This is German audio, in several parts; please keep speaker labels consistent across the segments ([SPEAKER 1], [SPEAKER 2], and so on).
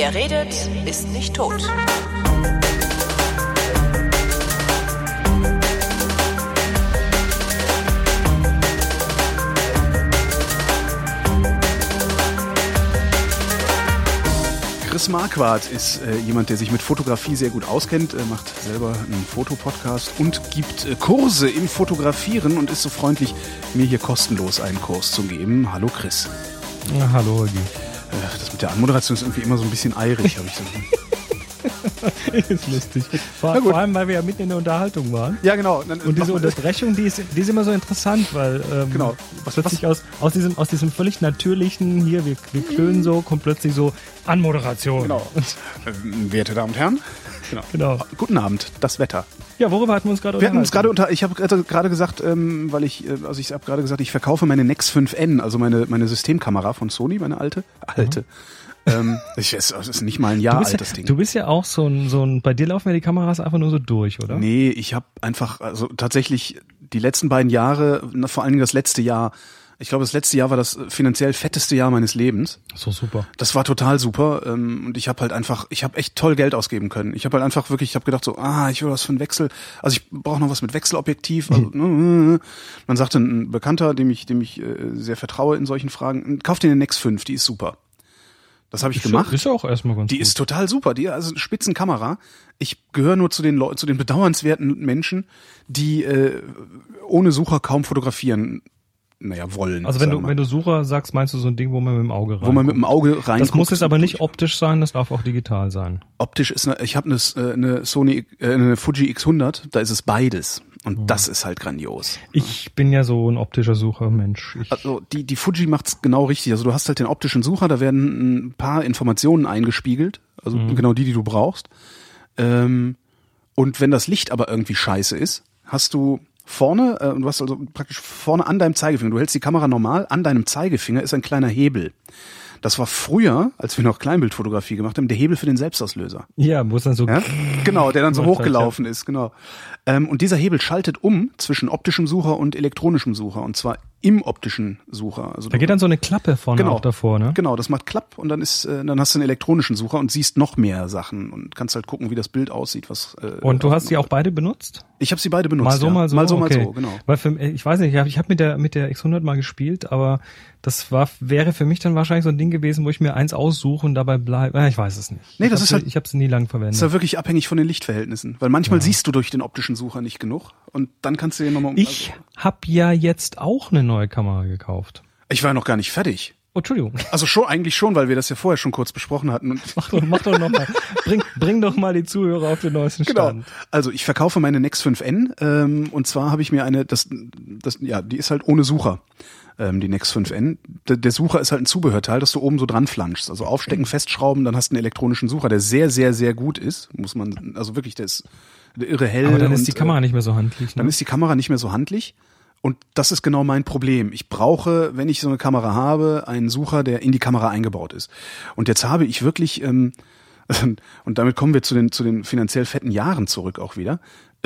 [SPEAKER 1] Wer redet, ist nicht tot.
[SPEAKER 2] Chris Marquardt ist jemand, der sich mit Fotografie sehr gut auskennt, macht selber einen Fotopodcast und gibt Kurse im Fotografieren und ist so freundlich, mir hier kostenlos einen Kurs zu geben. Hallo Chris.
[SPEAKER 3] Ja, hallo Holgi.
[SPEAKER 2] Das mit der Anmoderation ist irgendwie immer so ein bisschen eirig, habe ich so.
[SPEAKER 3] Ist lustig. Vor allem, weil wir ja mitten in der Unterhaltung waren.
[SPEAKER 2] Ja, genau.
[SPEAKER 3] Und diese Unterbrechung, die ist immer so interessant, weil
[SPEAKER 2] genau.
[SPEAKER 3] Plötzlich aus diesem völlig natürlichen, hier, wir klönen so, kommt plötzlich so Anmoderation.
[SPEAKER 2] Genau. Werte Damen und Herren, genau. Guten Abend, das Wetter.
[SPEAKER 3] Ja, worüber hatten wir uns gerade unterhalten?
[SPEAKER 2] Ich habe gerade gesagt, ich habe gerade gesagt, ich verkaufe meine Nex 5N, also meine Systemkamera von Sony, meine alte. Das ist nicht mal ein Jahr alt, das Ding.
[SPEAKER 3] Du bist ja auch so ein, bei dir laufen ja die Kameras einfach nur so durch, oder?
[SPEAKER 2] Nee, ich habe einfach, also tatsächlich die letzten beiden Jahre, vor allen Dingen das letzte Jahr, ich glaube, das letzte Jahr war das finanziell fetteste Jahr meines Lebens.
[SPEAKER 3] So super.
[SPEAKER 2] Das war total super und ich habe echt toll Geld ausgeben können. Ich habe gedacht so, ich will was für einen Wechsel. Also ich brauche noch was mit Wechselobjektiv. Also, dann sagte ein Bekannter, dem ich sehr vertraue in solchen Fragen, kauf dir eine Nex 5, die ist super. Das habe ich gemacht.
[SPEAKER 3] Ist ja auch erstmal ganz gut.
[SPEAKER 2] Die ist total super. Also eine Spitzenkamera. Ich gehöre nur zu den bedauernswerten Menschen, die ohne Sucher kaum fotografieren wollen.
[SPEAKER 3] Also wenn du Sucher sagst, meinst du so ein Ding, wo man mit dem Auge reinguckt?
[SPEAKER 2] Wo man mit dem Auge reinguckt.
[SPEAKER 3] Das muss jetzt aber nicht optisch sein, das darf auch digital sein.
[SPEAKER 2] Optisch ist ich habe eine Sony, eine Fuji X100, da ist es beides. Und das ist halt grandios.
[SPEAKER 3] Ich bin ja so ein optischer Suchermensch.
[SPEAKER 2] Also die Fuji macht's genau richtig. Also du hast halt den optischen Sucher, da werden ein paar Informationen eingespiegelt, also genau die du brauchst. Und wenn das Licht aber irgendwie scheiße ist, hast du vorne, du hast also praktisch vorne an deinem Zeigefinger, du hältst die Kamera normal, an deinem Zeigefinger ist ein kleiner Hebel. Das war früher, als wir noch Kleinbildfotografie gemacht haben, der Hebel für den Selbstauslöser.
[SPEAKER 3] Ja, wo es dann so...
[SPEAKER 2] Ja? Genau, der dann so hochgelaufen ist, genau. Und dieser Hebel schaltet um zwischen optischem Sucher und elektronischem Sucher, und zwar im optischen Sucher. Also
[SPEAKER 3] da geht dann so eine Klappe vorne auch davor, ne?
[SPEAKER 2] Genau, das macht Klapp und dann hast du einen elektronischen Sucher und siehst noch mehr Sachen und kannst halt gucken, wie das Bild aussieht.
[SPEAKER 3] Und du hast sie auch beide benutzt?
[SPEAKER 2] Ich habe sie beide benutzt.
[SPEAKER 3] Mal so, mal so.
[SPEAKER 2] Mal so,
[SPEAKER 3] okay.
[SPEAKER 2] mal so, genau.
[SPEAKER 3] Weil ich weiß nicht, ich habe mit der X100 mal gespielt, aber das wäre für mich dann wahrscheinlich so ein Ding gewesen, wo ich mir eins aussuche und dabei bleibe. Ich weiß es nicht.
[SPEAKER 2] Nee,
[SPEAKER 3] ich habe sie nie lang verwendet.
[SPEAKER 2] Das ist ja wirklich abhängig von den Lichtverhältnissen, weil manchmal siehst du durch den optischen Sucher nicht genug und dann kannst du dir nochmal...
[SPEAKER 3] Ich habe ja jetzt auch eine neue Kamera gekauft.
[SPEAKER 2] Ich war ja noch gar nicht fertig.
[SPEAKER 3] Oh, Entschuldigung.
[SPEAKER 2] Also eigentlich schon, weil wir das ja vorher schon kurz besprochen hatten. Und
[SPEAKER 3] mach doch noch mal. Bring doch mal die Zuhörer auf den neuesten Stand.
[SPEAKER 2] Genau. Also ich verkaufe meine Nex 5N und zwar habe ich mir die ist halt ohne Sucher. Die Nex 5N. Der Sucher ist halt ein Zubehörteil, das du oben so dran flanschst. Also aufstecken, festschrauben, dann hast du einen elektronischen Sucher, der sehr, sehr, sehr gut ist. Also wirklich, der ist irre hell.
[SPEAKER 3] Aber dann ist die Kamera nicht mehr so handlich. Ne?
[SPEAKER 2] Dann ist die Kamera nicht mehr so handlich. Und das ist genau mein Problem. Ich brauche, wenn ich so eine Kamera habe, einen Sucher, der in die Kamera eingebaut ist. Und jetzt habe ich wirklich, und damit kommen wir zu den finanziell fetten Jahren zurück auch wieder.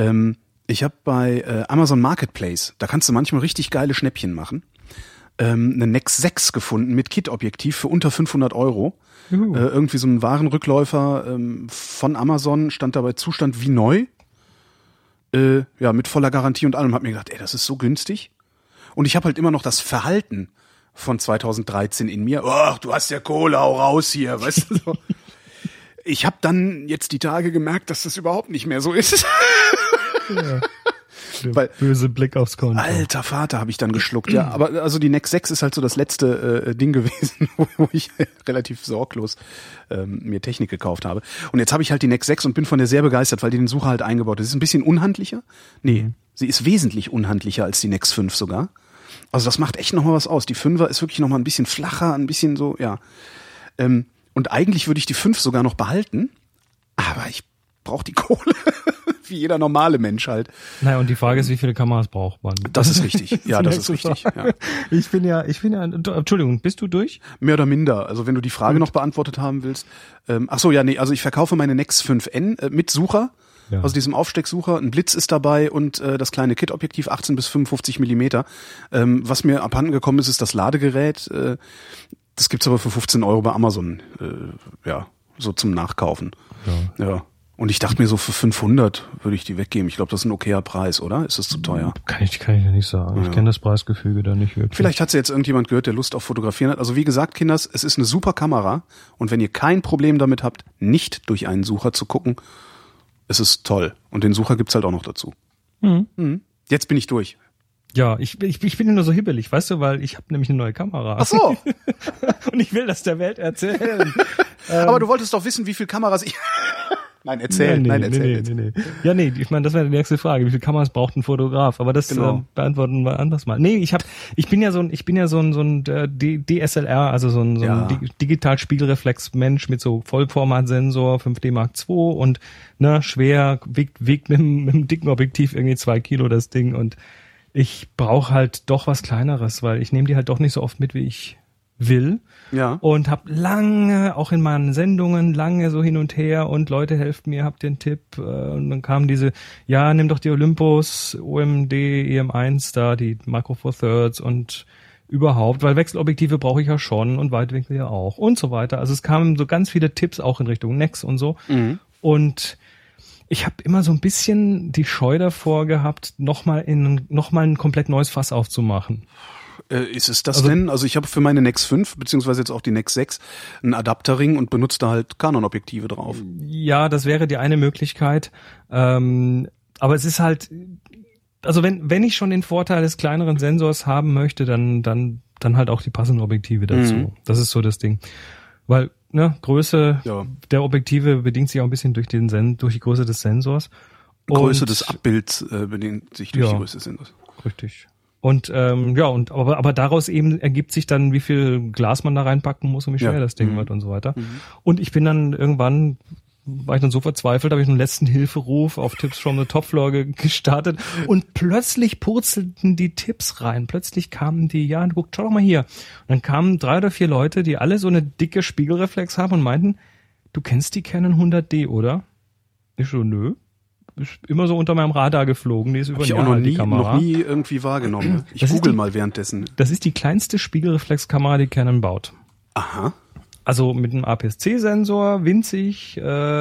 [SPEAKER 2] Ich habe bei Amazon Marketplace, da kannst du manchmal richtig geile Schnäppchen machen, eine Nex 6 gefunden mit Kit-Objektiv für unter 500 €. Irgendwie so ein Warenrückläufer von Amazon, stand dabei Zustand wie neu. Mit voller Garantie und allem, hab mir gedacht, das ist so günstig. Und ich habe halt immer noch das Verhalten von 2013 in mir. Oh, du hast ja Kohle, hau raus hier, weißt du so. Ich habe dann jetzt die Tage gemerkt, dass das überhaupt nicht mehr so ist.
[SPEAKER 3] Ja. Weil, böse Blick aufs Konto.
[SPEAKER 2] Alter Vater, habe ich dann geschluckt. Ja, aber also die Nex 6 ist halt so das letzte Ding gewesen, wo ich relativ sorglos mir Technik gekauft habe. Und jetzt habe ich halt die Nex 6 und bin von der sehr begeistert, weil die den Sucher halt eingebaut ist. Sie ist ein bisschen unhandlicher. Nee, sie ist wesentlich unhandlicher als die Nex 5 sogar. Also das macht echt nochmal was aus. Die 5er ist wirklich nochmal ein bisschen flacher, ein bisschen so, ja. Und eigentlich würde ich die 5 sogar noch behalten, aber ich brauche die Kohle. Wie jeder normale Mensch halt.
[SPEAKER 3] Naja, und die Frage ist, wie viele Kameras braucht man?
[SPEAKER 2] Das ist richtig. Ja, das ist richtig. Ja.
[SPEAKER 3] Ich bin ja, Entschuldigung, bist du durch?
[SPEAKER 2] Mehr oder minder. Also wenn du die Frage noch beantwortet haben willst. Also ich verkaufe meine Nex 5N mit Sucher. Ja. Also diesem Aufstecksucher, ein Blitz ist dabei und das kleine Kit-Objektiv 18 bis 55 Millimeter. Was mir abhanden gekommen ist das Ladegerät. Das gibt's aber für 15 € bei Amazon. so zum Nachkaufen.
[SPEAKER 3] Ja.
[SPEAKER 2] Und ich dachte mir so, für 500 würde ich die weggeben. Ich glaube, das ist ein okayer Preis, oder? Ist das zu teuer?
[SPEAKER 3] Kann ich ja nicht sagen.
[SPEAKER 2] Ja.
[SPEAKER 3] Ich kenne das Preisgefüge da nicht wirklich.
[SPEAKER 2] Vielleicht hat sie jetzt irgendjemand gehört, der Lust auf Fotografieren hat. Also wie gesagt, Kinders, es ist eine super Kamera. Und wenn ihr kein Problem damit habt, nicht durch einen Sucher zu gucken, es ist toll. Und den Sucher gibt's halt auch noch dazu. Mhm. Jetzt bin ich durch.
[SPEAKER 3] Ja, ich bin ja nur so hibbelig, weißt du, weil ich habe nämlich eine neue Kamera.
[SPEAKER 2] Ach so.
[SPEAKER 3] Und ich will das der Welt erzählen.
[SPEAKER 2] Aber du wolltest doch wissen, wie viel Kameras ich... Nein, erzähl.
[SPEAKER 3] Nee. Ja, ich meine, das wäre die nächste Frage. Wie viel Kameras braucht ein Fotograf? Aber das beantworten wir anders mal. Nee, ich bin ja so ein DSLR, also so ein Digital-Spiegelreflex-Mensch mit so Vollformatsensor, 5D Mark II und schwer, wiegt mit einem dicken Objektiv irgendwie 2 Kilo das Ding und ich brauche halt doch was Kleineres, weil ich nehme die halt doch nicht so oft mit, wie ich will.
[SPEAKER 2] Ja.
[SPEAKER 3] Und habe lange, auch in meinen Sendungen, so hin und her und Leute helft mir, habt den Tipp. Und dann kam nimm doch die Olympus, OMD, EM1 da, die Micro Four Thirds und überhaupt, weil Wechselobjektive brauche ich ja schon und Weitwinkel ja auch und so weiter. Also es kamen so ganz viele Tipps auch in Richtung Nex und so. Mhm. Und ich habe immer so ein bisschen die Scheu davor gehabt, nochmal ein komplett neues Fass aufzumachen.
[SPEAKER 2] Ist es das denn? Also ich habe für meine Nex 5, beziehungsweise jetzt auch die Nex 6, einen Adapterring und benutze da halt Canon-Objektive drauf.
[SPEAKER 3] Ja, das wäre die eine Möglichkeit. Aber es ist halt, also wenn ich schon den Vorteil des kleineren Sensors haben möchte, dann halt auch die passenden Objektive dazu. Mhm. Das ist so das Ding. Weil, Größe der Objektive bedingt sich auch ein bisschen durch die Größe des Sensors.
[SPEAKER 2] Größe des Abbilds bedingt sich durch die Größe des Sensors.
[SPEAKER 3] Richtig. Und aber daraus eben ergibt sich dann, wie viel Glas man da reinpacken muss und wie schwer das Ding wird und so weiter. Mhm. Und ich bin dann irgendwann, war ich dann so verzweifelt, habe ich einen letzten Hilferuf auf Tips from the Top Floor gestartet und plötzlich purzelten die Tipps rein. Plötzlich kamen die, schau doch mal hier. Und dann kamen 3 oder 4 Leute, die alle so eine dicke Spiegelreflex haben und meinten, du kennst die Canon 100D, oder? Ich so, nö. Ist immer so unter meinem Radar geflogen. Die ist über
[SPEAKER 2] ein Jahr alt, die Kamera. Noch nie irgendwie wahrgenommen. Ich google mal währenddessen.
[SPEAKER 3] Das ist die kleinste Spiegelreflexkamera, die Canon baut.
[SPEAKER 2] Aha.
[SPEAKER 3] Also mit einem APS-C-Sensor, winzig.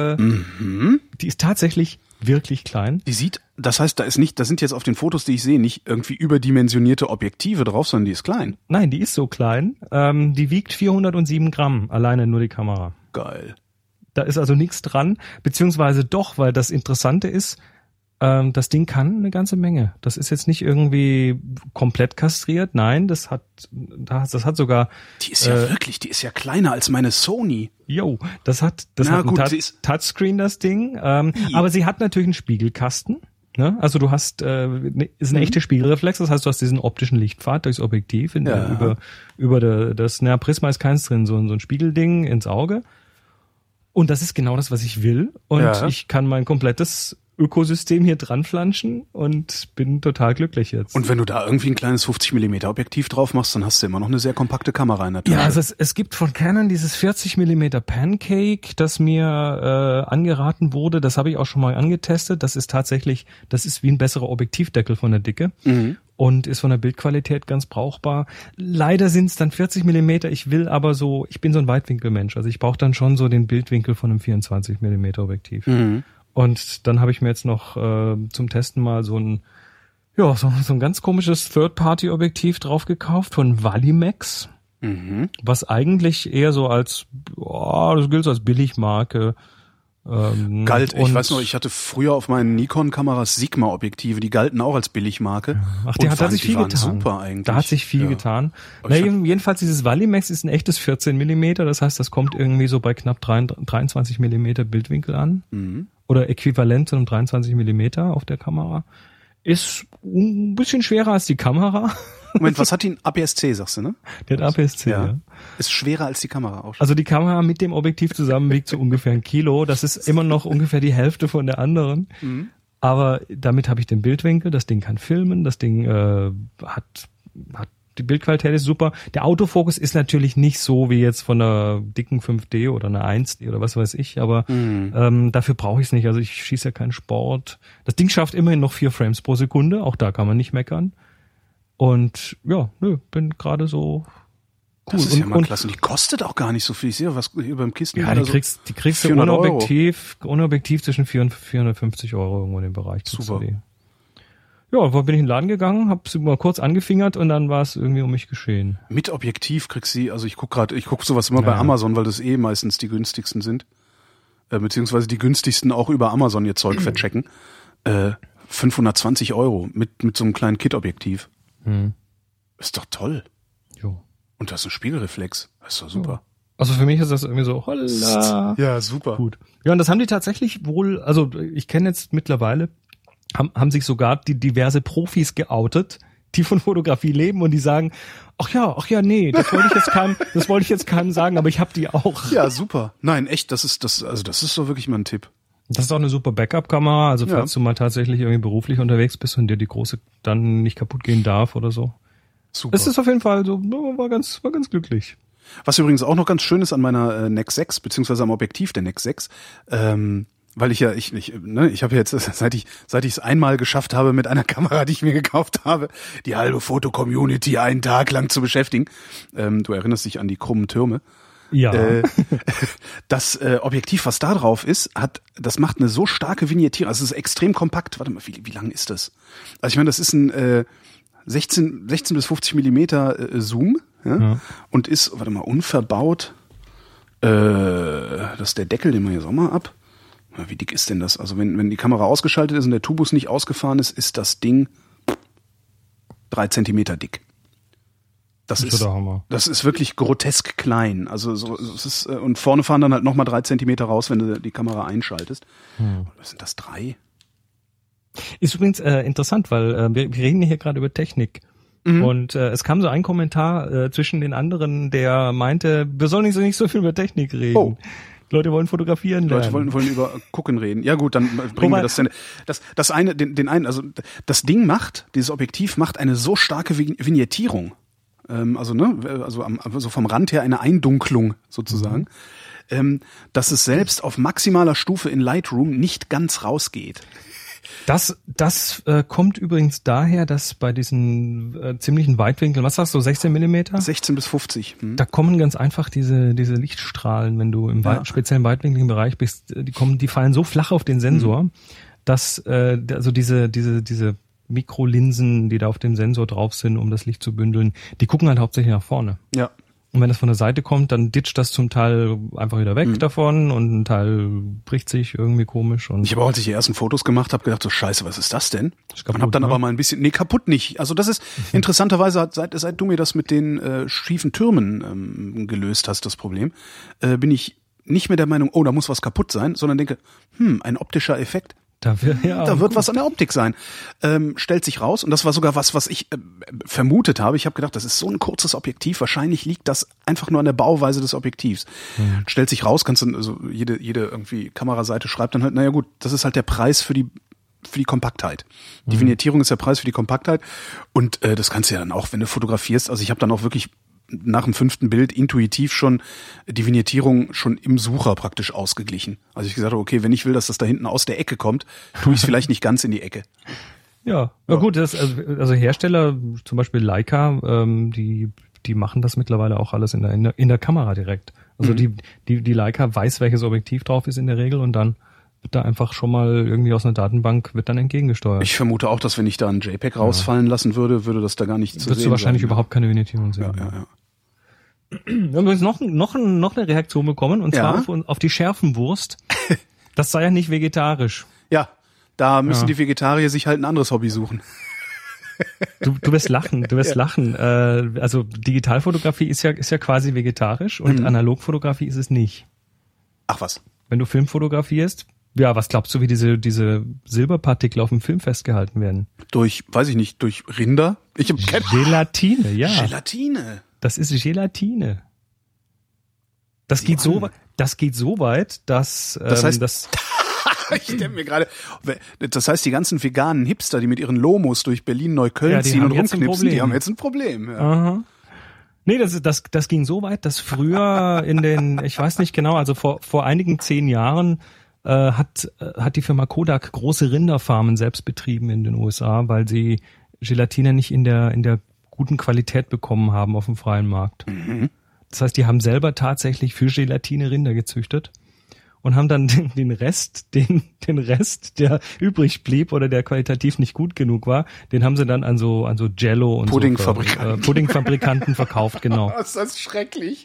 [SPEAKER 3] Die ist tatsächlich wirklich klein.
[SPEAKER 2] Das heißt, da sind jetzt auf den Fotos, die ich sehe, nicht irgendwie überdimensionierte Objektive drauf, sondern die ist klein.
[SPEAKER 3] Nein, die ist so klein. Die wiegt 407 Gramm, alleine nur die Kamera.
[SPEAKER 2] Geil.
[SPEAKER 3] Da ist also nichts dran, beziehungsweise doch, weil das Interessante ist, das Ding kann eine ganze Menge. Das ist jetzt nicht irgendwie komplett kastriert, nein, das hat sogar...
[SPEAKER 2] Die ist die ist ja kleiner als meine Sony.
[SPEAKER 3] Jo, das hat ein Touchscreen, das Ding, aber sie hat natürlich einen Spiegelkasten. Ne? Also du hast, ist eine echte Spiegelreflex, das heißt, du hast diesen optischen Lichtpfad durchs Objektiv, über das Prisma ist keins drin, so ein Spiegelding ins Auge. Und das ist genau das, was ich will. Und ich kann mein komplettes Ökosystem hier dran flanschen und bin total glücklich jetzt.
[SPEAKER 2] Und wenn du da irgendwie ein kleines 50mm Objektiv drauf machst, dann hast du immer noch eine sehr kompakte Kamera in der Tasche.
[SPEAKER 3] Ja, also es gibt von Canon dieses 40mm Pancake, das mir angeraten wurde. Das habe ich auch schon mal angetestet. Das ist wie ein besserer Objektivdeckel von der Dicke. Mhm. Und ist von der Bildqualität ganz brauchbar. Leider sind es dann 40mm. Ich bin so ein Weitwinkelmensch. Also ich brauche dann schon so den Bildwinkel von einem 24mm Objektiv. Mhm. Und dann habe ich mir jetzt noch zum Testen mal so ein ganz komisches Third-Party-Objektiv drauf gekauft von Valimax. Mhm. Was eigentlich eher so das gilt als Billigmarke.
[SPEAKER 2] Galt, ich weiß noch, ich hatte früher auf meinen Nikon-Kameras Sigma-Objektive, die galten auch als Billigmarke.
[SPEAKER 3] Ach, da hat sich viel getan.
[SPEAKER 2] Super eigentlich.
[SPEAKER 3] Da hat sich viel getan. Jedenfalls dieses Valimax ist ein echtes 14mm, das heißt, das kommt irgendwie so bei knapp 23mm Bildwinkel an. Mhm. Oder äquivalent zu einem 23mm auf der Kamera. Ist ein bisschen schwerer als die Kamera.
[SPEAKER 2] Moment, was hat die? APS-C, sagst du, ne?
[SPEAKER 3] Die hat APS-C, ja.
[SPEAKER 2] Ist schwerer als die Kamera auch schon.
[SPEAKER 3] Also die Kamera mit dem Objektiv zusammen wiegt so ungefähr 1 Kilo. Das ist immer noch ungefähr die Hälfte von der anderen. Mhm. Aber damit habe ich den Bildwinkel. Das Ding kann filmen. Das Ding hat die Bildqualität ist super. Der Autofokus ist natürlich nicht so wie jetzt von einer dicken 5D oder einer 1D oder was weiß ich, aber dafür brauche ich es nicht. Also ich schieße ja keinen Sport. Das Ding schafft immerhin noch 4 Frames pro Sekunde. Auch da kann man nicht meckern. Und bin gerade so Cool.
[SPEAKER 2] Das ist ja mal klasse. Und die kostet auch gar nicht so viel. Ich sehe was hier beim Kisten.
[SPEAKER 3] Ja, die kriegst du ohne Objektiv zwischen 400 und 450 Euro irgendwo in dem Bereich.
[SPEAKER 2] Super.
[SPEAKER 3] Ja, bin ich in den Laden gegangen, hab's mal kurz angefingert und dann war es irgendwie um mich geschehen.
[SPEAKER 2] Mit Objektiv kriegst du, also ich guck sowas immer bei Amazon, weil das meistens die günstigsten sind. Beziehungsweise die günstigsten auch über Amazon ihr Zeug verchecken. 520 Euro mit so einem kleinen Kit-Objektiv. Ist doch toll.
[SPEAKER 3] Jo.
[SPEAKER 2] Und du hast einen Spiegelreflex. Das ist doch super.
[SPEAKER 3] Ja. Also für mich ist das irgendwie so, holla.
[SPEAKER 2] Ja, super.
[SPEAKER 3] Gut. Ja, und das haben die tatsächlich wohl, also ich kenne jetzt mittlerweile, haben sich sogar die diverse Profis geoutet, die von Fotografie leben und die sagen, ach ja, nee, das wollte ich jetzt keinem sagen, aber ich habe die auch.
[SPEAKER 2] Ja, super. Nein, echt, das ist so wirklich mal ein Tipp.
[SPEAKER 3] Das ist auch eine super Backup-Kamera, also falls du mal tatsächlich irgendwie beruflich unterwegs bist und dir die große dann nicht kaputt gehen darf oder so.
[SPEAKER 2] Super.
[SPEAKER 3] Es ist auf jeden Fall so, war ganz glücklich.
[SPEAKER 2] Was übrigens auch noch ganz schön ist an meiner NEX 6, beziehungsweise am Objektiv der NEX 6, weil ich habe jetzt, seit ich es einmal geschafft habe, mit einer Kamera, die ich mir gekauft habe, die halbe Foto-Community einen Tag lang zu beschäftigen. Du erinnerst dich an die krummen Türme.
[SPEAKER 3] Ja.
[SPEAKER 2] Das Objektiv, was da drauf ist, das macht eine so starke Vignettierung, also es ist extrem kompakt. Warte mal, wie lang ist das? Also ich meine, das ist ein 16 bis 50 Millimeter Zoom, und ist, unverbaut. Das ist der Deckel, den wir jetzt auch mal ab. Na, wie dick ist denn das? Also wenn die Kamera ausgeschaltet ist und der Tubus nicht ausgefahren ist das Ding 3 Zentimeter dick. Das ist wirklich grotesk klein. Also es ist, und vorne fahren dann halt nochmal 3 Zentimeter raus, wenn du die Kamera einschaltest. Was sind das, 3?
[SPEAKER 3] Ist übrigens interessant, weil wir reden hier gerade über Technik. Und es kam so ein Kommentar zwischen den anderen, der meinte, wir sollen nicht so viel über Technik reden. Oh. Leute wollen fotografieren lernen.
[SPEAKER 2] Leute wollen über Gucken reden. Ja gut, dann bringen wir das denn. Das eine, den einen, also das Ding dieses Objektiv macht eine so starke Vignettierung. Also vom Rand her eine Eindunklung sozusagen, dass es selbst auf maximaler Stufe in Lightroom nicht ganz rausgeht.
[SPEAKER 3] Das kommt übrigens daher, dass bei diesen ziemlichen Weitwinkeln, was sagst du, 16 Millimeter?
[SPEAKER 2] 16 bis 50.
[SPEAKER 3] Da kommen ganz einfach diese Lichtstrahlen, wenn du im speziellen weitwinkligen Bereich bist, die fallen so flach auf den Sensor, dass also diese Mikrolinsen, die da auf dem Sensor drauf sind, um das Licht zu bündeln, die gucken halt hauptsächlich nach vorne. Ja. Und wenn das von der Seite kommt, dann ditcht das zum Teil einfach wieder weg davon und ein Teil bricht sich irgendwie komisch. Und
[SPEAKER 2] ich habe auch, als ich die ersten Fotos gemacht habe, gedacht, so scheiße, was ist das denn? Und habe dann aber mal ein bisschen, kaputt nicht. Also das ist interessanterweise, seit du mir das mit den schiefen Türmen gelöst hast, das Problem, bin ich nicht mehr der Meinung, oh, da muss was kaputt sein, sondern denke, ein optischer Effekt. Da wird was an der Optik sein. Stellt sich raus, und das war sogar was ich vermutet habe. Ich habe gedacht, das ist so ein kurzes Objektiv, wahrscheinlich liegt das einfach nur an der Bauweise des Objektivs. Stellt sich raus, also jede irgendwie Kameraseite schreibt dann halt, naja gut, das ist halt der Preis für die Kompaktheit. Die Vignettierung ist der Preis für die Kompaktheit, und das kannst du ja dann auch, wenn du fotografierst, also ich habe dann auch wirklich nach dem 5. Bild intuitiv schon die Vignettierung schon im Sucher praktisch ausgeglichen. Also ich gesagt habe, okay, wenn ich will, dass das da hinten aus der Ecke kommt, tue ich es vielleicht nicht ganz in die Ecke. Ja, gut, also Hersteller, zum Beispiel Leica, die machen das mittlerweile auch alles in der Kamera direkt. Also die Leica weiß, welches Objektiv drauf ist in der Regel, und dann wird da einfach schon mal irgendwie aus einer Datenbank wird dann entgegengesteuert. Ich vermute auch, dass wenn ich da ein JPEG rausfallen lassen würde das da gar nicht zu sehen sein. Würdest du wahrscheinlich überhaupt keine Vignettierung sehen. Ja. Wir haben jetzt noch eine Reaktion bekommen, und zwar auf die Schärfenwurst. Das sei ja nicht vegetarisch. Ja, da müssen die Vegetarier sich halt ein anderes Hobby suchen. Du wirst lachen, lachen. Also Digitalfotografie ist ja quasi vegetarisch, und Analogfotografie ist es nicht. Ach was? Wenn du Film fotografierst, ja, was glaubst du, wie diese Silberpartikel auf dem Film festgehalten werden? Durch Rinder? Gelatine, ja. Gelatine. Das ist Gelatine. Das geht so weit, dass das heißt, ich denke mir gerade, das heißt, die ganzen veganen Hipster, die mit ihren Lomos durch Berlin-Neukölln ziehen und rumknipsen, die haben jetzt ein Problem. Ja. Aha. Nee, das ging so weit, dass früher ich weiß nicht genau, also vor einigen 10 Jahren hat die Firma Kodak große Rinderfarmen selbst betrieben in den USA, weil sie Gelatine nicht in der
[SPEAKER 3] guten Qualität bekommen haben auf dem freien Markt. Das heißt, die haben selber tatsächlich für Gelatine Rinder gezüchtet und haben dann den Rest, der übrig blieb oder der qualitativ nicht gut genug war, den haben sie dann an so Jello und Puddingfabrikanten verkauft, genau.
[SPEAKER 2] Ist das schrecklich.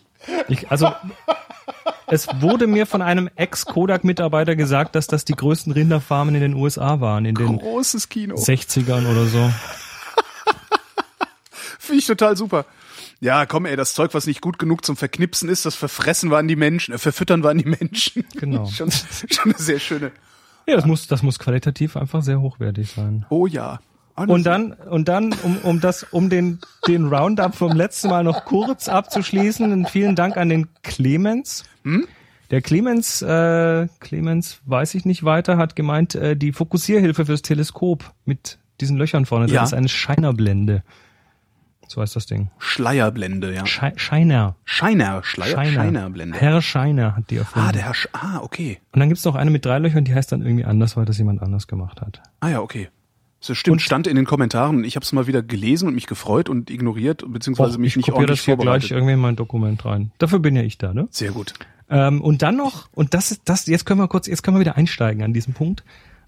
[SPEAKER 3] Es wurde mir von einem Ex-Kodak-Mitarbeiter gesagt, dass das die größten Rinderfarmen in den USA waren, in den
[SPEAKER 2] Großes Kino.
[SPEAKER 3] 60ern oder so.
[SPEAKER 2] Finde ich total super. Ja, komm ey, das Zeug, was nicht gut genug zum Verknipsen ist, das verfüttern wir an die Menschen.
[SPEAKER 3] Genau.
[SPEAKER 2] schon eine sehr schöne.
[SPEAKER 3] Ja, das muss qualitativ einfach sehr hochwertig sein.
[SPEAKER 2] Oh ja.
[SPEAKER 3] Und dann, um den Roundup vom letzten Mal noch kurz abzuschließen, vielen Dank an den Clemens. Der Clemens weiß ich nicht weiter, hat gemeint, die Fokussierhilfe fürs Teleskop mit diesen Löchern vorne, das ist eine Scheinerblende. So heißt das Ding.
[SPEAKER 2] Schleierblende, ja.
[SPEAKER 3] Scheiner.
[SPEAKER 2] Scheinerblende.
[SPEAKER 3] Herr Scheiner hat die erfunden.
[SPEAKER 2] Okay.
[SPEAKER 3] Und dann gibt's noch eine mit 3 Löchern, die heißt dann irgendwie anders, weil das jemand anders gemacht hat.
[SPEAKER 2] Ah ja, okay. Das stimmt, stand in den Kommentaren. Ich habe es mal wieder gelesen und mich gefreut und ignoriert, beziehungsweise mich nicht ordentlich vorbereitet. Ich kopiere das hier gleich irgendwie in mein Dokument rein. Dafür bin ja ich da, ne? Sehr gut.
[SPEAKER 3] Und dann noch, und jetzt können wir wieder einsteigen an diesem Punkt.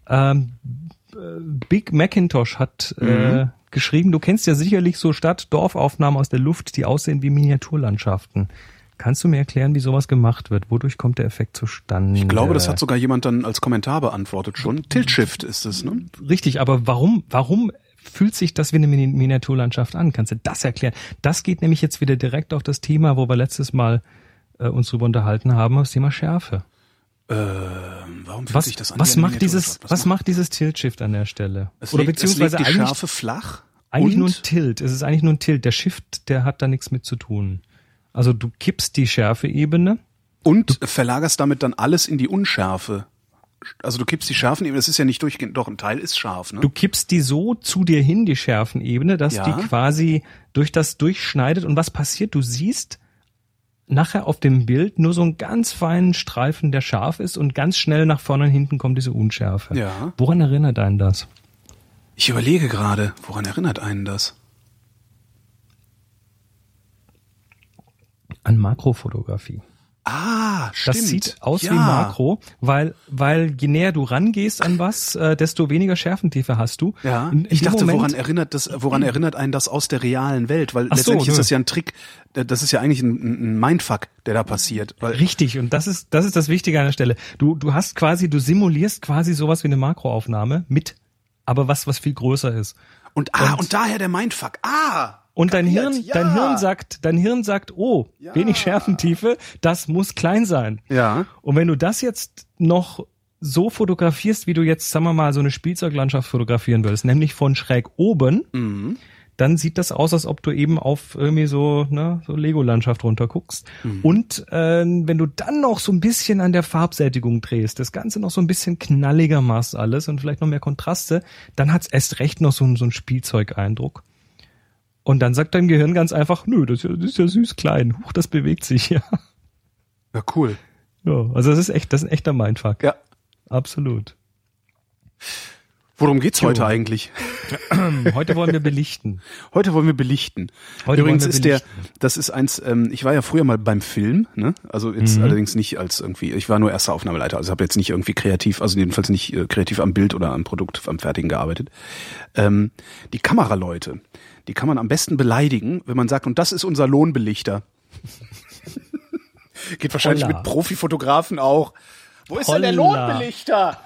[SPEAKER 3] Big Macintosh hat geschrieben, du kennst ja sicherlich so Stadt-Dorf-Aufnahmen aus der Luft, die aussehen wie Miniaturlandschaften. Kannst du mir erklären, wie sowas gemacht wird? Wodurch kommt der Effekt zustande?
[SPEAKER 2] Ich glaube, das hat sogar jemand dann als Kommentar beantwortet schon. Tilt-Shift ist es, ne?
[SPEAKER 3] Richtig, aber warum fühlt sich das wie eine Miniaturlandschaft an? Kannst du das erklären? Das geht nämlich jetzt wieder direkt auf das Thema, wo wir letztes Mal uns drüber unterhalten haben, das Thema Schärfe.
[SPEAKER 2] Warum fühlt sich das an?
[SPEAKER 3] Was macht dieses Tilt-Shift an der Stelle?
[SPEAKER 2] Es legt die Schärfe flach?
[SPEAKER 3] Eigentlich nur ein Tilt. Es ist eigentlich nur ein Tilt. Der Shift, der hat da nichts mit zu tun. Also du kippst die Schärfeebene.
[SPEAKER 2] Und verlagerst damit dann alles in die Unschärfe. Also du kippst die Schärfenebene, das ist ja nicht durchgehend, doch ein Teil ist scharf, ne?
[SPEAKER 3] Du kippst die so zu dir hin, die Schärfenebene, dass die quasi durch das durchschneidet. Und was passiert? Du siehst nachher auf dem Bild nur so einen ganz feinen Streifen, der scharf ist und ganz schnell nach vorne und hinten kommt diese Unschärfe.
[SPEAKER 2] Ja.
[SPEAKER 3] Woran erinnert einen das?
[SPEAKER 2] Ich überlege gerade, woran erinnert einen das?
[SPEAKER 3] An Makrofotografie.
[SPEAKER 2] Ah, stimmt.
[SPEAKER 3] Das sieht aus wie Makro, weil je näher du rangehst an was, desto weniger Schärfentiefe hast du.
[SPEAKER 2] Ja. Ich dachte, woran erinnert einen das aus der realen Welt? Weil letztendlich ist das ja ein Trick, das ist ja eigentlich ein Mindfuck, der da passiert.
[SPEAKER 3] Richtig, und das ist das Wichtige an der Stelle. Du simulierst quasi sowas wie eine Makroaufnahme mit, aber was viel größer ist.
[SPEAKER 2] Und daher der Mindfuck.
[SPEAKER 3] Und dein Hirn sagt, oh, wenig Schärfentiefe, das muss klein sein.
[SPEAKER 2] Ja.
[SPEAKER 3] Und wenn du das jetzt noch so fotografierst, wie du jetzt, sagen wir mal, so eine Spielzeuglandschaft fotografieren würdest, nämlich von schräg oben, dann sieht das aus, als ob du eben auf irgendwie so Lego-Landschaft runterguckst. Und wenn du dann noch so ein bisschen an der Farbsättigung drehst, das Ganze noch so ein bisschen knalliger machst alles und vielleicht noch mehr Kontraste, dann hat's erst recht noch so einen Spielzeugeindruck. Und dann sagt dein Gehirn ganz einfach, nö, das ist ja süß klein. Huch, das bewegt sich, ja.
[SPEAKER 2] Ja, cool.
[SPEAKER 3] Ja, also das ist ein echter Mindfuck.
[SPEAKER 2] Ja.
[SPEAKER 3] Absolut.
[SPEAKER 2] Worum geht's heute eigentlich?
[SPEAKER 3] Heute wollen wir belichten.
[SPEAKER 2] Übrigens das ist eins, ich war ja früher mal beim Film, ne? Also jetzt allerdings nicht als irgendwie, ich war nur erster Aufnahmeleiter, also habe jetzt nicht irgendwie kreativ, also jedenfalls nicht kreativ am Bild oder am Produkt, am Fertigen gearbeitet. Die Kameraleute, die kann man am besten beleidigen, wenn man sagt, und das ist unser Lohnbelichter. Geht wahrscheinlich mit Profifotografen auch. Wo ist denn der Lohnbelichter?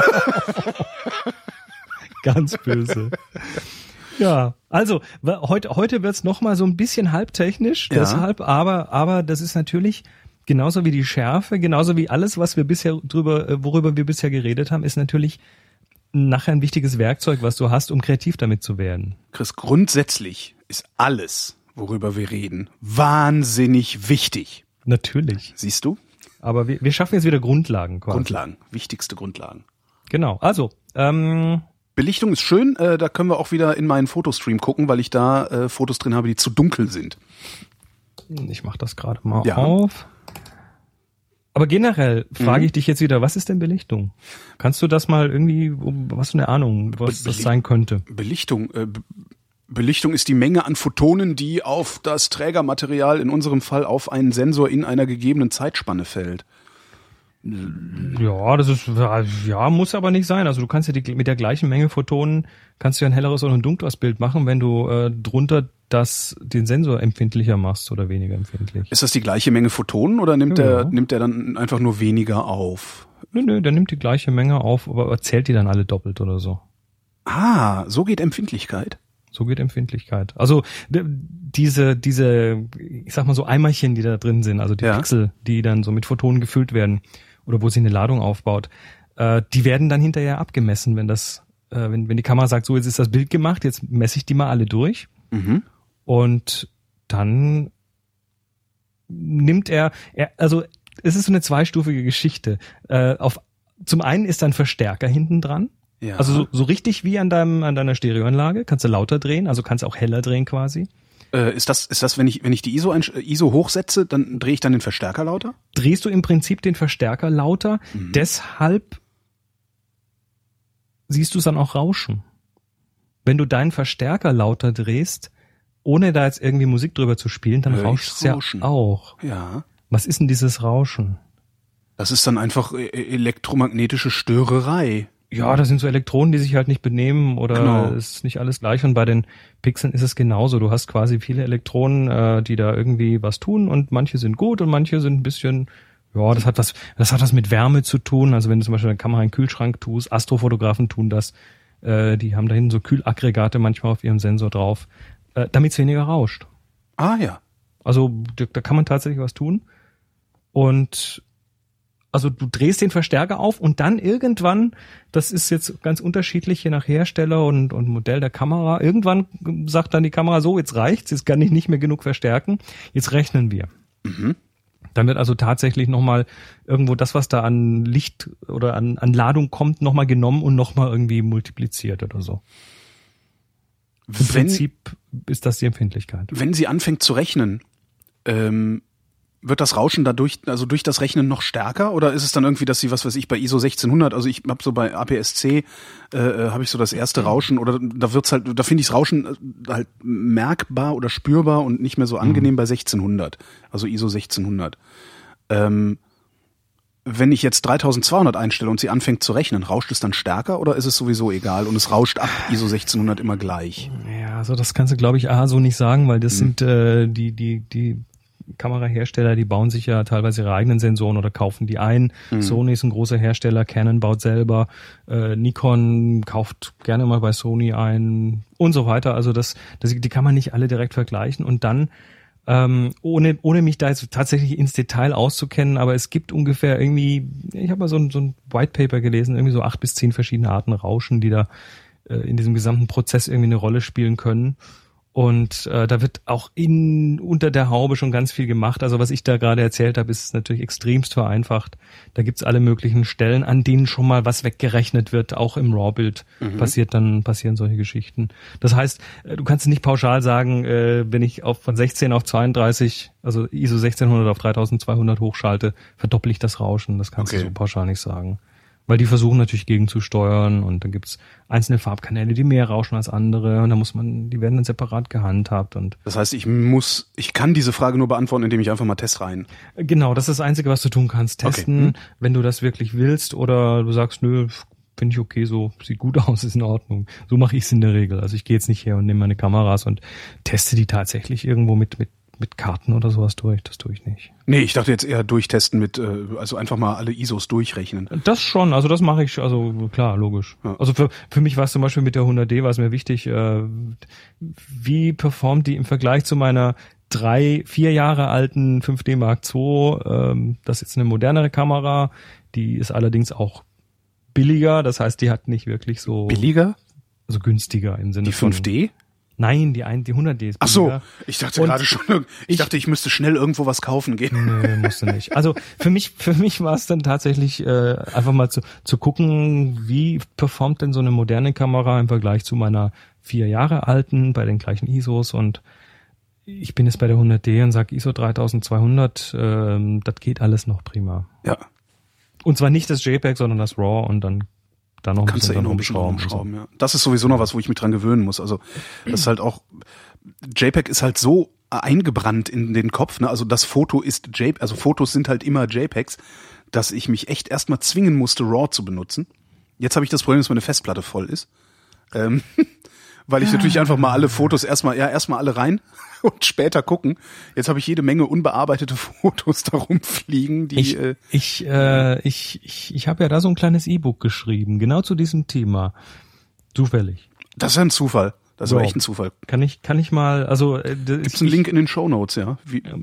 [SPEAKER 3] Ganz böse. Ja, also heute wird's noch mal so ein bisschen halbtechnisch, deshalb, aber das ist natürlich genauso wie die Schärfe, genauso wie alles, was wir worüber wir bisher geredet haben, ist natürlich nachher ein wichtiges Werkzeug, was du hast, um kreativ damit zu werden.
[SPEAKER 2] Chris, grundsätzlich ist alles, worüber wir reden, wahnsinnig wichtig.
[SPEAKER 3] Natürlich.
[SPEAKER 2] Siehst du?
[SPEAKER 3] Aber wir schaffen jetzt wieder Grundlagen quasi.
[SPEAKER 2] Wichtigste Grundlagen.
[SPEAKER 3] Genau, also
[SPEAKER 2] Belichtung ist schön, da können wir auch wieder in meinen Fotostream gucken, weil ich da Fotos drin habe, die zu dunkel sind.
[SPEAKER 3] Ich mach das gerade mal auf. Aber generell frage ich dich jetzt wieder, was ist denn Belichtung? Kannst du das mal irgendwie, was für eine Ahnung, was das sein könnte?
[SPEAKER 2] Belichtung, Belichtung ist die Menge an Photonen, die auf das Trägermaterial, in unserem Fall auf einen Sensor in einer gegebenen Zeitspanne fällt.
[SPEAKER 3] Ja, das ist, ja, muss aber nicht sein. Also du kannst ja mit der gleichen Menge Photonen kannst du ja ein helleres oder ein dunkleres Bild machen, wenn du drunter den Sensor empfindlicher machst oder weniger empfindlich.
[SPEAKER 2] Ist das die gleiche Menge Photonen oder nimmt der dann einfach nur weniger auf?
[SPEAKER 3] Nö, der nimmt die gleiche Menge auf, aber zählt die dann alle doppelt oder so.
[SPEAKER 2] Ah, so geht Empfindlichkeit.
[SPEAKER 3] So geht Empfindlichkeit. Also diese, ich sag mal so Eimerchen, die da drin sind, also die Pixel, die dann so mit Photonen gefüllt werden oder wo sie eine Ladung aufbaut, die werden dann hinterher abgemessen, wenn wenn die Kamera sagt, so jetzt ist das Bild gemacht, jetzt messe ich die mal alle durch.
[SPEAKER 2] Mhm.
[SPEAKER 3] Und dann nimmt also es ist so eine zweistufige Geschichte. Zum einen ist da ein Verstärker hinten dran.
[SPEAKER 2] Ja.
[SPEAKER 3] Also so richtig wie an deiner Stereoanlage, kannst du lauter drehen, also kannst du auch heller drehen quasi.
[SPEAKER 2] Ist das, wenn ich die ISO hochsetze, dann drehe ich dann den Verstärker lauter?
[SPEAKER 3] Drehst du im Prinzip den Verstärker lauter, deshalb siehst du es dann auch rauschen. Wenn du deinen Verstärker lauter drehst, ohne da jetzt irgendwie Musik drüber zu spielen, dann rauscht es ja auch.
[SPEAKER 2] Ja.
[SPEAKER 3] Was ist denn dieses Rauschen?
[SPEAKER 2] Das ist dann einfach elektromagnetische Störerei.
[SPEAKER 3] Ja, das sind so Elektronen, die sich halt nicht benehmen oder ist nicht alles gleich. Und bei den Pixeln ist es genauso. Du hast quasi viele Elektronen, die da irgendwie was tun und manche sind gut und manche sind ein bisschen, ja, das hat was mit Wärme zu tun. Also wenn du zum Beispiel eine Kamera in den Kühlschrank tust, Astrofotografen tun das, die haben da hinten so Kühlaggregate manchmal auf ihrem Sensor drauf, damit es weniger rauscht.
[SPEAKER 2] Ah ja.
[SPEAKER 3] Also da kann man tatsächlich was tun. Und also du drehst den Verstärker auf und dann irgendwann, das ist jetzt ganz unterschiedlich je nach Hersteller und Modell der Kamera, irgendwann sagt dann die Kamera so, jetzt reicht's, jetzt kann ich nicht mehr genug verstärken, jetzt rechnen wir.
[SPEAKER 2] Mhm.
[SPEAKER 3] Dann wird also tatsächlich nochmal irgendwo das, was da an Licht oder an Ladung kommt, nochmal genommen und nochmal irgendwie multipliziert oder so. Im Prinzip ist das die Empfindlichkeit.
[SPEAKER 2] Wenn sie anfängt zu rechnen, wird das Rauschen dadurch, also durch das Rechnen noch stärker oder ist es dann irgendwie, dass sie, was weiß ich, bei ISO 1600, also ich habe so bei APS-C, habe ich so das erste Rauschen oder da wird's halt, da finde ich's Rauschen halt merkbar oder spürbar und nicht mehr so angenehm bei 1600, also ISO 1600. Wenn ich jetzt 3200 einstelle und sie anfängt zu rechnen, rauscht es dann stärker oder ist es sowieso egal und es rauscht ab ISO 1600 immer gleich?
[SPEAKER 3] Ja, also das kannst du glaube ich so nicht sagen, weil das sind die Kamerahersteller, die bauen sich ja teilweise ihre eigenen Sensoren oder kaufen die ein. Sony ist ein großer Hersteller, Canon baut selber, Nikon kauft gerne mal bei Sony ein und so weiter. Also die kann man nicht alle direkt vergleichen und dann ohne mich da jetzt tatsächlich ins Detail auszukennen, aber es gibt ungefähr irgendwie, ich habe mal so ein White Paper gelesen, irgendwie so 8 bis 10 verschiedene Arten Rauschen, die da in diesem gesamten Prozess irgendwie eine Rolle spielen können. Und da wird auch unter der Haube schon ganz viel gemacht. Also was ich da gerade erzählt habe, ist natürlich extremst vereinfacht. Da gibt's alle möglichen Stellen, an denen schon mal was weggerechnet wird. Auch im RAW-Bild passieren solche Geschichten. Das heißt, du kannst nicht pauschal sagen, wenn ich von 16 auf 32, also ISO 1600 auf 3200 hochschalte, verdopple ich das Rauschen. Das kannst du so pauschal nicht sagen. Weil die versuchen natürlich gegenzusteuern und dann gibt's einzelne Farbkanäle, die mehr rauschen als andere und die werden dann separat gehandhabt und.
[SPEAKER 2] Das heißt, ich kann diese Frage nur beantworten, indem ich einfach mal Testreihen.
[SPEAKER 3] Genau, das ist das Einzige, was du tun kannst. Testen, wenn du das wirklich willst oder du sagst, nö, finde ich okay, so sieht gut aus, ist in Ordnung. So mache ich es in der Regel. Also ich gehe jetzt nicht her und nehme meine Kameras und teste die tatsächlich irgendwo mit Karten oder sowas durch, das tue ich nicht.
[SPEAKER 2] Nee, ich dachte jetzt eher durchtesten also einfach mal alle ISOs durchrechnen.
[SPEAKER 3] Das schon, also das mache ich, also klar, logisch. Ja. Also für mich war es zum Beispiel mit der 100D, war es mir wichtig, wie performt die im Vergleich zu meiner 3-4 Jahre alten 5D Mark II, das ist jetzt eine modernere Kamera, die ist allerdings auch billiger, das heißt, die hat nicht wirklich so...
[SPEAKER 2] Billiger?
[SPEAKER 3] Also günstiger im Sinne
[SPEAKER 2] von... Die 5D?
[SPEAKER 3] Nein, die 100D ist billiger.
[SPEAKER 2] Ach so, ich dachte gerade schon, ich müsste schnell irgendwo was kaufen gehen.
[SPEAKER 3] Nee, musste nicht. Also für mich war es dann tatsächlich einfach mal zu gucken, wie performt denn so eine moderne Kamera im Vergleich zu meiner 4 Jahre alten bei den gleichen ISOs und ich bin jetzt bei der 100D und sage ISO 3200, das geht alles noch prima.
[SPEAKER 2] Ja.
[SPEAKER 3] Und zwar nicht das JPEG, sondern das RAW und dann da noch ein
[SPEAKER 2] kannst du
[SPEAKER 3] bisschen
[SPEAKER 2] noch ein bisschen rumschrauben, ja. Das ist sowieso noch was, wo ich mich dran gewöhnen muss. Also das ist halt auch, JPEG ist halt so eingebrannt in den Kopf, ne? Also das Foto ist JPEG, also Fotos sind halt immer JPEGs, dass ich mich echt erstmal zwingen musste, RAW zu benutzen. Jetzt habe ich das Problem, dass meine Festplatte voll ist. Weil ich natürlich einfach mal alle Fotos erstmal alle rein und später gucken. Jetzt habe ich jede Menge unbearbeitete Fotos da rumfliegen, die
[SPEAKER 3] Ich habe ja da so ein kleines E-Book geschrieben, genau zu diesem Thema. Zufällig.
[SPEAKER 2] Das ist ja ein Zufall. Das ist
[SPEAKER 3] So.
[SPEAKER 2] aber echt ein Zufall.
[SPEAKER 3] Kann ich mal, also
[SPEAKER 2] Gibt's einen Link in den Shownotes, ja?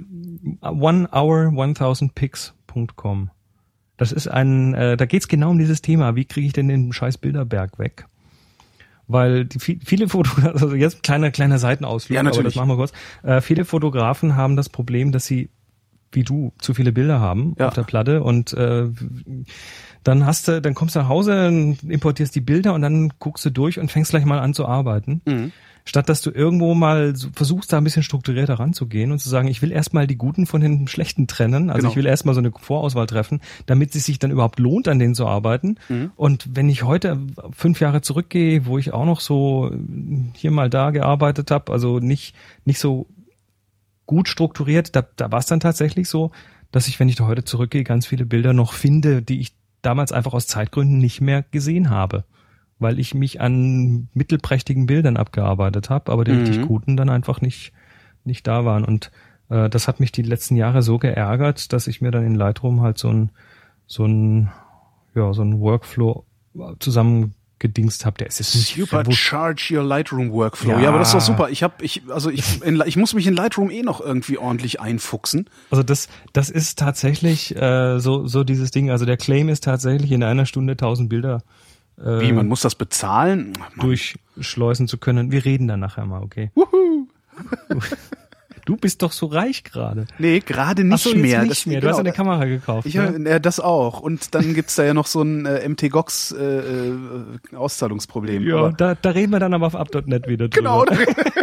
[SPEAKER 3] 1hour1000pics.com. Das ist da geht's genau um dieses Thema. Wie kriege ich denn den scheiß Bilderberg weg? Weil viele Fotografen, also jetzt kleiner Seitenausflug,
[SPEAKER 2] ja,
[SPEAKER 3] aber das machen wir kurz. Viele Fotografen haben das Problem, dass sie, wie du, zu viele Bilder haben auf der Platte und dann kommst du nach Hause, importierst die Bilder und dann guckst du durch und fängst gleich mal an zu arbeiten. Mhm. Statt dass du irgendwo mal versuchst, da ein bisschen strukturierter ranzugehen und zu sagen, ich will erstmal die Guten von den Schlechten trennen. Also ich will erstmal so eine Vorauswahl treffen, damit es sich dann überhaupt lohnt, an denen zu arbeiten. Mhm. Und wenn ich heute 5 Jahre zurückgehe, wo ich auch noch so hier mal da gearbeitet habe, also nicht so gut strukturiert, da war es dann tatsächlich so, dass ich, wenn ich da heute zurückgehe, ganz viele Bilder noch finde, die ich damals einfach aus Zeitgründen nicht mehr gesehen habe. Weil ich mich an mittelprächtigen Bildern abgearbeitet habe, aber die richtig guten dann einfach nicht da waren. Und das hat mich die letzten Jahre so geärgert, dass ich mir dann in Lightroom halt so ein Workflow zusammengedingst habe. Der ist jetzt nicht
[SPEAKER 2] Supercharge your Lightroom Workflow. Ja, aber das ist doch super. Ich muss mich in Lightroom noch irgendwie ordentlich einfuchsen.
[SPEAKER 3] Also das ist tatsächlich so dieses Ding. Also der Claim ist tatsächlich in einer Stunde 1000 Bilder.
[SPEAKER 2] Wie, man muss das bezahlen?
[SPEAKER 3] Durchschleusen zu können. Wir reden dann nachher mal, okay?
[SPEAKER 2] Wuhu.
[SPEAKER 3] Du bist doch so reich gerade.
[SPEAKER 2] Nee, gerade nicht mehr.
[SPEAKER 3] Nicht mehr. Du hast eine Kamera gekauft.
[SPEAKER 2] Das auch. Und dann gibt's da ja noch so ein MT-Gox Auszahlungsproblem.
[SPEAKER 3] Ja, da reden wir dann aber auf up.net wieder drüber.
[SPEAKER 2] Genau.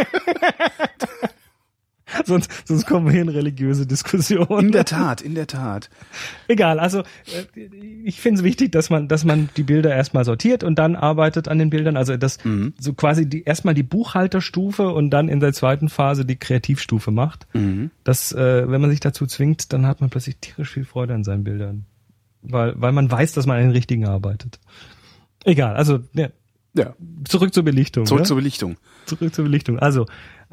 [SPEAKER 3] Sonst kommen wir hier in religiöse Diskussionen.
[SPEAKER 2] In der Tat.
[SPEAKER 3] Egal, also ich finde es wichtig, dass man die Bilder erstmal sortiert und dann arbeitet an den Bildern. Also das so quasi erstmal die Buchhalterstufe und dann in der zweiten Phase die Kreativstufe macht. Mhm. Das, wenn man sich dazu zwingt, dann hat man plötzlich tierisch viel Freude an seinen Bildern. Weil man weiß, dass man an den richtigen arbeitet. Egal, also ja. Zurück zur Belichtung.
[SPEAKER 2] Zurück zur Belichtung.
[SPEAKER 3] Also,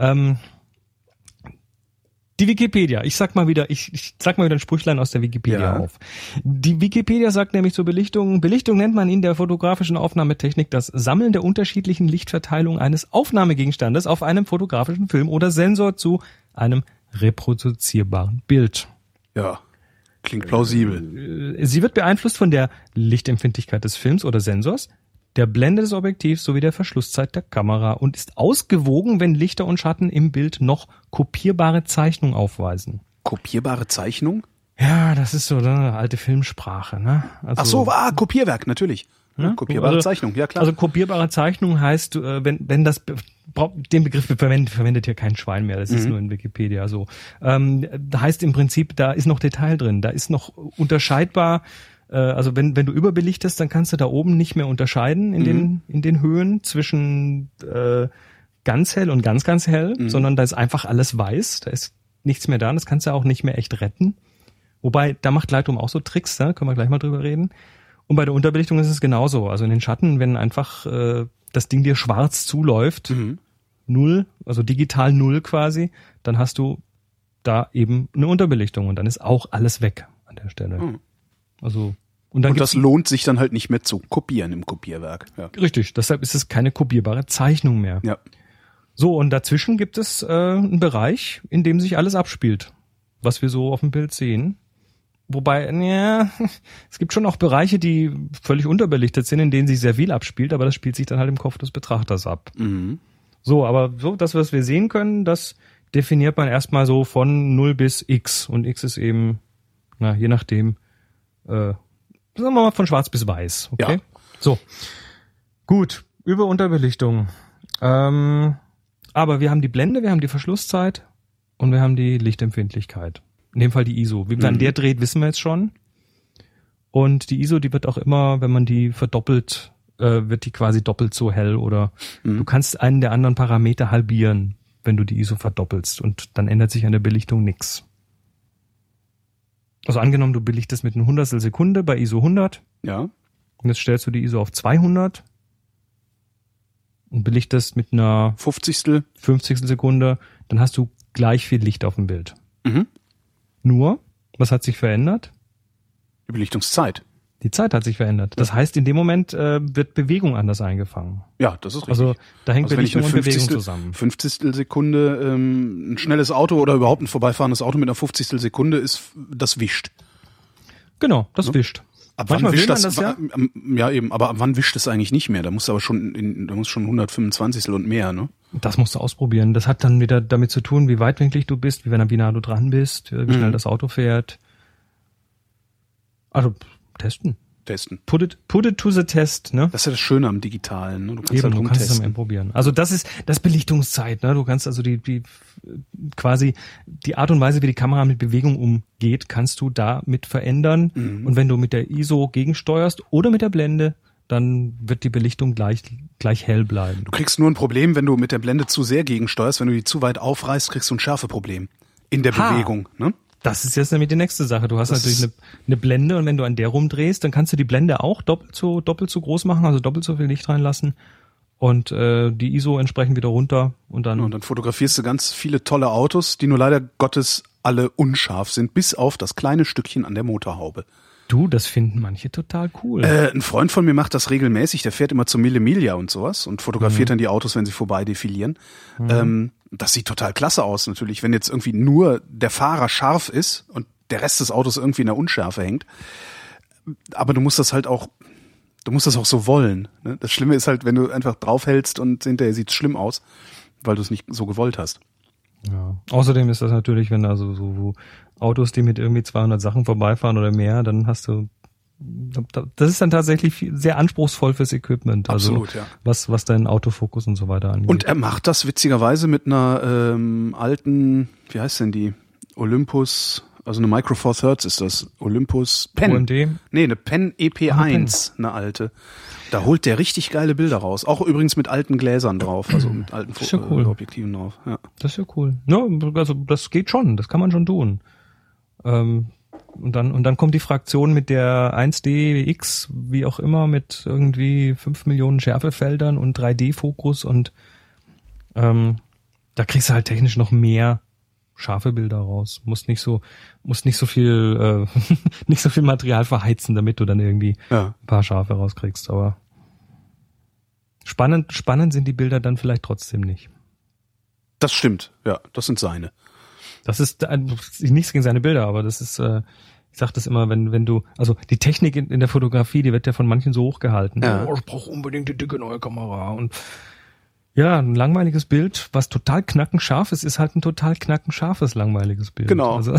[SPEAKER 3] die Wikipedia. Ich sag mal wieder ein Sprüchlein aus der Wikipedia auf. Die Wikipedia sagt nämlich zur Belichtung nennt man in der fotografischen Aufnahmetechnik das Sammeln der unterschiedlichen Lichtverteilung eines Aufnahmegegenstandes auf einem fotografischen Film oder Sensor zu einem reproduzierbaren Bild.
[SPEAKER 2] Ja, klingt plausibel.
[SPEAKER 3] Sie wird beeinflusst von der Lichtempfindlichkeit des Films oder Sensors, der Blende des Objektivs sowie der Verschlusszeit der Kamera und ist ausgewogen, wenn Lichter und Schatten im Bild noch kopierbare Zeichnung aufweisen.
[SPEAKER 2] Kopierbare Zeichnung?
[SPEAKER 3] Ja, das ist so eine alte Filmsprache, ne? Also,
[SPEAKER 2] Kopierwerk, natürlich. Ja, kopierbare Zeichnung, ja klar.
[SPEAKER 3] Also kopierbare Zeichnung heißt, wenn das, den Begriff verwendet hier kein Schwein mehr, das ist nur in Wikipedia so. Heißt im Prinzip, da ist noch Detail drin, da ist noch unterscheidbar. Also wenn du überbelichtest, dann kannst du da oben nicht mehr unterscheiden in den Höhen zwischen ganz hell und ganz, ganz hell, sondern da ist einfach alles weiß, da ist nichts mehr da, das kannst du auch nicht mehr echt retten. Wobei, da macht Lightroom auch so Tricks, da können wir gleich mal drüber reden. Und bei der Unterbelichtung ist es genauso. Also in den Schatten, wenn einfach das Ding dir schwarz zuläuft, 0, also digital 0 quasi, dann hast du da eben eine Unterbelichtung und dann ist auch alles weg an der Stelle. Also und
[SPEAKER 2] das lohnt sich dann halt nicht mehr zu kopieren im Kopierwerk. Ja.
[SPEAKER 3] Richtig, deshalb ist es keine kopierbare Zeichnung mehr.
[SPEAKER 2] Ja.
[SPEAKER 3] So, und dazwischen gibt es einen Bereich, in dem sich alles abspielt, was wir so auf dem Bild sehen. Wobei, es gibt schon auch Bereiche, die völlig unterbelichtet sind, in denen sich sehr viel abspielt, aber das spielt sich dann halt im Kopf des Betrachters ab. Mhm. So, aber so das, was wir sehen können, das definiert man erstmal so von 0 bis X. Und X ist eben, je nachdem, sagen wir mal von schwarz bis weiß, okay? Ja. So, gut, über Unterbelichtung. Aber wir haben die Blende, wir haben die Verschlusszeit und wir haben die Lichtempfindlichkeit. In dem Fall die ISO. Wie man der dreht, wissen wir jetzt schon. Und die ISO, die wird auch immer, wenn man die verdoppelt, wird die quasi doppelt so hell oder du kannst einen der anderen Parameter halbieren, wenn du die ISO verdoppelst und dann ändert sich an der Belichtung nichts. Also angenommen, du belichtest mit einer Hundertstel Sekunde bei ISO 100.
[SPEAKER 2] Ja.
[SPEAKER 3] Und jetzt stellst du die ISO auf 200 und belichtest mit einer
[SPEAKER 2] 50.
[SPEAKER 3] Sekunde, dann hast du gleich viel Licht auf dem Bild.
[SPEAKER 2] Mhm.
[SPEAKER 3] Nur, was hat sich verändert?
[SPEAKER 2] Die Belichtungszeit.
[SPEAKER 3] Die Zeit hat sich verändert. Das heißt, in dem Moment wird Bewegung anders eingefangen.
[SPEAKER 2] Ja, das ist richtig.
[SPEAKER 3] Also da hängt
[SPEAKER 2] Also wenn ich
[SPEAKER 3] Belichtung
[SPEAKER 2] eine
[SPEAKER 3] und Bewegung zusammen.
[SPEAKER 2] 50. Sekunde ein schnelles Auto oder überhaupt ein vorbeifahrendes Auto mit einer 50. Sekunde ist, das wischt.
[SPEAKER 3] Genau, das wischt.
[SPEAKER 2] Ab
[SPEAKER 3] Manchmal
[SPEAKER 2] wann wischt
[SPEAKER 3] will man
[SPEAKER 2] das?
[SPEAKER 3] das
[SPEAKER 2] Ja eben, aber ab wann wischt es eigentlich nicht mehr? Da muss aber schon da muss schon 125 und mehr, ne?
[SPEAKER 3] Das musst du ausprobieren. Das hat dann wieder damit zu tun, wie weitwinklig du bist, wie nah du dran bist, wie schnell das Auto fährt. Also testen. Put it to the test, ne?
[SPEAKER 2] Das ist ja das Schöne am Digitalen, ne? Du kannst
[SPEAKER 3] Eben,
[SPEAKER 2] halt
[SPEAKER 3] du kannst es
[SPEAKER 2] rumtesten.
[SPEAKER 3] am probieren. Also das ist das Belichtungszeit, ne? Du kannst also die quasi die Art und Weise, wie die Kamera mit Bewegung umgeht, kannst du damit verändern. Und wenn du mit der ISO gegensteuerst oder mit der Blende, dann wird die Belichtung gleich hell bleiben.
[SPEAKER 2] Du kriegst nur ein Problem, wenn du mit der Blende zu sehr gegensteuerst. Wenn du die zu weit aufreißt, kriegst du ein Schärfeproblem in der Bewegung, ne?
[SPEAKER 3] Das ist jetzt nämlich die nächste Sache. Du hast natürlich eine Blende und wenn du an der rumdrehst, dann kannst du die Blende auch doppelt so groß machen, also doppelt so viel Licht reinlassen und die ISO entsprechend wieder runter und dann
[SPEAKER 2] fotografierst du ganz viele tolle Autos, die nur leider Gottes alle unscharf sind, bis auf das kleine Stückchen an der Motorhaube.
[SPEAKER 3] Du, das finden manche total cool.
[SPEAKER 2] Ein Freund von mir macht das regelmäßig, der fährt immer zur Mille Miglia und sowas und fotografiert dann die Autos, wenn sie vorbei defilieren. Das sieht total klasse aus natürlich, wenn jetzt irgendwie nur der Fahrer scharf ist und der Rest des Autos irgendwie in der Unschärfe hängt. Aber du musst das auch so wollen. Ne? Das Schlimme ist halt, wenn du einfach draufhältst und hinterher sieht's schlimm aus, weil du es nicht so gewollt hast.
[SPEAKER 3] Ja. Außerdem ist das natürlich, wenn also so Autos, die mit irgendwie 200 Sachen vorbeifahren oder mehr, dann hast du, das ist dann tatsächlich sehr anspruchsvoll fürs Equipment.
[SPEAKER 2] Absolut,
[SPEAKER 3] also,
[SPEAKER 2] ja.
[SPEAKER 3] Was deinen Autofokus und so weiter angeht.
[SPEAKER 2] Und er macht das witzigerweise mit einer alten, wie heißt denn die? Olympus, also eine Micro Four Thirds ist das. Olympus Pen.
[SPEAKER 3] OMD?
[SPEAKER 2] Nee, eine Pen EP1, eine alte. Da holt der richtig geile Bilder raus. Auch übrigens mit alten Gläsern drauf, also mit alten Objektiven drauf. Ja.
[SPEAKER 3] Das ist ja cool. Ja, also das geht schon, das kann man schon tun. Und dann kommt die Fraktion mit der 1DX, wie auch immer, mit irgendwie 5 Millionen Schärfefeldern und 3D-Fokus und da kriegst du halt technisch noch mehr scharfe Bilder raus. Musst nicht so viel nicht so viel Material verheizen, damit du dann irgendwie ein paar scharfe rauskriegst. Aber spannend sind die Bilder dann vielleicht trotzdem nicht.
[SPEAKER 2] Das stimmt, ja, das sind seine.
[SPEAKER 3] Das ist nichts gegen seine Bilder, aber das ist, ich sag das immer, wenn du, also die Technik in der Fotografie, die wird ja von manchen so hochgehalten.
[SPEAKER 2] Ja.
[SPEAKER 3] Oh, ich brauche unbedingt die dicke neue Kamera und ja, ein langweiliges Bild, was total knackenscharf ist halt ein total knackenscharfes langweiliges Bild.
[SPEAKER 2] Genau.
[SPEAKER 3] Also,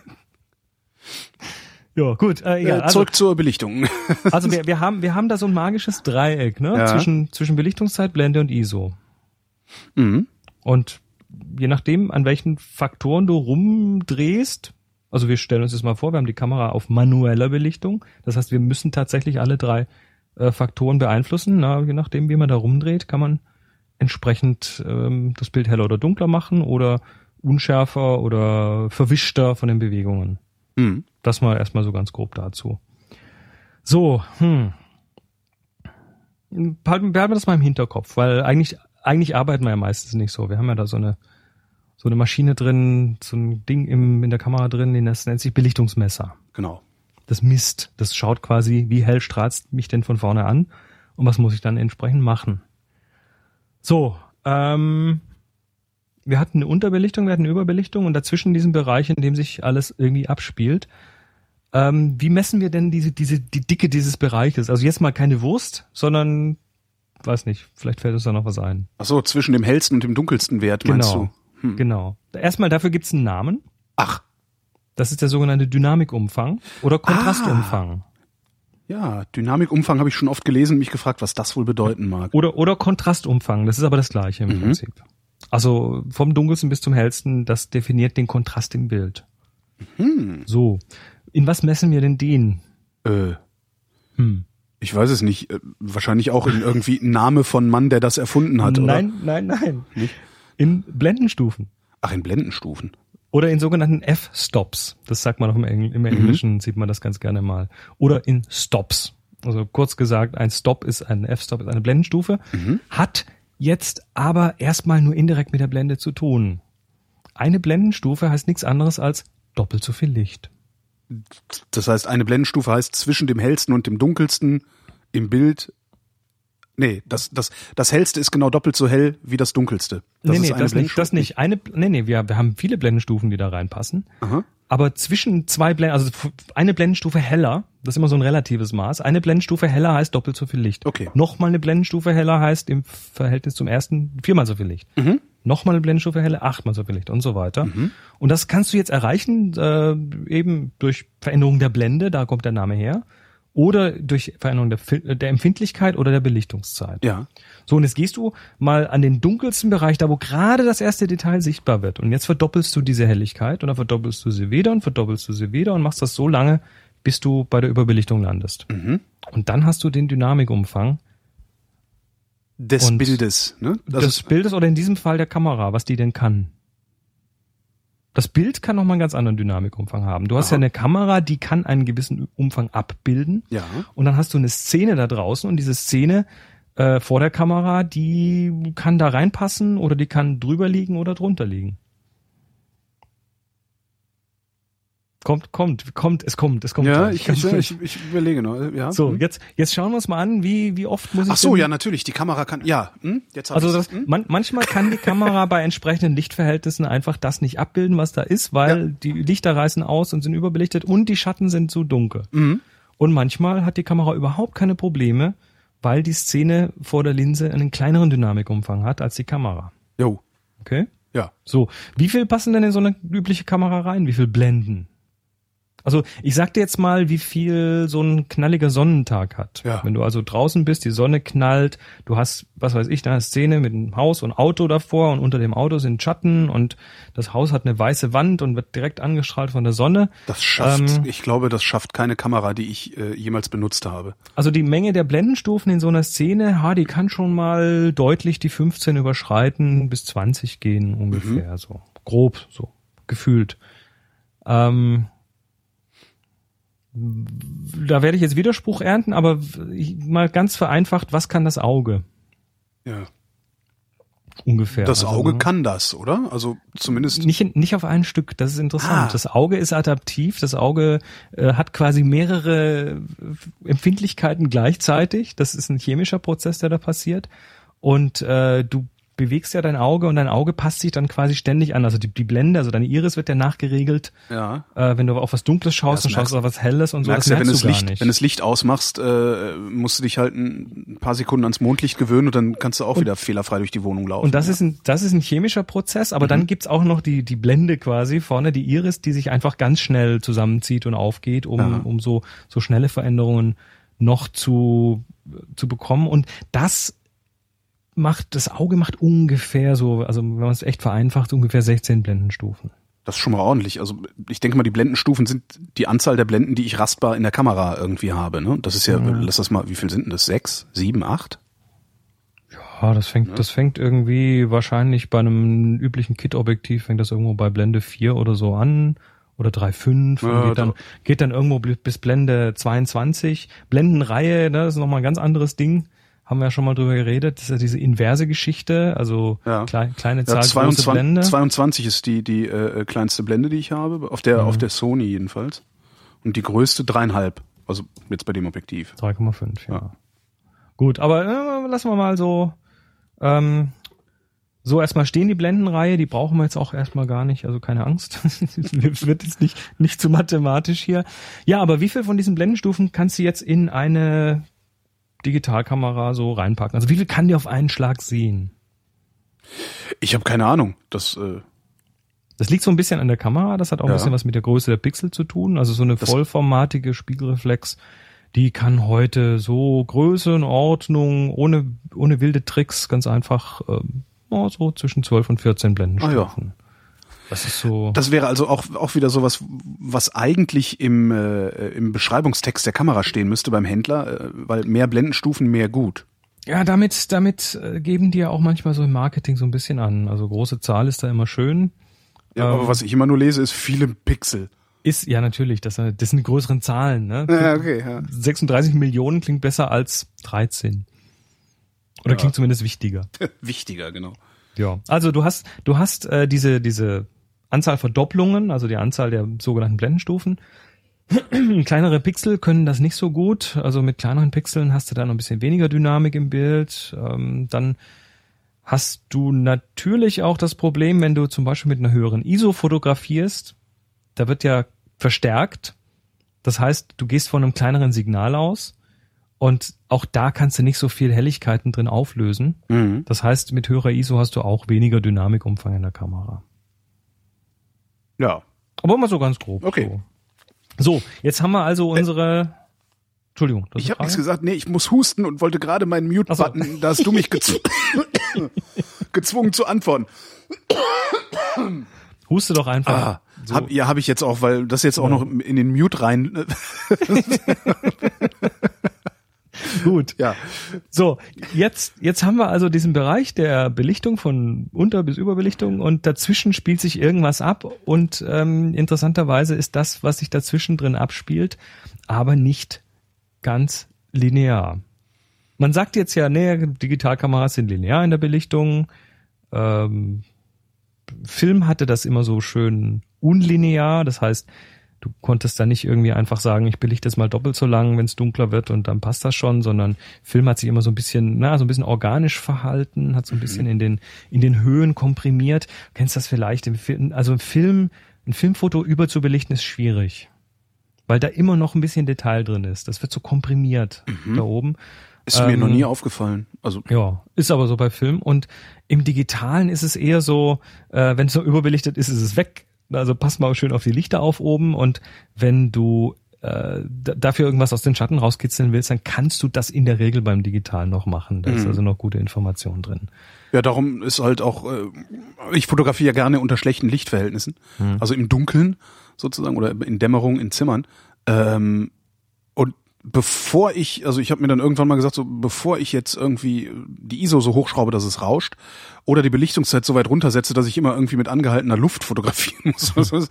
[SPEAKER 3] ja, gut. Egal.
[SPEAKER 2] Zurück zur Belichtung.
[SPEAKER 3] Also wir haben da so ein magisches Dreieck, ne?
[SPEAKER 2] Ja.
[SPEAKER 3] Zwischen Belichtungszeit, Blende und ISO.
[SPEAKER 2] Mhm.
[SPEAKER 3] Und je nachdem, an welchen Faktoren du rumdrehst, also wir stellen uns das mal vor, wir haben die Kamera auf manueller Belichtung. Das heißt, wir müssen tatsächlich alle 3 Faktoren beeinflussen. Je nachdem, wie man da rumdreht, kann man entsprechend das Bild heller oder dunkler machen oder unschärfer oder verwischter von den Bewegungen.
[SPEAKER 2] Mhm.
[SPEAKER 3] Das mal erstmal so ganz grob dazu. So, behalten wir das mal im Hinterkopf, weil eigentlich arbeiten wir ja meistens nicht so. Wir haben ja da so eine Maschine drin, so ein Ding in der Kamera drin, das nennt sich Belichtungsmesser.
[SPEAKER 2] Genau.
[SPEAKER 3] Das misst, das schaut quasi, wie hell strahlt's mich denn von vorne an und was muss ich dann entsprechend machen. So, wir hatten eine Unterbelichtung, wir hatten eine Überbelichtung und dazwischen diesen Bereich, in dem sich alles irgendwie abspielt. Wie messen wir denn die Dicke dieses Bereiches? Also jetzt mal keine Wurst, sondern, weiß nicht, vielleicht fällt uns da noch was ein.
[SPEAKER 2] Ach so, zwischen dem hellsten und dem dunkelsten Wert, meinst du?
[SPEAKER 3] Genau. Erstmal dafür gibt's einen Namen.
[SPEAKER 2] Ach.
[SPEAKER 3] Das ist der sogenannte Dynamikumfang oder Kontrastumfang.
[SPEAKER 2] Ja, Dynamikumfang habe ich schon oft gelesen und mich gefragt, was das wohl bedeuten mag.
[SPEAKER 3] Oder Kontrastumfang, das ist aber das Gleiche im Prinzip. Also vom dunkelsten bis zum hellsten, das definiert den Kontrast im Bild. So, in was messen wir denn den?
[SPEAKER 2] Ich weiß es nicht. Wahrscheinlich auch in irgendwie Name von Mann, der das erfunden hat, oder?
[SPEAKER 3] Nein.
[SPEAKER 2] Nicht?
[SPEAKER 3] In Blendenstufen.
[SPEAKER 2] Ach, in Blendenstufen.
[SPEAKER 3] Oder in sogenannten F-Stops. Das sagt man auch im Englischen, sieht man das ganz gerne mal. Oder in Stops. Also kurz gesagt, ein Stop ist ein F-Stop, ist eine Blendenstufe. Hat jetzt aber erstmal nur indirekt mit der Blende zu tun. Eine Blendenstufe heißt nichts anderes als doppelt so viel Licht.
[SPEAKER 2] Das heißt, eine Blendenstufe heißt zwischen dem hellsten und dem dunkelsten im Bild. Nee, das hellste ist genau doppelt so hell wie das dunkelste.
[SPEAKER 3] Das nicht. Wir haben viele Blendenstufen, die da reinpassen.
[SPEAKER 2] Aha.
[SPEAKER 3] Aber zwischen zwei Blenden, also eine Blendenstufe heller, das ist immer so ein relatives Maß, eine Blendenstufe heller heißt doppelt so viel Licht.
[SPEAKER 2] Okay.
[SPEAKER 3] Nochmal eine Blendenstufe heller heißt im Verhältnis zum ersten 4-mal so viel Licht. Nochmal eine Blendenstufe heller, 8-mal so viel Licht und so weiter. Und das kannst du jetzt erreichen, eben durch Veränderung der Blende, da kommt der Name her, oder durch Veränderung der Empfindlichkeit oder der Belichtungszeit.
[SPEAKER 2] Ja.
[SPEAKER 3] So, und jetzt gehst du mal an den dunkelsten Bereich, da wo gerade das erste Detail sichtbar wird. Und jetzt verdoppelst du diese Helligkeit und dann verdoppelst du sie wieder und machst das so lange, bis du bei der Überbelichtung landest. Und dann hast du den Dynamikumfang
[SPEAKER 2] des Bildes, ne?
[SPEAKER 3] Des Bildes oder in diesem Fall der Kamera, was die denn kann. Das Bild kann nochmal einen ganz anderen Dynamikumfang haben. Du hast ja eine Kamera, die kann einen gewissen Umfang abbilden.
[SPEAKER 2] Ja.
[SPEAKER 3] Und dann hast du eine Szene da draußen und diese Szene vor der Kamera, die kann da reinpassen oder die kann drüber liegen oder drunter liegen. Es kommt.
[SPEAKER 2] Ja, ich überlege noch. Ja.
[SPEAKER 3] So, jetzt schauen wir uns mal an, wie oft muss ich.
[SPEAKER 2] Ach so, ja, natürlich, die Kamera kann, ja. Jetzt
[SPEAKER 3] also manchmal kann die Kamera bei entsprechenden Lichtverhältnissen einfach das nicht abbilden, was da ist, weil die Lichter reißen aus und sind überbelichtet und die Schatten sind zu dunkel. Und manchmal hat die Kamera überhaupt keine Probleme, weil die Szene vor der Linse einen kleineren Dynamikumfang hat als die Kamera.
[SPEAKER 2] Jo.
[SPEAKER 3] Okay?
[SPEAKER 2] Ja.
[SPEAKER 3] So, wie viel passen denn in so eine übliche Kamera rein? Wie viel Blenden? Also ich sag dir jetzt mal, wie viel so ein knalliger Sonnentag hat.
[SPEAKER 2] Ja.
[SPEAKER 3] Wenn du also draußen bist, die Sonne knallt, du hast, was weiß ich, eine Szene mit einem Haus und Auto davor und unter dem Auto sind Schatten und das Haus hat eine weiße Wand und wird direkt angestrahlt von der Sonne.
[SPEAKER 2] Ich glaube, das schafft keine Kamera, die ich jemals benutzt habe.
[SPEAKER 3] Also die Menge der Blendenstufen in so einer Szene, die kann schon mal deutlich die 15 überschreiten, bis 20 gehen ungefähr, so grob, so gefühlt. Da werde ich jetzt Widerspruch ernten, aber mal ganz vereinfacht, was kann das Auge?
[SPEAKER 2] Ja.
[SPEAKER 3] Ungefähr.
[SPEAKER 2] Das Auge kann das, oder? Also zumindest.
[SPEAKER 3] Nicht auf ein Stück, das ist interessant. Das Auge ist adaptiv, das Auge hat quasi mehrere Empfindlichkeiten gleichzeitig. Das ist ein chemischer Prozess, der da passiert. Und du bewegst ja dein Auge und dein Auge passt sich dann quasi ständig an. Also die Blende, also deine Iris wird ja nachgeregelt.
[SPEAKER 2] Ja.
[SPEAKER 3] Wenn du auf was Dunkles schaust, dann schaust du auf was Helles und so.
[SPEAKER 2] Merkst ja, wenn du das Licht ausmachst, musst du dich halt ein paar Sekunden ans Mondlicht gewöhnen und dann kannst du auch wieder fehlerfrei durch die Wohnung laufen.
[SPEAKER 3] Und das ist ein chemischer Prozess, aber dann gibt's auch noch die Blende quasi vorne, die Iris, die sich einfach ganz schnell zusammenzieht und aufgeht, um so schnelle Veränderungen noch zu bekommen. Und das Auge macht ungefähr so, also wenn man es echt vereinfacht, ungefähr 16 Blendenstufen.
[SPEAKER 2] Das ist schon mal ordentlich. Also ich denke mal, die Blendenstufen sind die Anzahl der Blenden, die ich rastbar in der Kamera irgendwie habe. Ne? Das ist ja, lass das mal, wie viel sind denn das? 6, 7, 8?
[SPEAKER 3] Ja, das fängt irgendwie wahrscheinlich bei einem üblichen Kit-Objektiv, fängt das irgendwo bei Blende 4 oder so an. Oder 3,5 und geht dann irgendwo bis Blende 22. Blendenreihe, ne, das ist nochmal ein ganz anderes Ding. Haben wir ja schon mal drüber geredet. Das ist ja diese inverse Geschichte, also kleine Zahl, große Blende.
[SPEAKER 2] 22 ist die kleinste Blende, die ich habe, auf der Sony jedenfalls. Und die größte 3,5, also jetzt bei dem Objektiv.
[SPEAKER 3] 3,5, ja. Gut, aber lassen wir mal so erstmal stehen, die Blendenreihe, die brauchen wir jetzt auch erstmal gar nicht, also keine Angst. Wird jetzt nicht zu mathematisch hier. Ja, aber wie viel von diesen Blendenstufen kannst du jetzt in eine Digitalkamera so reinpacken? Also wie viel kann die auf einen Schlag sehen?
[SPEAKER 2] Ich habe keine Ahnung. Das
[SPEAKER 3] liegt so ein bisschen an der Kamera, das hat auch ein bisschen was mit der Größe der Pixel zu tun. Also so eine vollformatige Spiegelreflex, die kann heute so Größenordnung, ohne wilde Tricks, ganz einfach so zwischen 12 und 14 Blendenstufen. Das ist so.
[SPEAKER 2] Das wäre also auch wieder sowas, was eigentlich im Beschreibungstext der Kamera stehen müsste beim Händler, weil mehr Blendenstufen, mehr gut.
[SPEAKER 3] Ja, damit geben die ja auch manchmal so im Marketing so ein bisschen an. Also große Zahl ist da immer schön.
[SPEAKER 2] Ja, aber was ich immer nur lese, ist viele Pixel.
[SPEAKER 3] Ist, ja natürlich, das sind die größeren Zahlen, ne?
[SPEAKER 2] Ja, okay, ja.
[SPEAKER 3] 36 Millionen klingt besser als 13. Oder klingt zumindest wichtiger.
[SPEAKER 2] Wichtiger, genau.
[SPEAKER 3] Ja. Also du hast diese Anzahl Verdopplungen, also die Anzahl der sogenannten Blendenstufen. Kleinere Pixel können das nicht so gut. Also mit kleineren Pixeln hast du da noch ein bisschen weniger Dynamik im Bild. Dann hast du natürlich auch das Problem, wenn du zum Beispiel mit einer höheren ISO fotografierst, da wird ja verstärkt. Das heißt, du gehst von einem kleineren Signal aus und auch da kannst du nicht so viel Helligkeiten drin auflösen. Mhm. Das heißt, mit höherer ISO hast du auch weniger Dynamikumfang in der Kamera.
[SPEAKER 2] Ja.
[SPEAKER 3] Aber mal so ganz grob.
[SPEAKER 2] Okay.
[SPEAKER 3] So, jetzt haben wir also unsere... Entschuldigung.
[SPEAKER 2] Ich habe nichts gesagt. Nee, ich muss husten und wollte gerade meinen Mute-Button, da hast du mich gezwungen zu antworten.
[SPEAKER 3] Huste doch einfach.
[SPEAKER 2] So. Hab ich jetzt auch, weil das jetzt auch noch in den Mute rein...
[SPEAKER 3] Gut.
[SPEAKER 2] Ja.
[SPEAKER 3] So, jetzt haben wir also diesen Bereich der Belichtung von Unter- bis Überbelichtung und dazwischen spielt sich irgendwas ab und interessanterweise ist das, was sich dazwischen drin abspielt, aber nicht ganz linear. Man sagt jetzt ja, nee, Digitalkameras sind linear in der Belichtung. Film hatte das immer so schön unlinear, das heißt, du konntest da nicht irgendwie einfach sagen, ich belichte es mal doppelt so lang, wenn es dunkler wird und dann passt das schon, sondern Film hat sich immer so ein bisschen organisch verhalten, hat so ein bisschen in den Höhen komprimiert. Du kennst das vielleicht im Film, also ein Filmfoto überzubelichten ist schwierig, weil da immer noch ein bisschen Detail drin ist. Das wird so komprimiert da oben.
[SPEAKER 2] Ist mir noch nie aufgefallen. Also
[SPEAKER 3] ja, ist aber so bei Film. Und im Digitalen ist es eher so, wenn es so überbelichtet ist, ist es weg. Also pass mal schön auf die Lichter auf oben und wenn du dafür irgendwas aus den Schatten rauskitzeln willst, dann kannst du das in der Regel beim Digitalen noch machen. Da ist also noch gute Information drin.
[SPEAKER 2] Ja, darum ist halt auch, ich fotografiere ja gerne unter schlechten Lichtverhältnissen, also im Dunkeln sozusagen oder in Dämmerung in Zimmern. Und ich habe mir dann irgendwann mal gesagt, so bevor ich jetzt irgendwie die ISO so hochschraube, dass es rauscht, oder die Belichtungszeit so weit runtersetze, dass ich immer irgendwie mit angehaltener Luft fotografieren muss,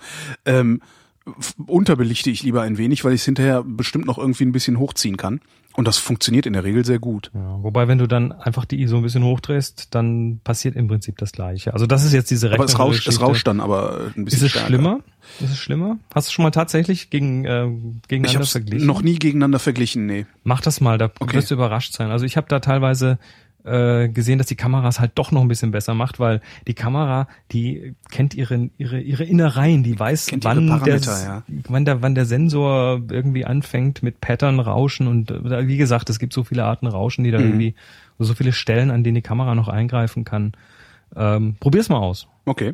[SPEAKER 2] unterbelichte ich lieber ein wenig, weil ich es hinterher bestimmt noch irgendwie ein bisschen hochziehen kann. Und das funktioniert in der Regel sehr gut.
[SPEAKER 3] Ja, wobei, wenn du dann einfach die ISO ein bisschen hochdrehst, dann passiert im Prinzip das Gleiche. Also das ist jetzt diese Rechnung.
[SPEAKER 2] Aber es rauscht dann aber ein bisschen
[SPEAKER 3] Ist es
[SPEAKER 2] stärker.
[SPEAKER 3] Schlimmer? Ist es schlimmer? Hast du schon mal tatsächlich gegeneinander verglichen?
[SPEAKER 2] Noch nie gegeneinander verglichen, nee.
[SPEAKER 3] Mach das mal, da wirst du überrascht sein. Also ich habe da teilweise gesehen, dass die Kameras halt doch noch ein bisschen besser macht, weil die Kamera, die kennt ihre Innereien, die weiß, wann der Sensor irgendwie anfängt mit Pattern, Rauschen und wie gesagt, es gibt so viele Arten Rauschen, die da irgendwie, so viele Stellen, an denen die Kamera noch eingreifen kann. Probier's mal aus.
[SPEAKER 2] Okay.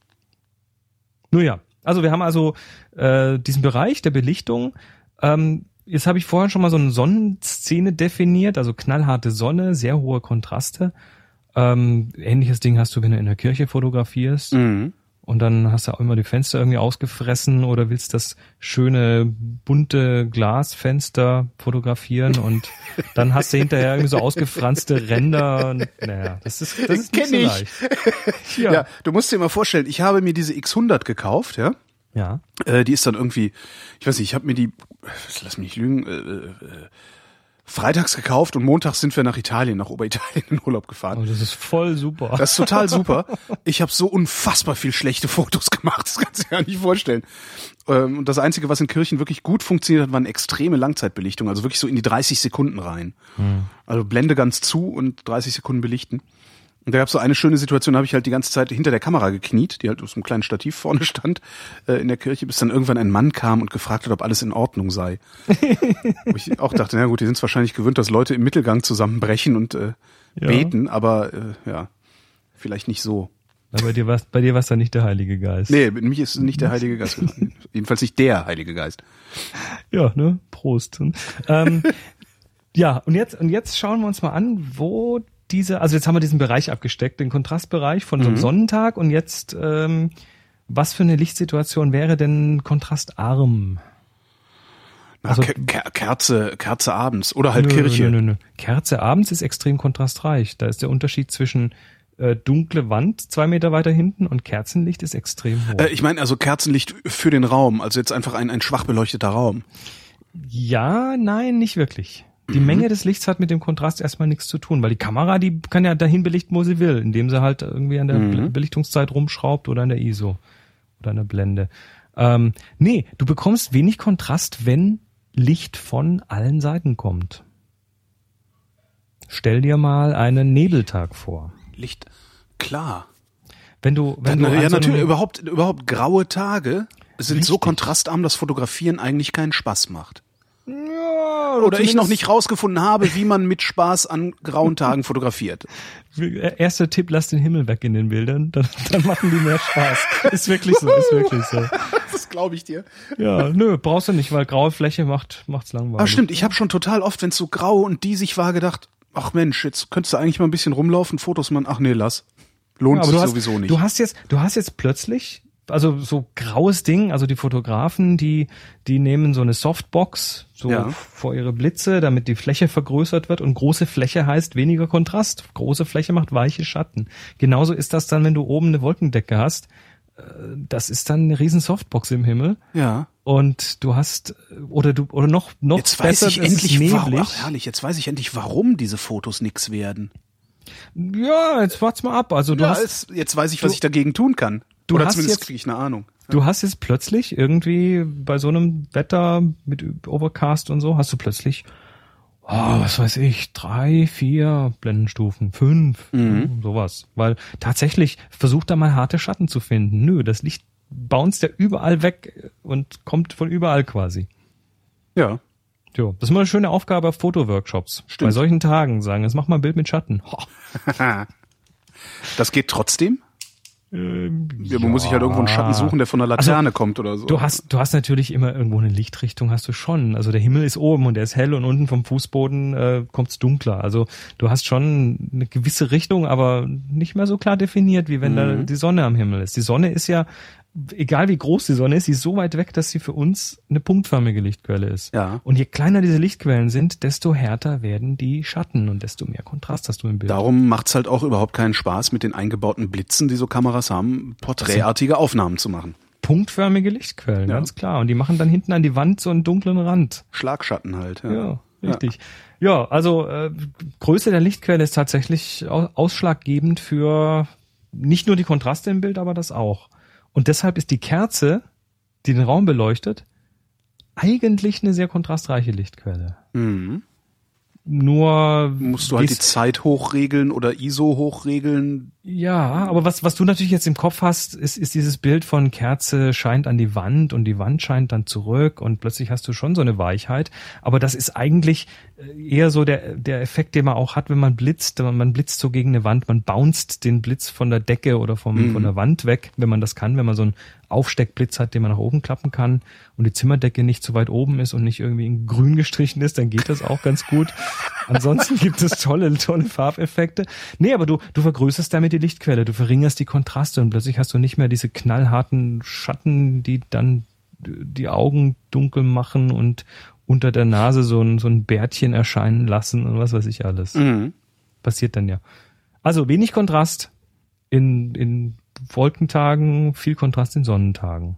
[SPEAKER 3] Nun ja, also wir haben also diesen Bereich der Belichtung. Jetzt habe ich vorhin schon mal so eine Sonnenszene definiert, also knallharte Sonne, sehr hohe Kontraste. Ähnliches Ding hast du, wenn du in der Kirche fotografierst. Und dann hast du auch immer die Fenster irgendwie ausgefressen oder willst das schöne, bunte Glasfenster fotografieren und dann hast du hinterher irgendwie so ausgefranste Ränder. Und, naja, das ist nicht so leicht.
[SPEAKER 2] Ja, du musst dir mal vorstellen, ich habe mir diese X100 gekauft, ja.
[SPEAKER 3] Ja.
[SPEAKER 2] Die ist dann irgendwie, ich weiß nicht, ich habe mir die, lass mich nicht lügen, freitags gekauft und montags sind wir nach Oberitalien in Urlaub gefahren.
[SPEAKER 3] Oh, das ist voll super.
[SPEAKER 2] Das ist total super. Ich habe so unfassbar viel schlechte Fotos gemacht, das kannst du dir gar nicht vorstellen. Und das Einzige, was in Kirchen wirklich gut funktioniert hat, waren extreme Langzeitbelichtung, also wirklich so in die 30 Sekunden rein. Also Blende ganz zu und 30 Sekunden belichten. Und da gab es so eine schöne Situation, da habe ich halt die ganze Zeit hinter der Kamera gekniet, die halt aus einem kleinen Stativ vorne stand in der Kirche, bis dann irgendwann ein Mann kam und gefragt hat, ob alles in Ordnung sei. Wo ich auch dachte, na gut, die sind es wahrscheinlich gewöhnt, dass Leute im Mittelgang zusammenbrechen und beten, aber vielleicht nicht so.
[SPEAKER 3] Aber bei dir war's dann nicht der Heilige Geist.
[SPEAKER 2] Nee, mit mich ist nicht der Heilige Geist. Jedenfalls nicht der Heilige Geist.
[SPEAKER 3] Ja, ne? Prost. Ja, und jetzt schauen wir uns mal an, wo also jetzt haben wir diesen Bereich abgesteckt, den Kontrastbereich von so einem Sonnentag und jetzt, was was für eine Lichtsituation wäre denn kontrastarm?
[SPEAKER 2] Na, also Kerze abends oder halt Kirche.
[SPEAKER 3] Nö. Kerze abends ist extrem kontrastreich. Da ist der Unterschied zwischen dunkle Wand 2 Meter weiter hinten und Kerzenlicht ist extrem hoch.
[SPEAKER 2] Ich meine also Kerzenlicht für den Raum, also jetzt einfach ein schwach beleuchteter Raum.
[SPEAKER 3] Ja, nein, nicht wirklich. Die Menge des Lichts hat mit dem Kontrast erstmal nichts zu tun, weil die Kamera, die kann ja dahin belichten, wo sie will, indem sie halt irgendwie an der Belichtungszeit rumschraubt oder an der ISO oder an der Blende. Nee, du bekommst wenig Kontrast, wenn Licht von allen Seiten kommt. Stell dir mal einen Nebeltag vor.
[SPEAKER 2] Licht, klar.
[SPEAKER 3] Wenn du
[SPEAKER 2] ja, natürlich, überhaupt graue Tage sind
[SPEAKER 3] richtig
[SPEAKER 2] so kontrastarm, dass Fotografieren eigentlich keinen Spaß macht.
[SPEAKER 3] Ja,
[SPEAKER 2] oder ich noch nicht rausgefunden habe, wie man mit Spaß an grauen Tagen fotografiert.
[SPEAKER 3] Erster Tipp, lass den Himmel weg in den Bildern, dann machen die mehr Spaß. Ist wirklich so.
[SPEAKER 2] Das glaube ich dir.
[SPEAKER 3] Ja, nö, brauchst du nicht, weil graue Fläche macht's langweilig.
[SPEAKER 2] Ah, stimmt, ich habe schon total oft, wenn es so grau und diesig war, gedacht, ach Mensch, jetzt könntest du eigentlich mal ein bisschen rumlaufen, Fotos machen, ach nee, lass. Lohnt sich sowieso nicht.
[SPEAKER 3] Du hast jetzt plötzlich, also so graues Ding, also die Fotografen, die nehmen so eine Softbox vor ihre Blitze, damit die Fläche vergrößert wird, und große Fläche heißt weniger Kontrast. Große Fläche macht weiche Schatten. Genauso ist das dann, wenn du oben eine Wolkendecke hast. Das ist dann eine riesen Softbox im Himmel.
[SPEAKER 2] Ja.
[SPEAKER 3] Und du hast, oder noch
[SPEAKER 2] jetzt
[SPEAKER 3] besser,
[SPEAKER 2] weiß ich endlich,
[SPEAKER 3] neblig.
[SPEAKER 2] Ach, herrlich, jetzt weiß ich endlich, warum diese Fotos nix werden.
[SPEAKER 3] Ja, jetzt wart's mal ab. Also
[SPEAKER 2] jetzt weiß ich, was ich dagegen tun kann. Oder zumindest kriege ich eine Ahnung.
[SPEAKER 3] Du hast jetzt plötzlich irgendwie bei so einem Wetter mit Overcast und so, hast du plötzlich, was weiß ich, 3, 4 Blendenstufen, 5, sowas. Weil tatsächlich, versuch da mal harte Schatten zu finden. Nö, das Licht bounced ja überall weg und kommt von überall quasi.
[SPEAKER 2] Ja.
[SPEAKER 3] Jo, das ist mal eine schöne Aufgabe auf Fotoworkshops. Stimmt. Bei solchen Tagen sagen, jetzt mach mal ein Bild mit Schatten.
[SPEAKER 2] Das geht trotzdem? Man muss sich halt irgendwo einen Schatten suchen, der von der Laterne kommt oder so.
[SPEAKER 3] Du hast natürlich immer irgendwo eine Lichtrichtung, hast du schon. Also der Himmel ist oben und der ist hell und unten vom Fußboden kommt's dunkler. Also du hast schon eine gewisse Richtung, aber nicht mehr so klar definiert, wie wenn da die Sonne am Himmel ist. Die Sonne ist ja, egal wie groß die Sonne ist, sie ist so weit weg, dass sie für uns eine punktförmige Lichtquelle ist.
[SPEAKER 2] Ja.
[SPEAKER 3] Und je kleiner diese Lichtquellen sind, desto härter werden die Schatten und desto mehr Kontrast hast du im Bild.
[SPEAKER 2] Darum macht's halt auch überhaupt keinen Spaß, mit den eingebauten Blitzen, die so Kameras haben, porträtartige Aufnahmen zu machen.
[SPEAKER 3] Punktförmige Lichtquellen, ganz klar. Und die machen dann hinten an die Wand so einen dunklen Rand.
[SPEAKER 2] Schlagschatten halt.
[SPEAKER 3] Ja, richtig. Ja, also Größe der Lichtquelle ist tatsächlich ausschlaggebend für nicht nur die Kontraste im Bild, aber das auch. Und deshalb ist die Kerze, die den Raum beleuchtet, eigentlich eine sehr kontrastreiche Lichtquelle.
[SPEAKER 2] Mhm.
[SPEAKER 3] Nur
[SPEAKER 2] musst du halt die Zeit hochregeln oder ISO hochregeln.
[SPEAKER 3] Ja, aber was du natürlich jetzt im Kopf hast, ist dieses Bild von Kerze scheint an die Wand und die Wand scheint dann zurück und plötzlich hast du schon so eine Weichheit. Aber das ist eigentlich eher so der Effekt, den man auch hat, wenn man blitzt. Man blitzt so gegen eine Wand, man bounced den Blitz von der Decke oder von der Wand weg, wenn man das kann, wenn man so einen Aufsteckblitz hat, den man nach oben klappen kann und die Zimmerdecke nicht zu weit oben ist und nicht irgendwie in grün gestrichen ist, dann geht das auch ganz gut. Ansonsten gibt es tolle Farbeffekte. Nee, aber du vergrößerst damit die Lichtquelle, du verringerst die Kontraste und plötzlich hast du nicht mehr diese knallharten Schatten, die dann die Augen dunkel machen und unter der Nase so ein Bärtchen erscheinen lassen und was weiß ich alles. Passiert dann ja. Also wenig Kontrast in Wolkentagen, viel Kontrast in Sonnentagen.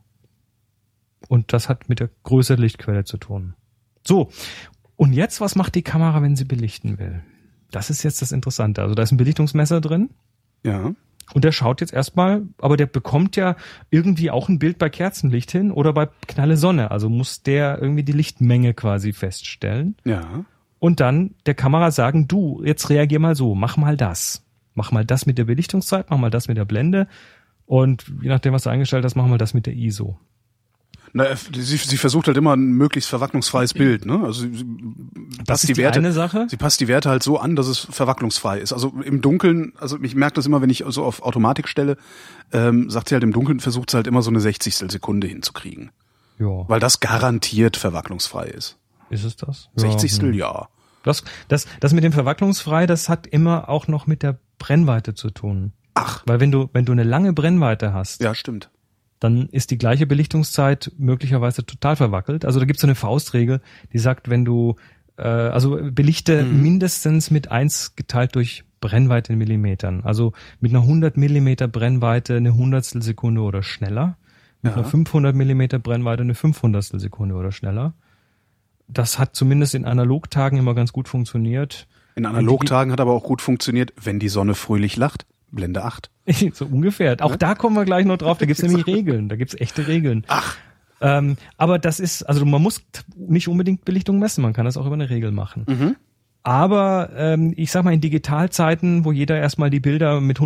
[SPEAKER 3] Und das hat mit der Größe der Lichtquelle zu tun. So, und jetzt, was macht die Kamera, wenn sie belichten will? Das ist jetzt das Interessante. Also da ist ein Belichtungsmesser drin.
[SPEAKER 2] Ja.
[SPEAKER 3] Und der schaut jetzt erstmal, aber der bekommt ja irgendwie auch ein Bild bei Kerzenlicht hin oder bei knalle Sonne. Also muss der irgendwie die Lichtmenge quasi feststellen.
[SPEAKER 2] Ja.
[SPEAKER 3] Und dann der Kamera sagen, du, jetzt reagier mal so, mach mal das. Mach mal das mit der Belichtungszeit, mach mal das mit der Blende und je nachdem, was du eingestellt hast, mach mal das mit der ISO.
[SPEAKER 2] Na, sie versucht halt immer ein möglichst verwacklungsfreies Bild, ne? Also
[SPEAKER 3] das ist die eine Sache.
[SPEAKER 2] Sie passt die Werte halt so an, dass es verwacklungsfrei ist. Also im Dunkeln, also ich merke das immer, wenn ich so auf Automatik stelle, sagt sie halt im Dunkeln, versucht sie halt immer so eine 60stel Sekunde hinzukriegen.
[SPEAKER 3] Ja.
[SPEAKER 2] Weil das garantiert verwacklungsfrei ist.
[SPEAKER 3] Ist es das?
[SPEAKER 2] 60stel, ja.
[SPEAKER 3] Das mit dem verwacklungsfrei, das hat immer auch noch mit der Brennweite zu tun.
[SPEAKER 2] Ach.
[SPEAKER 3] Weil wenn du eine lange Brennweite hast.
[SPEAKER 2] Ja, stimmt.
[SPEAKER 3] dann ist die gleiche Belichtungszeit möglicherweise total verwackelt. Also da gibt es so eine Faustregel, die sagt, wenn du belichte mindestens mit 1 geteilt durch Brennweite in Millimetern. Also mit einer 100 Millimeter Brennweite eine Hundertstelsekunde oder schneller. Mit einer 500 Millimeter Brennweite eine 500stel oder schneller. Das hat zumindest in Analogtagen immer ganz gut funktioniert.
[SPEAKER 2] In Analogtagen hat aber auch gut funktioniert, wenn die Sonne fröhlich lacht. Blende 8.
[SPEAKER 3] So ungefähr. Auch da kommen wir gleich noch drauf. Da gibt's nämlich Regeln. Da gibt's echte Regeln.
[SPEAKER 2] Ach.
[SPEAKER 3] Aber das ist, also man muss nicht unbedingt Belichtung messen. Man kann das auch über eine Regel machen.
[SPEAKER 2] Mhm.
[SPEAKER 3] Aber ich sag mal, in Digitalzeiten, wo jeder erstmal die Bilder mit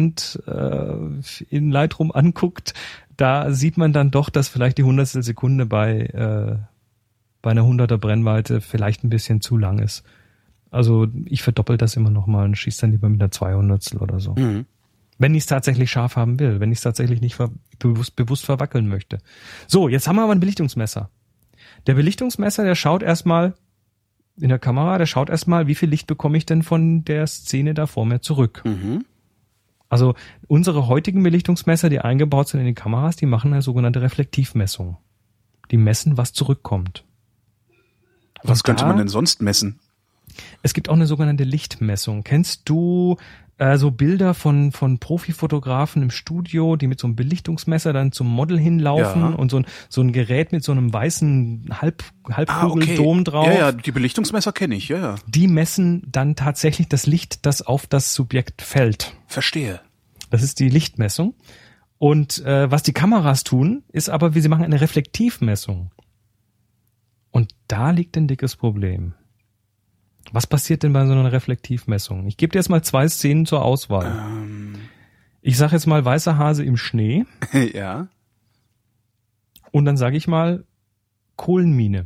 [SPEAKER 3] 100% in Lightroom anguckt, da sieht man dann doch, dass vielleicht die Hundertstelsekunde bei einer 100er Brennweite vielleicht ein bisschen zu lang ist. Also ich verdoppel das immer nochmal und schieße dann lieber mit einer 200stel oder so.
[SPEAKER 2] Mhm.
[SPEAKER 3] Wenn ich es tatsächlich scharf haben will, wenn ich es tatsächlich nicht bewusst verwackeln möchte. So, jetzt haben wir aber ein Belichtungsmesser. Der Belichtungsmesser, der schaut erstmal in der Kamera, der schaut erstmal, wie viel Licht bekomme ich denn von der Szene da vor mir zurück.
[SPEAKER 2] Mhm.
[SPEAKER 3] Also unsere heutigen Belichtungsmesser, die eingebaut sind in die Kameras, die machen eine sogenannte Reflektivmessung. Die messen, was zurückkommt.
[SPEAKER 2] Was könnte man denn sonst messen?
[SPEAKER 3] Es gibt auch eine sogenannte Lichtmessung. Kennst du so Bilder von Profifotografen im Studio, die mit so einem Belichtungsmesser dann zum Model hinlaufen und so ein Gerät mit so einem weißen Halbkugeldom drauf?
[SPEAKER 2] Ja, die Belichtungsmesser kenne ich, ja.
[SPEAKER 3] Die messen dann tatsächlich das Licht, das auf das Subjekt fällt.
[SPEAKER 2] Verstehe.
[SPEAKER 3] Das ist die Lichtmessung. Und was die Kameras tun, ist aber, sie machen eine Reflektivmessung. Und da liegt ein dickes Problem. Was passiert denn bei so einer Reflektivmessung? Ich gebe dir jetzt mal 2 Szenen zur Auswahl. Ich sage jetzt mal weißer Hase im Schnee.
[SPEAKER 2] Ja.
[SPEAKER 3] Und dann sage ich mal Kohlenmine.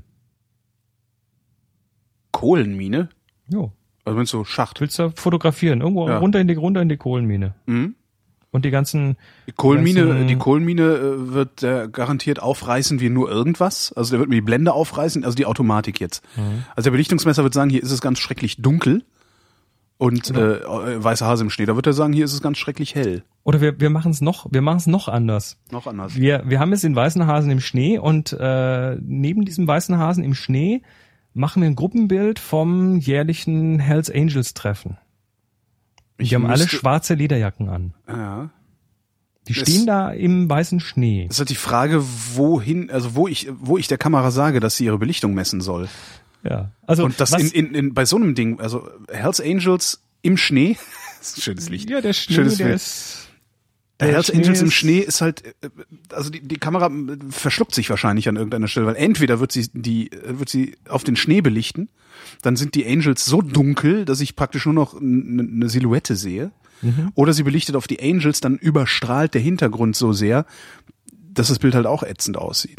[SPEAKER 2] Kohlenmine?
[SPEAKER 3] Jo.
[SPEAKER 2] Also meinst du Schacht?
[SPEAKER 3] Willst du fotografieren? Irgendwo runter in die Kohlenmine.
[SPEAKER 2] Mhm.
[SPEAKER 3] Und die ganzen...
[SPEAKER 2] Die Kohlenmine wird garantiert aufreißen wie nur irgendwas. Also der wird mir die Blende aufreißen, also die Automatik jetzt. Mhm. Also der Belichtungsmesser wird sagen, hier ist es ganz schrecklich dunkel. Und weißer Hase im Schnee, da wird er sagen, hier ist es ganz schrecklich hell.
[SPEAKER 3] Oder wir machen es noch anders.
[SPEAKER 2] Noch anders.
[SPEAKER 3] Wir haben jetzt den weißen Hasen im Schnee und neben diesem weißen Hasen im Schnee machen wir ein Gruppenbild vom jährlichen Hells Angels Treffen. Die haben alle schwarze Lederjacken an.
[SPEAKER 2] Ja.
[SPEAKER 3] Die stehen da im weißen Schnee.
[SPEAKER 2] Das ist halt die Frage, wohin, also wo ich der Kamera sage, dass sie ihre Belichtung messen soll.
[SPEAKER 3] Ja. Also
[SPEAKER 2] und das bei so einem Ding, also Hells Angels im Schnee, das ist ein schönes Licht.
[SPEAKER 3] Ja, der Schnee,
[SPEAKER 2] schönes
[SPEAKER 3] der
[SPEAKER 2] Bild.
[SPEAKER 3] ist...
[SPEAKER 2] Der Hells Angels im Schnee ist halt, also die Kamera verschluckt sich wahrscheinlich an irgendeiner Stelle, weil entweder wird sie auf den Schnee belichten, dann sind die Angels so dunkel, dass ich praktisch nur noch eine Silhouette sehe, oder sie belichtet auf die Angels, dann überstrahlt der Hintergrund so sehr, dass das Bild halt auch ätzend aussieht.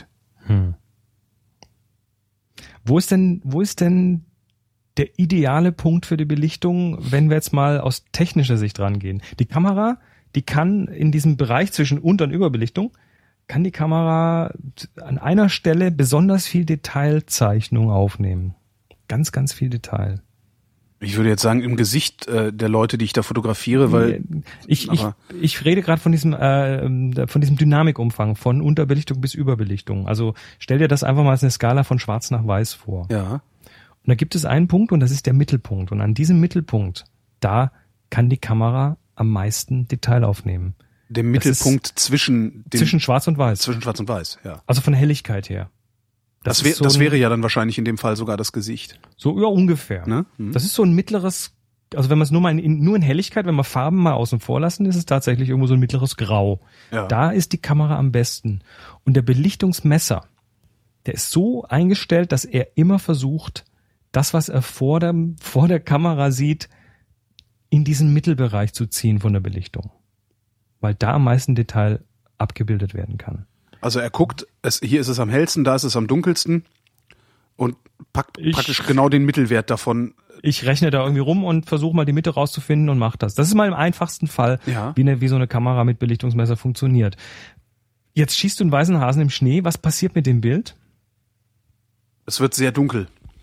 [SPEAKER 3] Wo ist denn der ideale Punkt für die Belichtung, wenn wir jetzt mal aus technischer Sicht rangehen? Die Kamera, die kann in diesem Bereich zwischen Unter- und Überbelichtung, kann die Kamera an einer Stelle besonders viel Detailzeichnung aufnehmen. Ganz, ganz viel Detail.
[SPEAKER 2] Ich würde jetzt sagen, im Gesicht der Leute, die ich da fotografiere, weil...
[SPEAKER 3] Ich rede gerade von diesem Dynamikumfang, von Unterbelichtung bis Überbelichtung. Also stell dir das einfach mal als eine Skala von schwarz nach weiß vor.
[SPEAKER 2] Ja.
[SPEAKER 3] Und da gibt es einen Punkt und das ist der Mittelpunkt. Und an diesem Mittelpunkt, da kann die Kamera am meisten Detail aufnehmen.
[SPEAKER 2] Der Mittelpunkt zwischen
[SPEAKER 3] Schwarz und Weiß.
[SPEAKER 2] Zwischen Schwarz und Weiß, ja.
[SPEAKER 3] Also von der Helligkeit her.
[SPEAKER 2] Das wäre ja dann wahrscheinlich in dem Fall sogar das Gesicht.
[SPEAKER 3] So, ja, ungefähr.
[SPEAKER 2] Ne?
[SPEAKER 3] Das ist so ein mittleres, also wenn man es nur in Helligkeit, wenn wir Farben mal außen vor lassen, ist es tatsächlich irgendwo so ein mittleres Grau. Ja. Da ist die Kamera am besten. Und der Belichtungsmesser, der ist so eingestellt, dass er immer versucht, das, was er vor der Kamera sieht, in diesen Mittelbereich zu ziehen von der Belichtung. Weil da am meisten Detail abgebildet werden kann.
[SPEAKER 2] Also er guckt, hier ist es am hellsten, da ist es am dunkelsten und packt praktisch genau den Mittelwert davon.
[SPEAKER 3] Ich rechne da irgendwie rum und versuche mal die Mitte rauszufinden und mache das. Das ist mal im einfachsten Fall, wie so eine Kamera mit Belichtungsmesser funktioniert. Jetzt schießt du einen weißen Hasen im Schnee. Was passiert mit dem Bild?
[SPEAKER 2] Es wird sehr dunkel.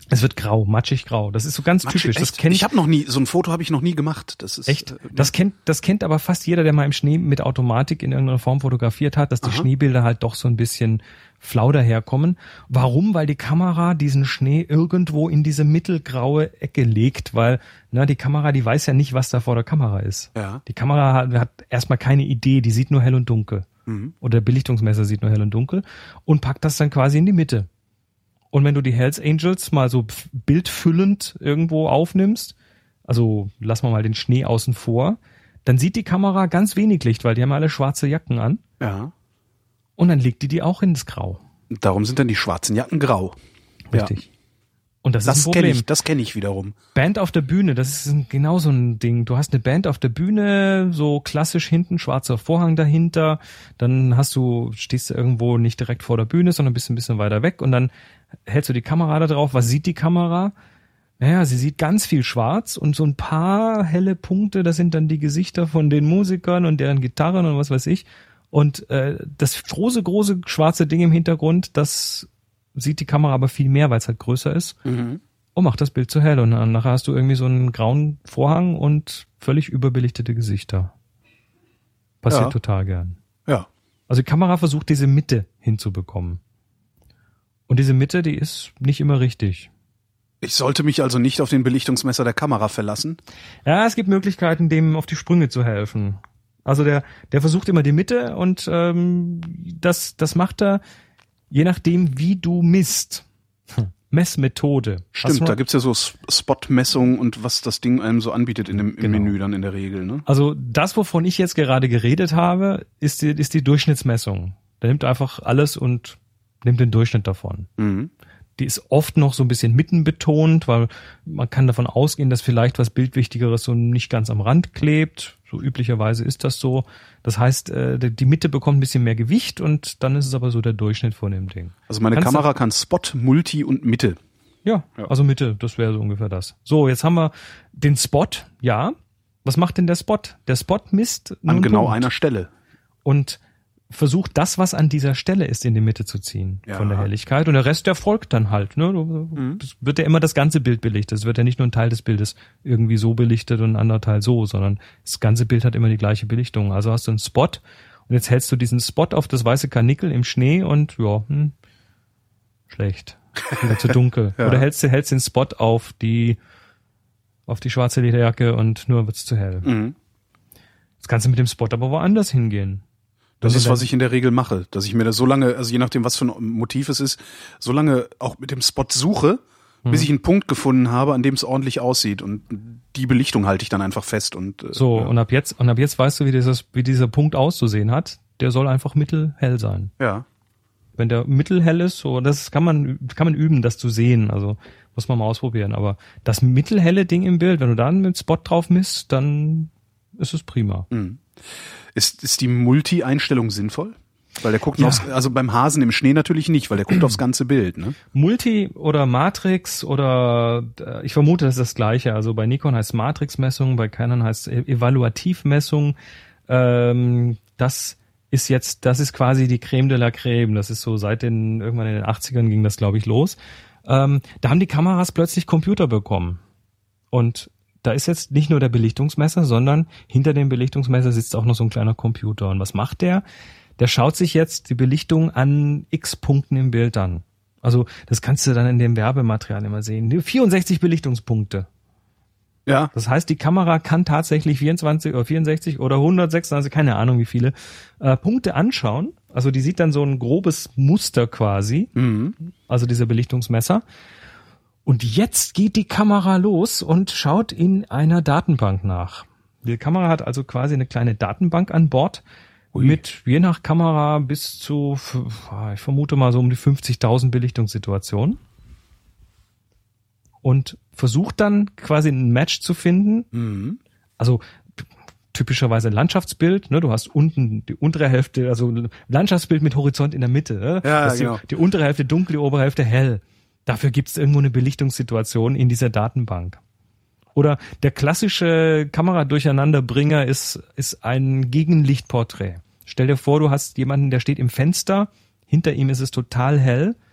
[SPEAKER 3] Es wird grau, matschig grau. Das ist so ganz typisch. Das kennt,
[SPEAKER 2] ich habe noch nie, so ein Foto habe ich noch nie gemacht. Das ist
[SPEAKER 3] echt. Das kennt aber fast jeder, der mal im Schnee mit Automatik in irgendeiner Form fotografiert hat, dass die Schneebilder halt doch so ein bisschen flau daherkommen. Warum? Weil die Kamera diesen Schnee irgendwo in diese mittelgraue Ecke legt, weil die Kamera, die weiß ja nicht, was da vor der Kamera ist.
[SPEAKER 2] Ja.
[SPEAKER 3] Die Kamera hat erstmal keine Idee, die sieht nur hell und dunkel. Oder der Belichtungsmesser sieht nur hell und dunkel und packt das dann quasi in die Mitte. Und wenn du die Hells Angels mal so bildfüllend irgendwo aufnimmst, also lassen wir mal den Schnee außen vor, dann sieht die Kamera ganz wenig Licht, weil die haben alle schwarze Jacken an.
[SPEAKER 2] Ja.
[SPEAKER 3] Und dann legt die auch ins Grau.
[SPEAKER 2] Darum sind dann die schwarzen Jacken grau.
[SPEAKER 3] Richtig. Ja. Und das ist ein Problem.
[SPEAKER 2] Das kenne ich wiederum.
[SPEAKER 3] Band auf der Bühne, das ist genau so ein Ding. Du hast eine Band auf der Bühne, so klassisch hinten, schwarzer Vorhang dahinter. Dann stehst du irgendwo nicht direkt vor der Bühne, sondern bist ein bisschen weiter weg. Und dann hältst du die Kamera da drauf. Was sieht die Kamera? Naja, sie sieht ganz viel schwarz und so ein paar helle Punkte, das sind dann die Gesichter von den Musikern und deren Gitarren und was weiß ich. Und das große schwarze Ding im Hintergrund, das sieht die Kamera aber viel mehr, weil es halt größer ist und macht das Bild zu hell. Und dann nachher hast du irgendwie so einen grauen Vorhang und völlig überbelichtete Gesichter. Passiert total gern.
[SPEAKER 2] Ja.
[SPEAKER 3] Also die Kamera versucht, diese Mitte hinzubekommen. Und diese Mitte, die ist nicht immer richtig.
[SPEAKER 2] Ich sollte mich also nicht auf den Belichtungsmesser der Kamera verlassen?
[SPEAKER 3] Ja, es gibt Möglichkeiten, dem auf die Sprünge zu helfen. Also der versucht immer die Mitte und das macht er je nachdem, wie du misst. Messmethode.
[SPEAKER 2] Stimmt, da gibt's ja so Spot-Messungen und was das Ding einem so anbietet im Menü dann in der Regel. Ne?
[SPEAKER 3] Also das, wovon ich jetzt gerade geredet habe, ist die Durchschnittsmessung. Der nimmt einfach alles und nimmt den Durchschnitt davon. Die ist oft noch so ein bisschen mittenbetont, weil man kann davon ausgehen, dass vielleicht was Bildwichtigeres so nicht ganz am Rand klebt. So üblicherweise ist das so. Das heißt, die Mitte bekommt ein bisschen mehr Gewicht und dann ist es aber so der Durchschnitt von dem Ding.
[SPEAKER 2] Also meine Kamera kann Spot, Multi und Mitte.
[SPEAKER 3] Ja, also Mitte, das wäre so ungefähr das. So, jetzt haben wir den Spot, ja. Was macht denn der Spot? Der Spot misst
[SPEAKER 2] an genau einer Stelle.
[SPEAKER 3] Und versucht das, was an dieser Stelle ist, in die Mitte zu ziehen von der Helligkeit. Und der Rest, der folgt dann halt. Ne? Das wird ja immer das ganze Bild belichtet. Es wird ja nicht nur ein Teil des Bildes irgendwie so belichtet und ein anderer Teil so, sondern das ganze Bild hat immer die gleiche Belichtung. Also hast du einen Spot und jetzt hältst du diesen Spot auf das weiße Karnickel im Schnee und schlecht. Wieder zu dunkel. Oder hältst den Spot auf die schwarze Lederjacke und nur wird's zu hell. Jetzt kannst du mit dem Spot aber woanders hingehen.
[SPEAKER 2] Das ist, was ich in der Regel mache, dass ich mir das so lange, also je nachdem, was für ein Motiv es ist, so lange auch mit dem Spot suche, bis ich einen Punkt gefunden habe, an dem es ordentlich aussieht. Und die Belichtung halte ich dann einfach fest. Und
[SPEAKER 3] und ab jetzt weißt du, wie dieser Punkt auszusehen hat. Der soll einfach mittelhell sein.
[SPEAKER 2] Ja.
[SPEAKER 3] Wenn der mittelhell ist, so das kann man üben, das zu sehen. Also muss man mal ausprobieren. Aber das mittelhelle Ding im Bild, wenn du da mit Spot drauf misst, dann ist es prima.
[SPEAKER 2] Ist die Multi-Einstellung sinnvoll? Weil der guckt also beim Hasen im Schnee natürlich nicht, weil der guckt aufs ganze Bild, ne? Multi
[SPEAKER 3] oder Matrix oder ich vermute, das ist das Gleiche. Also bei Nikon heißt Matrix-Messung, bei Canon heißt Evaluativmessung. Das ist quasi die Creme de la Creme. Das ist so irgendwann in den 80ern ging das, glaube ich, los. Da haben die Kameras plötzlich Computer bekommen. Und da ist jetzt nicht nur der Belichtungsmesser, sondern hinter dem Belichtungsmesser sitzt auch noch so ein kleiner Computer. Und was macht der? Der schaut sich jetzt die Belichtung an x Punkten im Bild an. Also das kannst du dann in dem Werbematerial immer sehen. 64 Belichtungspunkte.
[SPEAKER 2] Ja.
[SPEAKER 3] Das heißt, die Kamera kann tatsächlich 24 oder 64 oder 126, keine Ahnung wie viele, Punkte anschauen. Also die sieht dann so ein grobes Muster quasi. Also dieser Belichtungsmesser. Und jetzt geht die Kamera los und schaut in einer Datenbank nach. Die Kamera hat also quasi eine kleine Datenbank an Bord mit je nach Kamera bis zu, ich vermute mal so um die 50.000 Belichtungssituationen. Und versucht dann quasi ein Match zu finden. Also typischerweise Landschaftsbild, ne? Du hast unten die untere Hälfte, also Landschaftsbild mit Horizont in der Mitte. Ne?
[SPEAKER 2] Ja, genau.
[SPEAKER 3] Die untere Hälfte dunkel, die obere Hälfte hell. Dafür gibt es irgendwo eine Belichtungssituation in dieser Datenbank. Oder der klassische Kameradurcheinanderbringer ist ein Gegenlichtporträt. Stell dir vor, du hast jemanden, der steht im Fenster, hinter ihm ist es total hell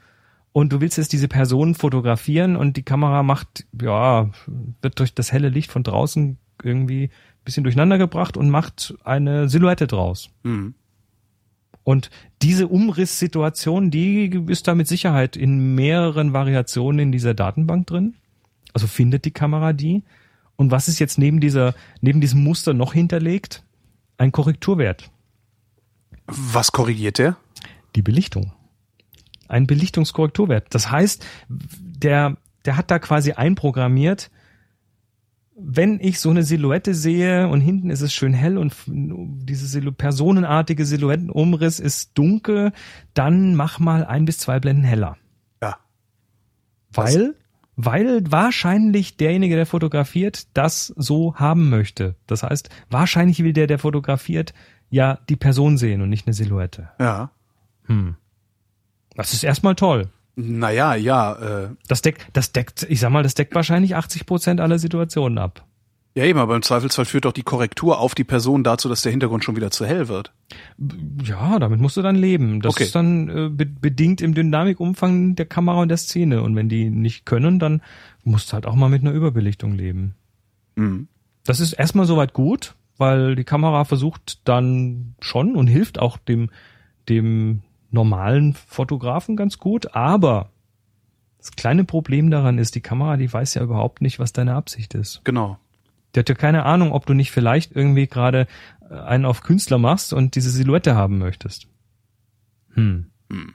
[SPEAKER 3] und du willst jetzt diese Person fotografieren und die Kamera wird durch das helle Licht von draußen irgendwie ein bisschen durcheinander gebracht und macht eine Silhouette draus.
[SPEAKER 2] Mhm.
[SPEAKER 3] Und diese Umrisssituation, die ist da mit Sicherheit in mehreren Variationen in dieser Datenbank drin. Also findet die Kamera die. Und was ist jetzt neben diesem Muster noch hinterlegt? Ein Korrekturwert.
[SPEAKER 2] Was korrigiert der?
[SPEAKER 3] Die Belichtung. Ein Belichtungskorrekturwert. Das heißt, der hat da quasi einprogrammiert, wenn ich so eine Silhouette sehe und hinten ist es schön hell und diese personenartige Silhouettenumriss ist dunkel, dann mach mal 1 bis 2 Blenden heller.
[SPEAKER 2] Ja.
[SPEAKER 3] Weil wahrscheinlich derjenige, der fotografiert, das so haben möchte. Das heißt, wahrscheinlich will der fotografiert, ja die Person sehen und nicht eine Silhouette.
[SPEAKER 2] Ja.
[SPEAKER 3] Das ist erstmal toll.
[SPEAKER 2] Naja, ja.
[SPEAKER 3] Das deckt wahrscheinlich 80% aller Situationen ab.
[SPEAKER 2] Ja eben, aber im Zweifelsfall führt doch die Korrektur auf die Person dazu, dass der Hintergrund schon wieder zu hell wird.
[SPEAKER 3] Ja, damit musst du dann leben. Das ist dann bedingt im Dynamikumfang der Kamera und der Szene. Und wenn die nicht können, dann musst du halt auch mal mit einer Überbelichtung leben.
[SPEAKER 2] Mhm.
[SPEAKER 3] Das ist erstmal soweit gut, weil die Kamera versucht dann schon und hilft auch dem normalen Fotografen ganz gut, aber das kleine Problem daran ist, die Kamera, die weiß ja überhaupt nicht, was deine Absicht ist.
[SPEAKER 2] Genau.
[SPEAKER 3] Die hat ja keine Ahnung, ob du nicht vielleicht irgendwie gerade einen auf Künstler machst und diese Silhouette haben möchtest. Mir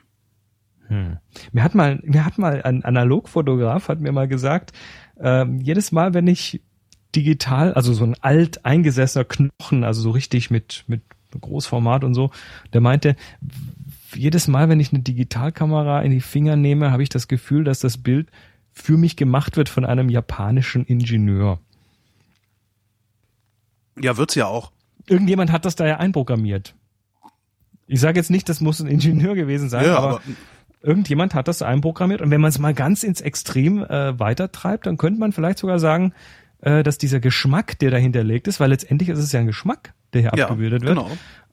[SPEAKER 3] hat mal ein Analogfotograf hat mir mal gesagt, jedes Mal, wenn ich digital, also so ein alt eingesessener Knochen, also so richtig mit Großformat und so, der meinte, jedes Mal, wenn ich eine Digitalkamera in die Finger nehme, habe ich das Gefühl, dass das Bild für mich gemacht wird von einem japanischen Ingenieur.
[SPEAKER 2] Ja, wird's ja auch.
[SPEAKER 3] Irgendjemand hat das da ja einprogrammiert. Ich sage jetzt nicht, das muss ein Ingenieur gewesen sein,
[SPEAKER 2] Ja,
[SPEAKER 3] aber irgendjemand hat das einprogrammiert. Und wenn man es mal ganz ins Extrem weitertreibt, dann könnte man vielleicht sogar sagen, dass dieser Geschmack, der dahinter liegt ist, weil letztendlich ist es ja ein Geschmack, der hier abgebildet wird,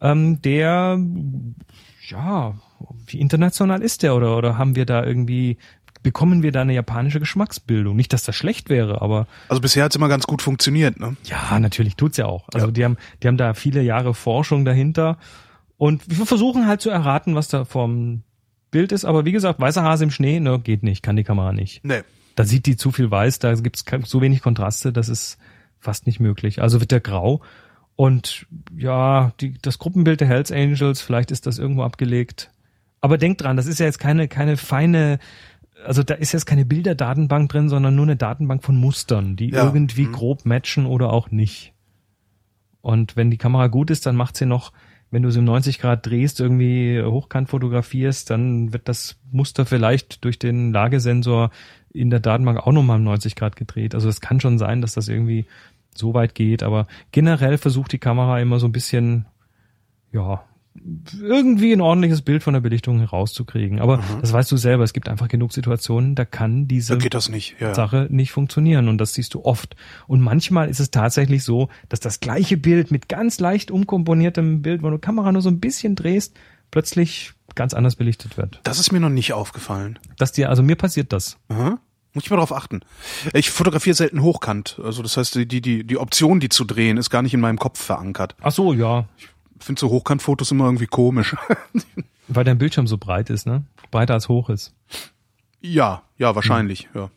[SPEAKER 3] wie international ist der oder haben wir da irgendwie, bekommen wir da eine japanische Geschmacksbildung? Nicht, dass das schlecht wäre, aber...
[SPEAKER 2] Also bisher hat's immer ganz gut funktioniert, ne?
[SPEAKER 3] Ja, natürlich tut's ja auch. Also die haben da viele Jahre Forschung dahinter und wir versuchen halt zu erraten, was da vom Bild ist, aber wie gesagt, weißer Hase im Schnee, ne, geht nicht, kann die Kamera nicht.
[SPEAKER 2] Nee.
[SPEAKER 3] Da sieht die zu viel weiß, da gibt's so wenig Kontraste, das ist fast nicht möglich. Also wird der grau. Und ja, das Gruppenbild der Hells Angels, vielleicht ist das irgendwo abgelegt. Aber denkt dran, das ist ja jetzt keine feine, also da ist jetzt keine Bilderdatenbank drin, sondern nur eine Datenbank von Mustern, die irgendwie grob matchen oder auch nicht. Und wenn die Kamera gut ist, dann macht sie noch, wenn du sie um 90 Grad drehst, irgendwie hochkant fotografierst, dann wird das Muster vielleicht durch den Lagesensor in der Datenbank auch nochmal um 90 Grad gedreht. Also es kann schon sein, dass das irgendwie so weit geht, aber generell versucht die Kamera immer so ein bisschen, irgendwie ein ordentliches Bild von der Belichtung herauszukriegen. Aber das weißt du selber, es gibt einfach genug Situationen, da kann diese Sache nicht funktionieren und das siehst du oft. Und manchmal ist es tatsächlich so, dass das gleiche Bild mit ganz leicht umkomponiertem Bild, wo du die Kamera nur so ein bisschen drehst, plötzlich ganz anders belichtet wird.
[SPEAKER 2] Das ist mir noch nicht aufgefallen.
[SPEAKER 3] Also mir passiert das.
[SPEAKER 2] Aha. Muss ich mal drauf achten. Ich fotografiere selten hochkant. Also das heißt, die Option, die zu drehen, ist gar nicht in meinem Kopf verankert.
[SPEAKER 3] Ach so, ja.
[SPEAKER 2] Ich finde so Hochkantfotos immer irgendwie komisch.
[SPEAKER 3] Weil dein Bildschirm so breit ist, ne? Breiter als hoch ist.
[SPEAKER 2] Ja, wahrscheinlich, ja.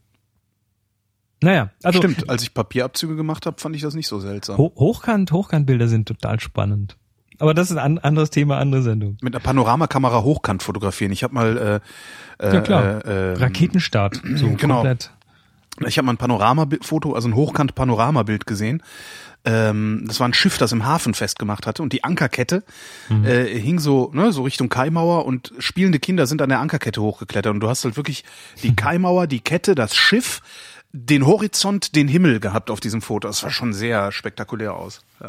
[SPEAKER 3] Naja, also...
[SPEAKER 2] Stimmt, als ich Papierabzüge gemacht habe, fand ich das nicht so seltsam.
[SPEAKER 3] Hochkantbilder sind total spannend. Aber das ist ein anderes Thema, andere Sendung.
[SPEAKER 2] Mit einer Panoramakamera hochkant fotografieren. Ich habe mal
[SPEAKER 3] Raketenstart. So
[SPEAKER 2] genau.
[SPEAKER 3] Komplett.
[SPEAKER 2] Ich habe mal ein Panoramafoto, also ein Hochkant-Panoramabild gesehen. Das war ein Schiff, das im Hafen festgemacht hatte und die Ankerkette hing so Richtung Kaimauer und spielende Kinder sind an der Ankerkette hochgeklettert und du hast halt wirklich die Kaimauer, die Kette, das Schiff, den Horizont, den Himmel gehabt auf diesem Foto. Das sah schon sehr spektakulär aus. Ja.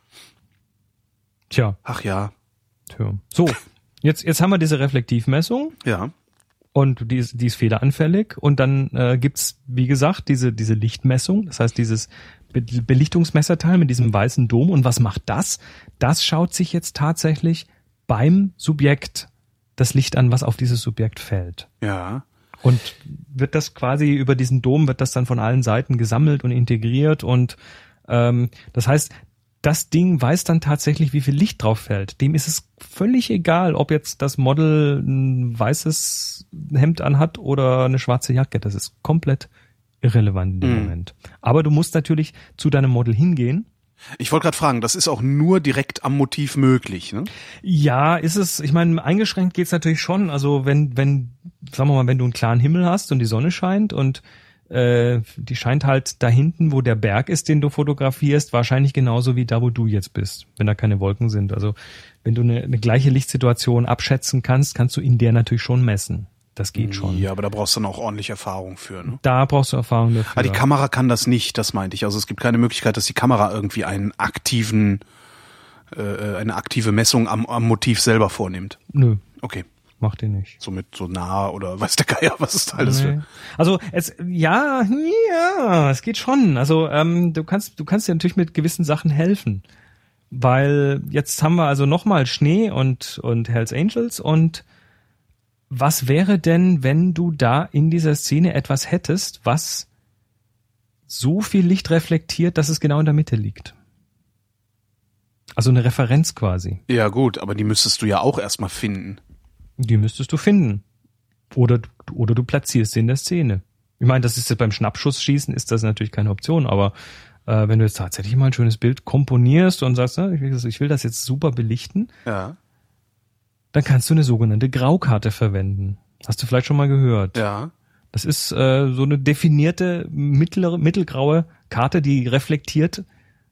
[SPEAKER 3] Tja.
[SPEAKER 2] Ach ja.
[SPEAKER 3] Tja. So, jetzt haben wir diese Reflektivmessung.
[SPEAKER 2] Ja.
[SPEAKER 3] Und die ist fehleranfällig. Und dann gibt's, wie gesagt, diese Lichtmessung. Das heißt, dieses Belichtungsmesserteil mit diesem weißen Dom. Und was macht das? Das schaut sich jetzt tatsächlich beim Subjekt das Licht an, was auf dieses Subjekt fällt.
[SPEAKER 2] Ja.
[SPEAKER 3] Und wird das quasi über diesen Dom, wird das dann von allen Seiten gesammelt und integriert und das heißt, das Ding weiß dann tatsächlich, wie viel Licht drauf fällt. Dem ist es völlig egal, ob jetzt das Model ein weißes Hemd anhat oder eine schwarze Jacke. Das ist komplett irrelevant in dem Moment. Aber du musst natürlich zu deinem Model hingehen.
[SPEAKER 2] Ich wollte gerade fragen, das ist auch nur direkt am Motiv möglich, ne?
[SPEAKER 3] Ja, ist es. Ich meine, eingeschränkt geht's natürlich schon. Also wenn, sagen wir mal, wenn du einen klaren Himmel hast und die Sonne scheint und die scheint halt da hinten, wo der Berg ist, den du fotografierst, wahrscheinlich genauso wie da, wo du jetzt bist, wenn da keine Wolken sind. Also wenn du eine gleiche Lichtsituation abschätzen kannst, kannst du in der natürlich schon messen. Das geht schon.
[SPEAKER 2] Ja, aber da brauchst du dann auch ordentlich Erfahrung für, ne?
[SPEAKER 3] Da brauchst du Erfahrung dafür.
[SPEAKER 2] Aber die Kamera kann das nicht, das meinte ich. Also es gibt keine Möglichkeit, dass die Kamera irgendwie eine aktive Messung am Motiv selber vornimmt.
[SPEAKER 3] Nö.
[SPEAKER 2] Okay.
[SPEAKER 3] Macht ihr nicht.
[SPEAKER 2] Somit so nah oder weiß der Geier, was ist da alles für.
[SPEAKER 3] Also es es geht schon. Also du kannst dir natürlich mit gewissen Sachen helfen. Weil jetzt haben wir also nochmal Schnee und Hells Angels und was wäre denn, wenn du da in dieser Szene etwas hättest, was so viel Licht reflektiert, dass es genau in der Mitte liegt? Also eine Referenz quasi.
[SPEAKER 2] Ja gut, aber die müsstest du ja auch erstmal finden.
[SPEAKER 3] Die müsstest du finden. Oder du platzierst sie in der Szene. Ich meine, das ist jetzt beim Schnappschussschießen ist das natürlich keine Option, aber wenn du jetzt tatsächlich mal ein schönes Bild komponierst und sagst, ich will das jetzt super belichten,
[SPEAKER 2] ja,
[SPEAKER 3] dann kannst du eine sogenannte Graukarte verwenden. Hast du vielleicht schon mal gehört?
[SPEAKER 2] Ja.
[SPEAKER 3] Das ist so eine definierte mittelgraue Karte, die reflektiert,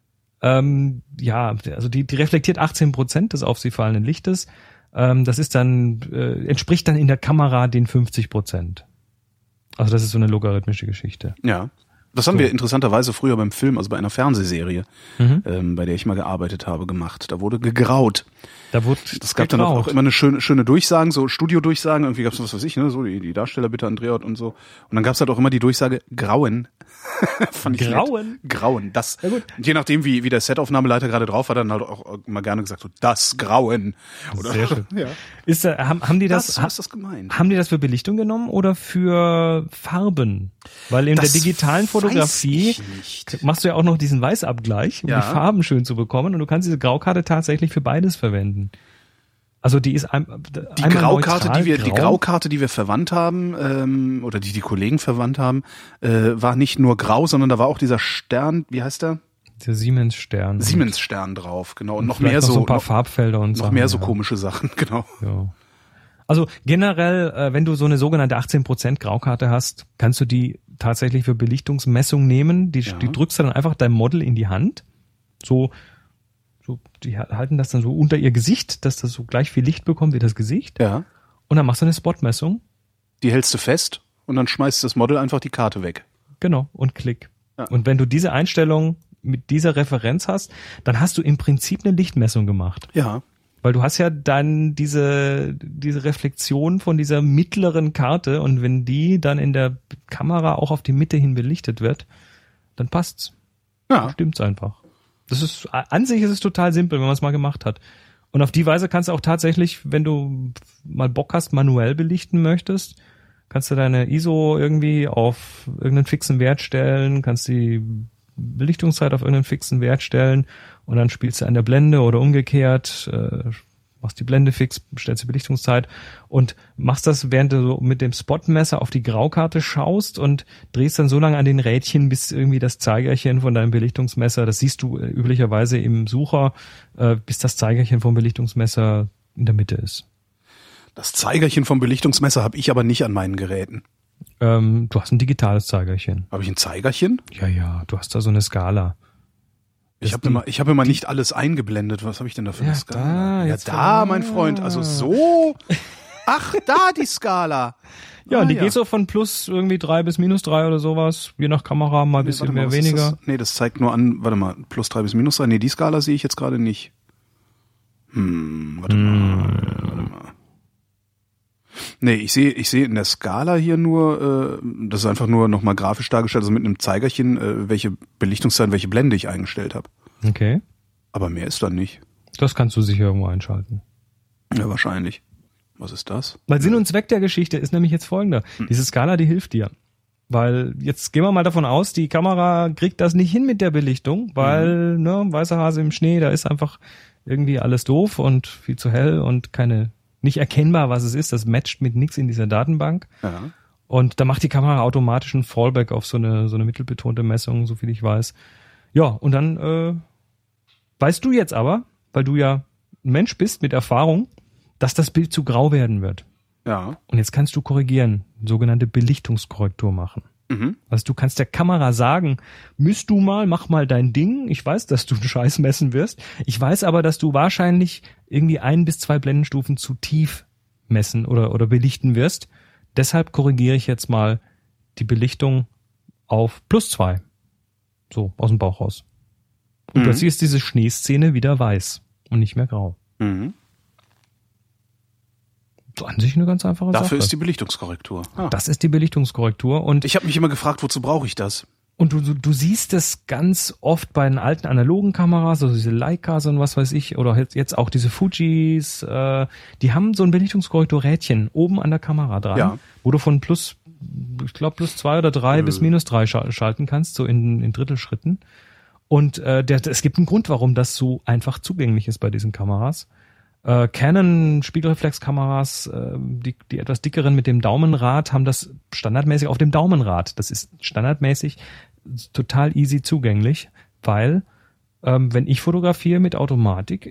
[SPEAKER 3] also die reflektiert 18% des auf sie fallenden Lichtes. Das ist dann, entspricht dann in der Kamera den 50%. Also das ist so eine logarithmische Geschichte.
[SPEAKER 2] Ja. Das haben wir interessanterweise früher beim Film, also bei einer Fernsehserie, bei der ich mal gearbeitet habe, gemacht. Da wurde gegraut. Das gab dann auch immer eine schöne Durchsagen, so Studiodurchsagen, irgendwie gab es was weiß ich, ne, so die Darsteller bitte Andreot und so. Und dann gab es halt auch immer die Durchsage Grauen. Fand ich
[SPEAKER 3] Grauen?
[SPEAKER 2] Nett. Grauen, das. Ja, gut. Je nachdem, wie der Setaufnahmeleiter gerade drauf war, dann halt auch immer gerne gesagt, so das Grauen. Oder,
[SPEAKER 3] sehr schön.
[SPEAKER 2] Ja.
[SPEAKER 3] Haben die das?
[SPEAKER 2] So ist das gemeint.
[SPEAKER 3] Haben die das für Belichtung genommen oder für Farben? Weil in der digitalen Fotografie machst du ja auch noch diesen Weißabgleich, um die Farben schön zu bekommen, und du kannst diese Graukarte tatsächlich für beides verwenden. Also die ist
[SPEAKER 2] die Graukarte, die wir verwandt haben, oder die Kollegen verwandt haben, war nicht nur grau, sondern da war auch dieser Stern, wie heißt der?
[SPEAKER 3] Der Siemens-Stern.
[SPEAKER 2] Siemens-Stern drauf, genau. Und noch
[SPEAKER 3] mehr
[SPEAKER 2] so
[SPEAKER 3] ein paar Farbfelder und so.
[SPEAKER 2] Noch mehr so komische Sachen, genau.
[SPEAKER 3] Ja. Also generell, wenn du so eine sogenannte 18% Graukarte hast, kannst du die tatsächlich für Belichtungsmessung nehmen. Die drückst du dann einfach deinem Model in die Hand. So, die halten das dann so unter ihr Gesicht, dass das so gleich viel Licht bekommt wie das Gesicht.
[SPEAKER 2] Ja.
[SPEAKER 3] Und dann machst du eine Spotmessung.
[SPEAKER 2] Die hältst du fest und dann schmeißt das Model einfach die Karte weg.
[SPEAKER 3] Genau, und klick. Ja. Und wenn du diese Einstellung mit dieser Referenz hast, dann hast du im Prinzip eine Lichtmessung gemacht.
[SPEAKER 2] Ja.
[SPEAKER 3] Weil du hast ja dann diese Reflexion von dieser mittleren Karte, und wenn die dann in der Kamera auch auf die Mitte hin belichtet wird, dann passt's.
[SPEAKER 2] Ja.
[SPEAKER 3] Dann stimmt's einfach. An sich ist es total simpel, wenn man es mal gemacht hat. Und auf die Weise kannst du auch tatsächlich, wenn du mal Bock hast, manuell belichten möchtest, kannst du deine ISO irgendwie auf irgendeinen fixen Wert stellen, kannst die Belichtungszeit auf irgendeinen fixen Wert stellen und dann spielst du an der Blende oder umgekehrt, machst die Blende fix, stellst die Belichtungszeit und machst das, während du so mit dem Spotmesser auf die Graukarte schaust und drehst dann so lange an den Rädchen, bis irgendwie das Zeigerchen von deinem Belichtungsmesser, das siehst du üblicherweise im Sucher, bis das Zeigerchen vom Belichtungsmesser in der Mitte ist.
[SPEAKER 2] Das Zeigerchen vom Belichtungsmesser habe ich aber nicht an meinen Geräten.
[SPEAKER 3] Du hast ein digitales Zeigerchen.
[SPEAKER 2] Habe ich ein Zeigerchen?
[SPEAKER 3] Ja, du hast da so eine Skala.
[SPEAKER 2] Ich habe immer nicht alles eingeblendet. Was habe ich denn da für eine Skala? Da, mein Freund. Also so. Ach, da die Skala.
[SPEAKER 3] Ja, und die geht so von plus irgendwie 3 bis minus 3 oder sowas. Je nach Kamera mal ein bisschen mehr, weniger.
[SPEAKER 2] Das zeigt nur an, warte mal, plus 3 bis minus 3. Nee, die Skala sehe ich jetzt gerade nicht. Warte mal. Nee, ich sehe in der Skala hier nur, das ist einfach nur nochmal grafisch dargestellt, also mit einem Zeigerchen, welche Belichtungszeit, welche Blende ich eingestellt habe.
[SPEAKER 3] Okay.
[SPEAKER 2] Aber mehr ist dann nicht.
[SPEAKER 3] Das kannst du sicher irgendwo einschalten.
[SPEAKER 2] Ja, wahrscheinlich. Was ist das?
[SPEAKER 3] Weil Sinn und Zweck der Geschichte ist nämlich jetzt folgender. Diese Skala, die hilft dir. Weil jetzt gehen wir mal davon aus, die Kamera kriegt das nicht hin mit der Belichtung, weil weißer Hase im Schnee, da ist einfach irgendwie alles doof und viel zu hell und nicht erkennbar, was es ist. Das matcht mit nichts in dieser Datenbank.
[SPEAKER 2] Ja.
[SPEAKER 3] Und da macht die Kamera automatisch einen Fallback auf so eine mittelbetonte Messung, so viel ich weiß. Ja, und dann weißt du jetzt aber, weil du ja ein Mensch bist mit Erfahrung, dass das Bild zu grau werden wird.
[SPEAKER 2] Ja.
[SPEAKER 3] Und jetzt kannst du korrigieren, sogenannte Belichtungskorrektur machen. Also du kannst der Kamera sagen, mach mal dein Ding. Ich weiß, dass du einen Scheiß messen wirst. Ich weiß aber, dass du wahrscheinlich irgendwie 1 bis 2 Blendenstufen zu tief messen oder belichten wirst. Deshalb korrigiere ich jetzt mal die Belichtung auf +2. So, aus dem Bauch raus. Und plötzlich ist diese Schneeszene wieder weiß und nicht mehr grau. So an sich eine ganz einfache Sache.
[SPEAKER 2] Dafür ist die Belichtungskorrektur. Ah.
[SPEAKER 3] Das ist die Belichtungskorrektur. Und
[SPEAKER 2] Ich habe mich immer gefragt, wozu brauche ich das?
[SPEAKER 3] Und du siehst es ganz oft bei den alten analogen Kameras, also diese Leicas und was weiß ich, oder jetzt auch diese Fujis, die haben so ein Belichtungskorrekturrädchen oben an der Kamera dran, wo du von +2 oder 3 bis -3 schalten kannst, so in Drittelschritten. Und es gibt einen Grund, warum das so einfach zugänglich ist bei diesen Kameras. Canon Spiegelreflexkameras, die etwas dickeren mit dem Daumenrad, haben das standardmäßig auf dem Daumenrad. Das ist standardmäßig total easy zugänglich, weil wenn ich fotografiere mit Automatik,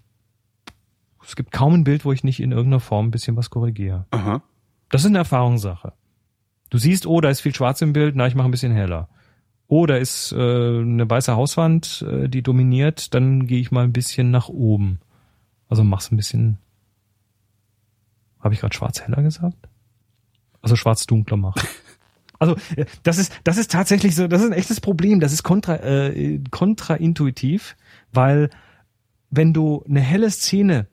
[SPEAKER 3] es gibt kaum ein Bild, wo ich nicht in irgendeiner Form ein bisschen was korrigiere.
[SPEAKER 2] Aha.
[SPEAKER 3] Das ist eine Erfahrungssache. Du siehst, da ist viel Schwarz im Bild, ich mache ein bisschen heller. Da ist eine weiße Hauswand, die dominiert, dann gehe ich mal ein bisschen nach oben. Also mach's ein bisschen, habe ich gerade schwarz heller gesagt? Also schwarz dunkler machen. Also das ist tatsächlich so, das ist ein echtes Problem, das ist kontraintuitiv, weil wenn du eine helle Szene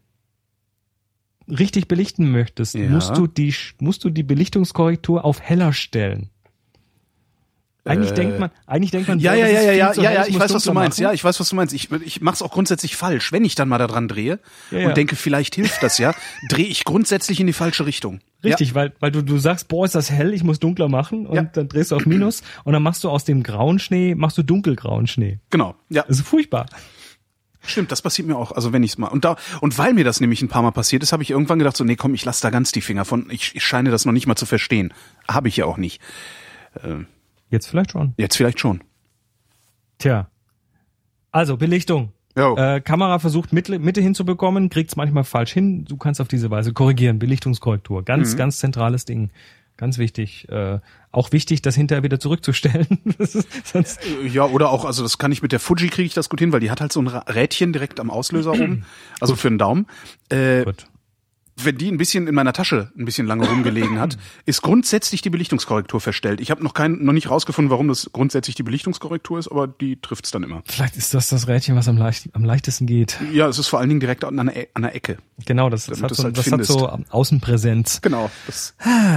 [SPEAKER 3] richtig belichten möchtest, musst du die Belichtungskorrektur auf heller stellen. Eigentlich denkt man, ich
[SPEAKER 2] weiß, was du meinst. Ja, ich weiß, was du meinst. Ich mach's auch grundsätzlich falsch. Wenn ich dann mal da dran drehe und denke, vielleicht hilft das drehe ich grundsätzlich in die falsche Richtung.
[SPEAKER 3] Richtig, weil du sagst, ist das hell, ich muss dunkler machen und dann drehst du auf Minus und dann machst du aus dem grauen Schnee, dunkelgrauen Schnee.
[SPEAKER 2] Genau, ja.
[SPEAKER 3] Das ist furchtbar.
[SPEAKER 2] Stimmt, das passiert mir auch, also wenn ich's mal, und weil mir das nämlich ein paar Mal passiert ist, habe ich irgendwann gedacht so, nee, komm, ich lass da ganz die Finger von, ich scheine das noch nicht mal zu verstehen. Habe ich ja auch nicht.
[SPEAKER 3] Jetzt vielleicht schon. Tja. Also, Belichtung. Kamera versucht Mitte hinzubekommen, kriegt's manchmal falsch hin. Du kannst auf diese Weise korrigieren. Belichtungskorrektur. Ganz zentrales Ding. Ganz wichtig. Auch wichtig, das hinterher wieder zurückzustellen. Sonst
[SPEAKER 2] oder auch, also das kann ich mit der Fuji, kriege ich das gut hin, weil die hat halt so ein Rädchen direkt am Auslöser oben. Also für den Daumen. Gut. Wenn die ein bisschen in meiner Tasche ein bisschen lange rumgelegen hat, ist grundsätzlich die Belichtungskorrektur verstellt. Ich habe noch nicht rausgefunden, warum das grundsätzlich die Belichtungskorrektur ist, aber die trifft's dann immer.
[SPEAKER 3] Vielleicht ist das Rädchen, was am leichtesten geht.
[SPEAKER 2] Ja, es ist vor allen Dingen direkt an der Ecke.
[SPEAKER 3] Genau, das hat so Außenpräsenz.
[SPEAKER 2] Genau, das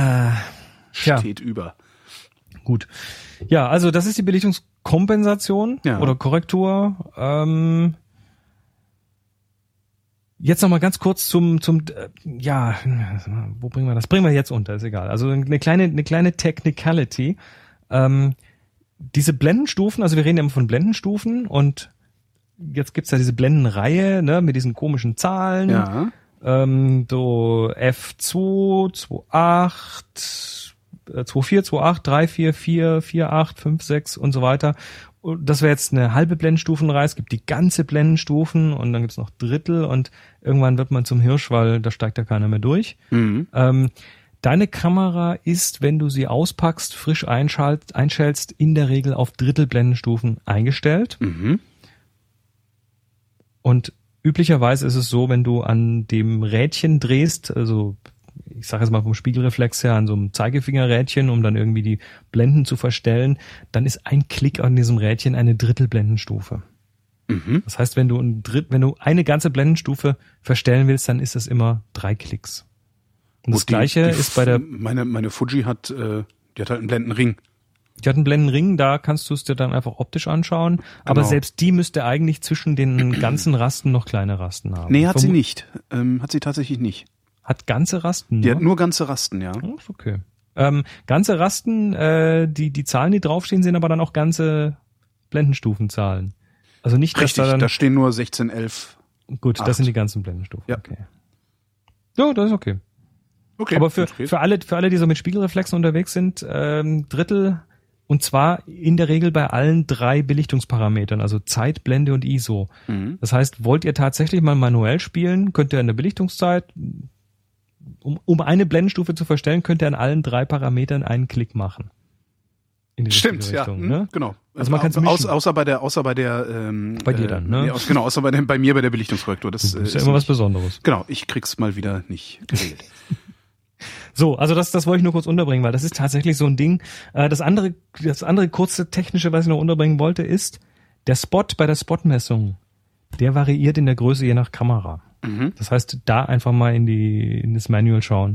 [SPEAKER 2] steht über.
[SPEAKER 3] Gut. Ja, also das ist die Belichtungskompensation oder Korrektur. Jetzt noch mal ganz kurz wo bringen wir das? Bringen wir jetzt unter, ist egal. Also eine kleine Technicality. Diese Blendenstufen, also wir reden immer von Blendenstufen und jetzt gibt's ja diese Blendenreihe, mit diesen komischen Zahlen.
[SPEAKER 2] Ja.
[SPEAKER 3] So F2, 2.8, 2.4, 2.8, 3.4, 4, 4.8, 5.6 und so weiter. Das wäre jetzt eine halbe Blendenstufenreihe. Es gibt die ganze Blendenstufen und dann gibt's noch Drittel und irgendwann wird man zum Hirsch, weil da steigt ja keiner mehr durch. Deine Kamera ist, wenn du sie auspackst, frisch einschältst, in der Regel auf Drittelblendenstufen eingestellt. Und üblicherweise ist es so, wenn du an dem Rädchen drehst, also ich sage jetzt mal vom Spiegelreflex her, an so einem Zeigefingerrädchen, um dann irgendwie die Blenden zu verstellen, dann ist ein Klick an diesem Rädchen eine Drittelblendenstufe. Das heißt, wenn du eine ganze Blendenstufe verstellen willst, dann ist das immer 3 Klicks. Und das Gleiche ist bei der...
[SPEAKER 2] Meine Fuji die hat halt einen Blendenring.
[SPEAKER 3] Die hat einen Blendenring, da kannst du es dir dann einfach optisch anschauen. Genau. Aber selbst die müsste eigentlich zwischen den ganzen Rasten noch kleine Rasten haben.
[SPEAKER 2] Nee, hat sie nicht. Hat sie tatsächlich nicht.
[SPEAKER 3] Hat ganze Rasten.
[SPEAKER 2] Die hat nur ganze Rasten, ja.
[SPEAKER 3] Oh, ist okay. Ganze Rasten, die Zahlen, die draufstehen, sind aber dann auch ganze Blendenstufenzahlen. Also nicht, dass
[SPEAKER 2] Richtig, da stehen nur 16, 11.
[SPEAKER 3] Gut,
[SPEAKER 2] 8.
[SPEAKER 3] das sind die ganzen Blendenstufen.
[SPEAKER 2] Ja.
[SPEAKER 3] Okay. Ja, das ist okay.
[SPEAKER 2] Okay.
[SPEAKER 3] Aber für alle, die so mit Spiegelreflexen unterwegs sind, Drittel, und zwar in der Regel bei allen 3 Belichtungsparametern, also Zeit, Blende und ISO. Das heißt, wollt ihr tatsächlich mal manuell spielen, könnt ihr in der Belichtungszeit, um eine Blendenstufe zu verstellen, könnt ihr an allen 3 Parametern einen Klick machen. In die
[SPEAKER 2] Stimmt,
[SPEAKER 3] richtige Richtung,
[SPEAKER 2] ja,
[SPEAKER 3] ne?
[SPEAKER 2] genau.
[SPEAKER 3] Also man kann es
[SPEAKER 2] außer bei der
[SPEAKER 3] bei dir dann, ne?
[SPEAKER 2] Genau, außer bei mir bei der Belichtungskorrektur. Das
[SPEAKER 3] ist ja immer was Besonderes.
[SPEAKER 2] Genau, ich krieg's mal wieder nicht geregelt.
[SPEAKER 3] So, also das wollte ich nur kurz unterbringen, weil das ist tatsächlich so ein Ding. Das andere kurze technische, was ich noch unterbringen wollte, ist, der Spot bei der Spotmessung, der variiert in der Größe je nach Kamera. Das heißt, da einfach mal in das Manual schauen.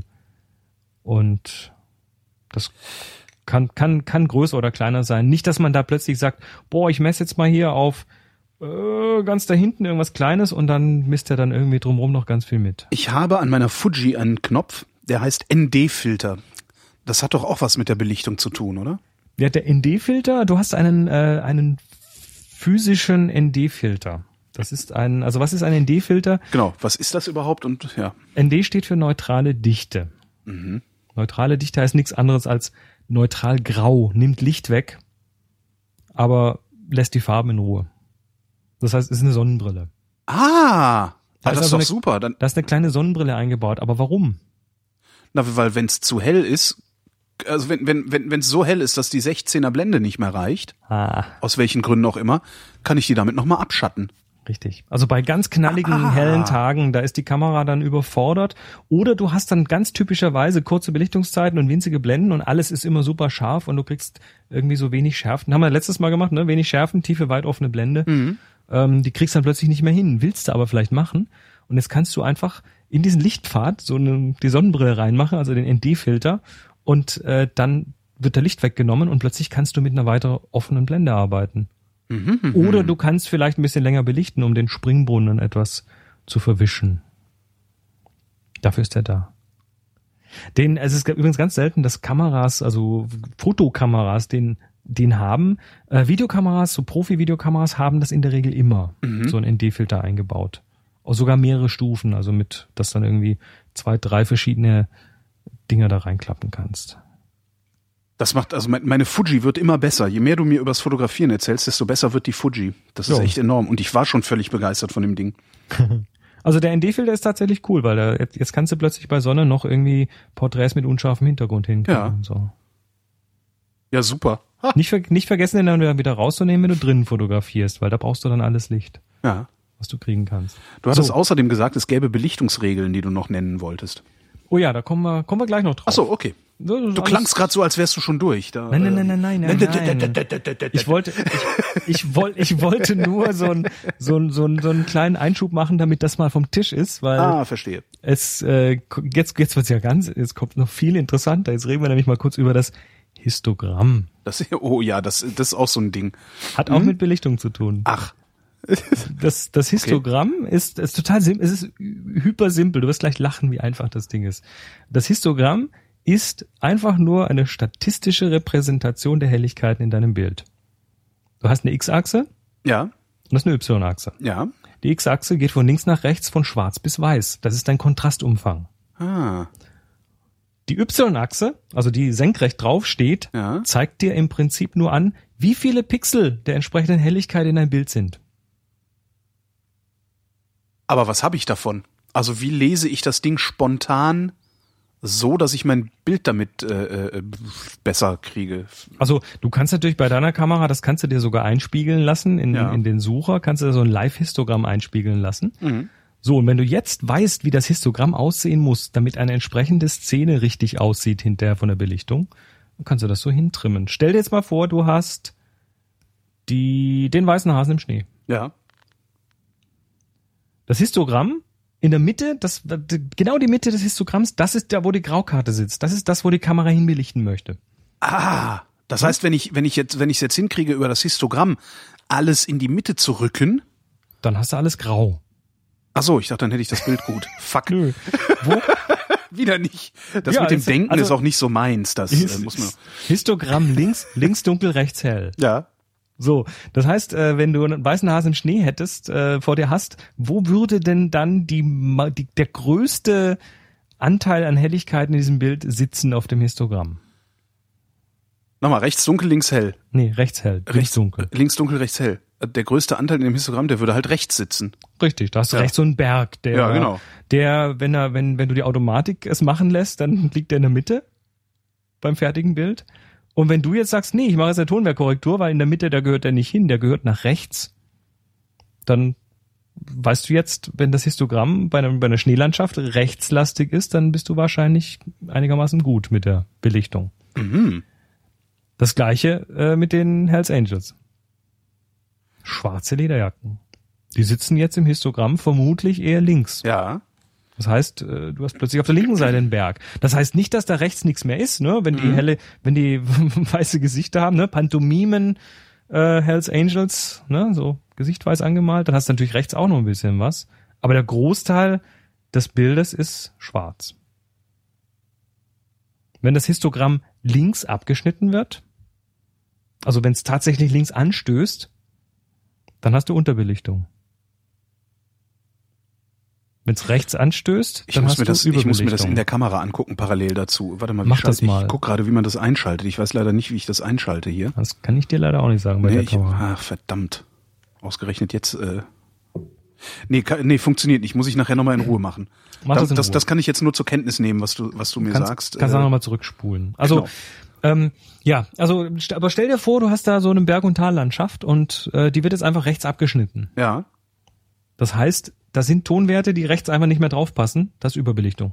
[SPEAKER 3] Und das kann größer oder kleiner sein. Nicht, dass man da plötzlich sagt, boah, ich messe jetzt mal hier auf ganz da hinten irgendwas Kleines und dann misst er dann irgendwie drumherum noch ganz viel mit.
[SPEAKER 2] Ich habe an meiner Fuji einen Knopf, der heißt ND-Filter. Das hat doch auch was mit der Belichtung zu tun, oder?
[SPEAKER 3] Ja, der ND-Filter, du hast einen physischen ND-Filter. Das ist also was ist ein ND-Filter?
[SPEAKER 2] Genau, was ist das überhaupt? Und ja.
[SPEAKER 3] ND steht für neutrale Dichte. Neutrale Dichte heißt nichts anderes als neutral grau, nimmt Licht weg, aber lässt die Farben in Ruhe. Das heißt, es ist eine Sonnenbrille.
[SPEAKER 2] Das ist
[SPEAKER 3] also
[SPEAKER 2] doch super. Dann,
[SPEAKER 3] da ist eine kleine Sonnenbrille eingebaut, aber warum?
[SPEAKER 2] na, weil wenn es zu hell ist, also wenn es so hell ist, dass die 16er Blende nicht mehr reicht, aus welchen Gründen auch immer, kann ich die damit nochmal abschatten.
[SPEAKER 3] Richtig. Also bei ganz knalligen, hellen Tagen, da ist die Kamera dann überfordert. Oder du hast dann ganz typischerweise kurze Belichtungszeiten und winzige Blenden und alles ist immer super scharf und du kriegst irgendwie so wenig Schärfen. Haben wir letztes Mal gemacht, ne? Wenig Schärfen, tiefe, weit offene Blende. Die kriegst dann plötzlich nicht mehr hin. Willst du aber vielleicht machen. Und jetzt kannst du einfach in diesen Lichtpfad die Sonnenbrille reinmachen, also den ND-Filter. Und dann wird der Licht weggenommen und plötzlich kannst du mit einer weiter offenen Blende arbeiten. Oder du kannst vielleicht ein bisschen länger belichten, um den Springbrunnen etwas zu verwischen. Dafür ist er da. Es ist übrigens ganz selten, dass Kameras, also Fotokameras, den haben. Videokameras, so Profi-Videokameras haben das in der Regel immer, so ein ND-Filter eingebaut. Auch sogar mehrere Stufen, also dass dann irgendwie 2, 3 verschiedene Dinger da reinklappen kannst.
[SPEAKER 2] Das macht, also meine Fuji wird immer besser. Je mehr du mir übers Fotografieren erzählst, desto besser wird die Fuji. Das ist echt enorm. Und ich war schon völlig begeistert von dem Ding.
[SPEAKER 3] Also der ND-Filter ist tatsächlich cool, weil jetzt kannst du plötzlich bei Sonne noch irgendwie Porträts mit unscharfem Hintergrund hinkriegen.
[SPEAKER 2] Ja.
[SPEAKER 3] So.
[SPEAKER 2] Ja, super.
[SPEAKER 3] Nicht vergessen, den dann wieder rauszunehmen, wenn du drinnen fotografierst, weil da brauchst du dann alles Licht,
[SPEAKER 2] Ja.
[SPEAKER 3] was du kriegen kannst.
[SPEAKER 2] Du hattest außerdem gesagt, es gäbe Belichtungsregeln, die du noch nennen wolltest.
[SPEAKER 3] Oh ja, da kommen wir gleich noch drauf.
[SPEAKER 2] Ach so, okay. Du klangst gerade so, als wärst du schon durch.
[SPEAKER 3] Nein. Ich wollte nur so einen kleinen Einschub machen, damit das mal vom Tisch ist, weil
[SPEAKER 2] verstehe.
[SPEAKER 3] jetzt wird's ja jetzt kommt noch viel interessanter. Jetzt reden wir nämlich mal kurz über das Histogramm.
[SPEAKER 2] Das ist auch so ein Ding.
[SPEAKER 3] Hat auch mit Belichtung zu tun.
[SPEAKER 2] Ach.
[SPEAKER 3] Das Histogramm ist total simpel, es ist hyper simpel. Du wirst gleich lachen, wie einfach das Ding ist. Das Histogramm ist einfach nur eine statistische Repräsentation der Helligkeiten in deinem Bild. Du hast eine X-Achse.
[SPEAKER 2] Ja.
[SPEAKER 3] Und das ist eine Y-Achse.
[SPEAKER 2] Ja.
[SPEAKER 3] Die X-Achse geht von links nach rechts, von schwarz bis weiß. Das ist dein Kontrastumfang. Die Y-Achse, also die senkrecht drauf steht, zeigt dir im Prinzip nur an, wie viele Pixel der entsprechenden Helligkeit in deinem Bild sind.
[SPEAKER 2] Aber was habe ich davon? Also wie lese ich das Ding spontan so, dass ich mein Bild damit besser kriege?
[SPEAKER 3] Also du kannst natürlich bei deiner Kamera, das kannst du dir sogar einspiegeln lassen, in den Sucher kannst du so ein Live-Histogramm einspiegeln lassen. So, und wenn du jetzt weißt, wie das Histogramm aussehen muss, damit eine entsprechende Szene richtig aussieht hinterher von der Belichtung, dann kannst du das so hintrimmen. Stell dir jetzt mal vor, du hast den weißen Hasen im Schnee.
[SPEAKER 2] Ja.
[SPEAKER 3] Das Histogramm in der Mitte, genau die Mitte des Histogramms, das ist da, wo die Graukarte sitzt. Das ist das, wo die Kamera hinbelichten möchte.
[SPEAKER 2] Das heißt, wenn ich es jetzt hinkriege, über das Histogramm alles in die Mitte zu rücken,
[SPEAKER 3] dann hast du alles grau.
[SPEAKER 2] Ach so, ich dachte, dann hätte ich das Bild gut. Fuck.
[SPEAKER 3] Nö.
[SPEAKER 2] Wieder nicht. Das
[SPEAKER 3] Ja,
[SPEAKER 2] mit dem
[SPEAKER 3] es-
[SPEAKER 2] Denken
[SPEAKER 3] also-
[SPEAKER 2] ist auch nicht so meins. Das muss man.
[SPEAKER 3] Histogramm links dunkel, rechts hell.
[SPEAKER 2] Ja.
[SPEAKER 3] So, das heißt, wenn du einen weißen Hasen Schnee hättest, vor dir hast, wo würde denn dann der größte Anteil an Helligkeit in diesem Bild sitzen auf dem Histogramm?
[SPEAKER 2] Nochmal, rechts dunkel, links hell.
[SPEAKER 3] Nee, rechts hell, links dunkel.
[SPEAKER 2] Links dunkel, rechts hell. Der größte Anteil in dem Histogramm, der würde halt rechts sitzen.
[SPEAKER 3] Richtig, da hast du rechts so einen Berg,
[SPEAKER 2] Ja, genau.
[SPEAKER 3] wenn du die Automatik es machen lässt, dann liegt der in der Mitte beim fertigen Bild. Und wenn du jetzt sagst, nee, ich mache jetzt eine Tonwerkkorrektur, weil in der Mitte, da gehört der nicht hin, der gehört nach rechts, dann weißt du jetzt, wenn das Histogramm bei einer Schneelandschaft rechtslastig ist, dann bist du wahrscheinlich einigermaßen gut mit der Belichtung.
[SPEAKER 2] Mhm.
[SPEAKER 3] Das gleiche mit den Hells Angels. Schwarze Lederjacken. Die sitzen jetzt im Histogramm vermutlich eher links.
[SPEAKER 2] Ja.
[SPEAKER 3] Das heißt, du hast plötzlich auf der linken Seite einen Berg. Das heißt nicht, dass da rechts nichts mehr ist, ne? Wenn die weiße Gesichter haben, ne? Pantomimen, Hells Angels, ne? So gesichtweiß angemalt, dann hast du natürlich rechts auch noch ein bisschen was. Aber der Großteil des Bildes ist schwarz. Wenn das Histogramm links abgeschnitten wird, also wenn es tatsächlich links anstößt, dann hast du Unterbelichtung. Wenn es rechts anstößt,
[SPEAKER 2] Ich
[SPEAKER 3] dann
[SPEAKER 2] muss
[SPEAKER 3] hast
[SPEAKER 2] mir
[SPEAKER 3] du
[SPEAKER 2] das
[SPEAKER 3] Überbelichtung.
[SPEAKER 2] in der Kamera angucken, parallel dazu. Warte mal,
[SPEAKER 3] Mach das mal.
[SPEAKER 2] Ich guck gerade, wie man das einschaltet. Ich weiß leider nicht, wie ich das einschalte hier.
[SPEAKER 3] Das kann ich dir leider auch nicht sagen bei der Kamera.
[SPEAKER 2] Ach, verdammt. Ausgerechnet jetzt, Nee, funktioniert nicht. Muss ich nachher nochmal in Ruhe machen.
[SPEAKER 3] Mach das in Ruhe.
[SPEAKER 2] Das kann ich jetzt nur zur Kenntnis nehmen, was du mir sagst.
[SPEAKER 3] Kannst du nochmal zurückspulen. Also, aber stell dir vor, du hast da so eine Berg- und Tallandschaft und die wird jetzt einfach rechts abgeschnitten.
[SPEAKER 2] Ja.
[SPEAKER 3] Das heißt, da sind Tonwerte, die rechts einfach nicht mehr draufpassen. Das ist Überbelichtung.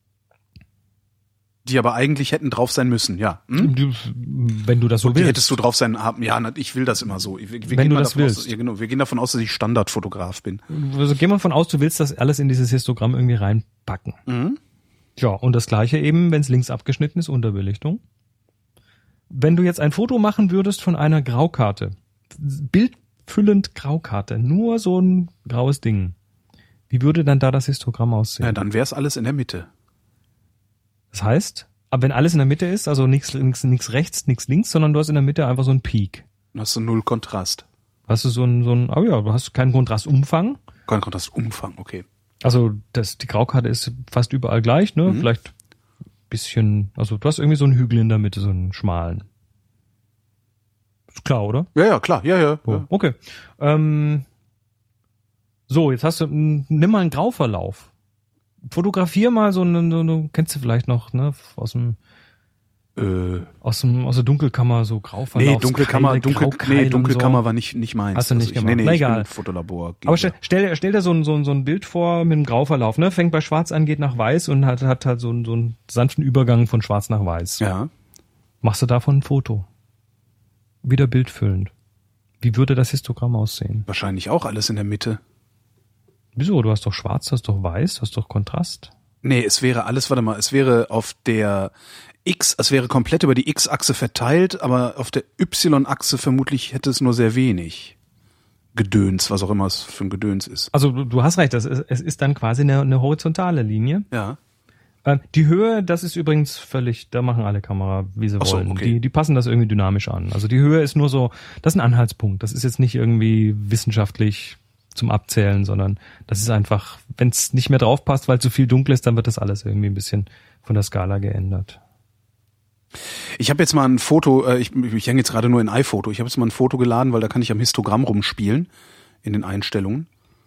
[SPEAKER 2] Die aber eigentlich hätten drauf sein müssen, ja. Hm?
[SPEAKER 3] Wenn du das so
[SPEAKER 2] Die
[SPEAKER 3] willst.
[SPEAKER 2] hättest du drauf sein haben. Ja, ich will das immer so. Wir
[SPEAKER 3] Wenn
[SPEAKER 2] gehen
[SPEAKER 3] du
[SPEAKER 2] mal
[SPEAKER 3] das
[SPEAKER 2] davon aus,
[SPEAKER 3] willst.
[SPEAKER 2] ja, genau, wir gehen davon aus, dass ich Standardfotograf bin.
[SPEAKER 3] Also gehen wir von aus, du willst das alles in dieses Histogramm irgendwie reinpacken.
[SPEAKER 2] Mhm.
[SPEAKER 3] Ja, und das gleiche eben, wenn es links abgeschnitten ist, Unterbelichtung. Wenn du jetzt ein Foto machen würdest von einer Graukarte, bildfüllend Graukarte, nur so ein graues Ding, wie würde dann da das Histogramm aussehen?
[SPEAKER 2] Ja, dann wär's alles in der Mitte.
[SPEAKER 3] Das heißt, aber wenn alles in der Mitte ist, also nichts rechts, nichts links, sondern du hast in der Mitte einfach so einen Peak.
[SPEAKER 2] Dann hast du null Kontrast.
[SPEAKER 3] Hast du du hast keinen Kontrastumfang.
[SPEAKER 2] Kein Kontrastumfang, okay.
[SPEAKER 3] Also die Graukarte ist fast überall gleich, ne? Vielleicht ein bisschen, also du hast irgendwie so einen Hügel in der Mitte, so einen schmalen. Ist klar, oder?
[SPEAKER 2] Ja, klar, ja.
[SPEAKER 3] So, okay. So, jetzt nimm mal einen Grauverlauf. Fotografier mal so eine kennst du vielleicht noch, ne, aus der Dunkelkammer, so Grauverlauf.
[SPEAKER 2] Dunkelkammer war nicht meins.
[SPEAKER 3] Hast du nicht gemacht?
[SPEAKER 2] Ich
[SPEAKER 3] egal.
[SPEAKER 2] bin Fotolabor.
[SPEAKER 3] Aber stell dir so ein Bild vor mit einem Grauverlauf, ne? Fängt bei Schwarz an, geht nach Weiß und hat halt so einen sanften Übergang von Schwarz nach Weiß.
[SPEAKER 2] Ja.
[SPEAKER 3] Machst du davon ein Foto? Wieder bildfüllend. Wie würde das Histogramm aussehen?
[SPEAKER 2] Wahrscheinlich auch alles in der Mitte.
[SPEAKER 3] Wieso? Du hast doch Schwarz, du hast doch Weiß, du hast doch Kontrast.
[SPEAKER 2] Nee, es wäre auf der es wäre komplett über die X-Achse verteilt, aber auf der Y-Achse vermutlich hätte es nur sehr wenig Gedöns, was auch immer es für ein Gedöns ist.
[SPEAKER 3] Also du hast recht, es ist dann quasi eine horizontale Linie.
[SPEAKER 2] Ja.
[SPEAKER 3] Die Höhe, das ist übrigens völlig, da machen alle Kamera, wie sie wollen.
[SPEAKER 2] Okay.
[SPEAKER 3] Die passen das irgendwie dynamisch an. Also die Höhe ist nur so, das ist ein Anhaltspunkt. Das ist jetzt nicht irgendwie wissenschaftlich zum Abzählen, sondern das ist einfach, wenn es nicht mehr drauf passt, weil zu viel dunkel ist, dann wird das alles irgendwie ein bisschen von der Skala geändert.
[SPEAKER 2] Ich habe jetzt mal ein Foto, ich hänge jetzt gerade nur in iPhoto, ich habe jetzt mal ein Foto geladen, weil da kann ich am Histogramm rumspielen in den Einstellungen.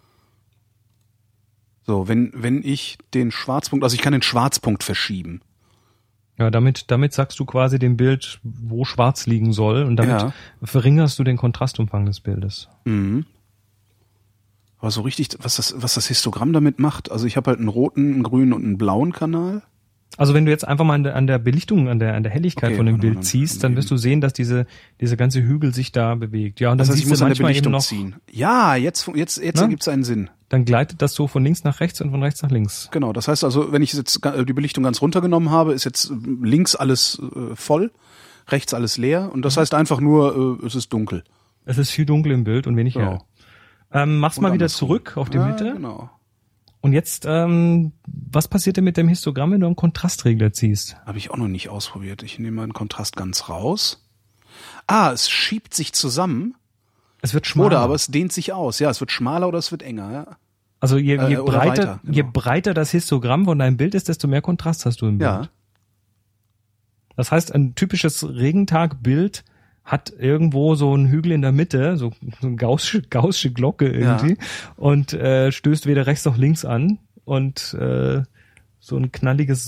[SPEAKER 2] So, wenn ich den Schwarzpunkt, also ich kann den Schwarzpunkt verschieben.
[SPEAKER 3] Ja, damit sagst du quasi dem Bild, wo schwarz liegen soll und damit verringerst du den Kontrastumfang des Bildes.
[SPEAKER 2] Mhm. Aber so richtig, was das Histogramm damit macht, also ich habe halt einen roten, einen grünen und einen blauen Kanal.
[SPEAKER 3] Also wenn du jetzt einfach mal an der Belichtung, an der Helligkeit von dem Bild ziehst, dann wirst du sehen, dass diese ganze Hügel sich da bewegt. Ja, und dann
[SPEAKER 2] Das heißt,
[SPEAKER 3] siehst
[SPEAKER 2] ich muss
[SPEAKER 3] du
[SPEAKER 2] an der
[SPEAKER 3] manchmal
[SPEAKER 2] Belichtung
[SPEAKER 3] eben noch,
[SPEAKER 2] ziehen. Ja, jetzt ergibt es einen Sinn.
[SPEAKER 3] dann gleitet das so von links nach rechts und von rechts nach links.
[SPEAKER 2] Genau, das heißt also, wenn ich jetzt die Belichtung ganz runtergenommen habe, ist jetzt links alles voll, rechts alles leer und das heißt einfach nur, es ist dunkel.
[SPEAKER 3] Es ist viel dunkel im Bild und wenig hell. Mach's mal wieder zurück auf die Mitte.
[SPEAKER 2] Genau.
[SPEAKER 3] Und jetzt, wenn was passiert denn mit dem Histogramm, wenn du einen Kontrastregler ziehst?
[SPEAKER 2] Habe ich auch noch nicht ausprobiert. Ich nehme mal den Kontrast ganz raus. Es schiebt sich zusammen.
[SPEAKER 3] Es wird schmaler.
[SPEAKER 2] Oder aber es dehnt sich aus. Ja, es wird schmaler oder es wird enger. Ja.
[SPEAKER 3] Also je breiter,
[SPEAKER 2] weiter, genau.
[SPEAKER 3] je breiter das Histogramm von deinem Bild ist, desto mehr Kontrast hast du im Bild.
[SPEAKER 2] Ja.
[SPEAKER 3] Das heißt, ein typisches Regentagbild hat irgendwo so einen Hügel in der Mitte, so eine gaußsche Glocke irgendwie, und stößt weder rechts noch links an. Und so ein knalliges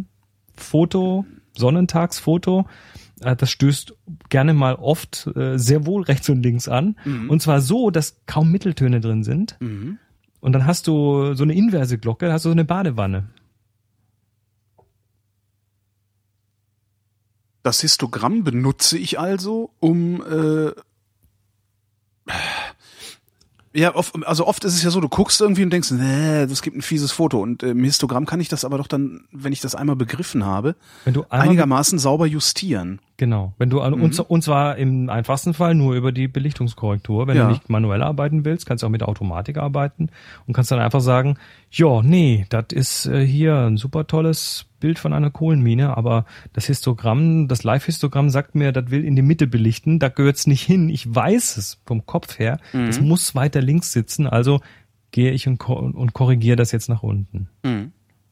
[SPEAKER 3] Sonnentagsfoto, das stößt gerne mal oft sehr wohl rechts und links an. Mhm. Und zwar so, dass kaum Mitteltöne drin sind. Mhm. Und dann hast du so eine inverse Glocke, hast du so eine Badewanne.
[SPEAKER 2] Das Histogramm benutze ich also, um oft ist es ja so, du guckst irgendwie und denkst, das gibt ein fieses Foto. Und im Histogramm kann ich das aber doch dann, wenn ich das einmal begriffen habe, einigermaßen sauber justieren.
[SPEAKER 3] Genau. Wenn du und zwar im einfachsten Fall nur über die Belichtungskorrektur. Wenn du nicht manuell arbeiten willst, kannst du auch mit Automatik arbeiten und kannst dann einfach sagen, das ist hier ein super tolles Bild von einer Kohlenmine, aber das Histogramm, das Live-Histogramm sagt mir, das will in die Mitte belichten, da gehört's nicht hin. Ich weiß es vom Kopf her, das muss weiter links sitzen, also gehe ich und korrigiere das jetzt nach unten. Mhm.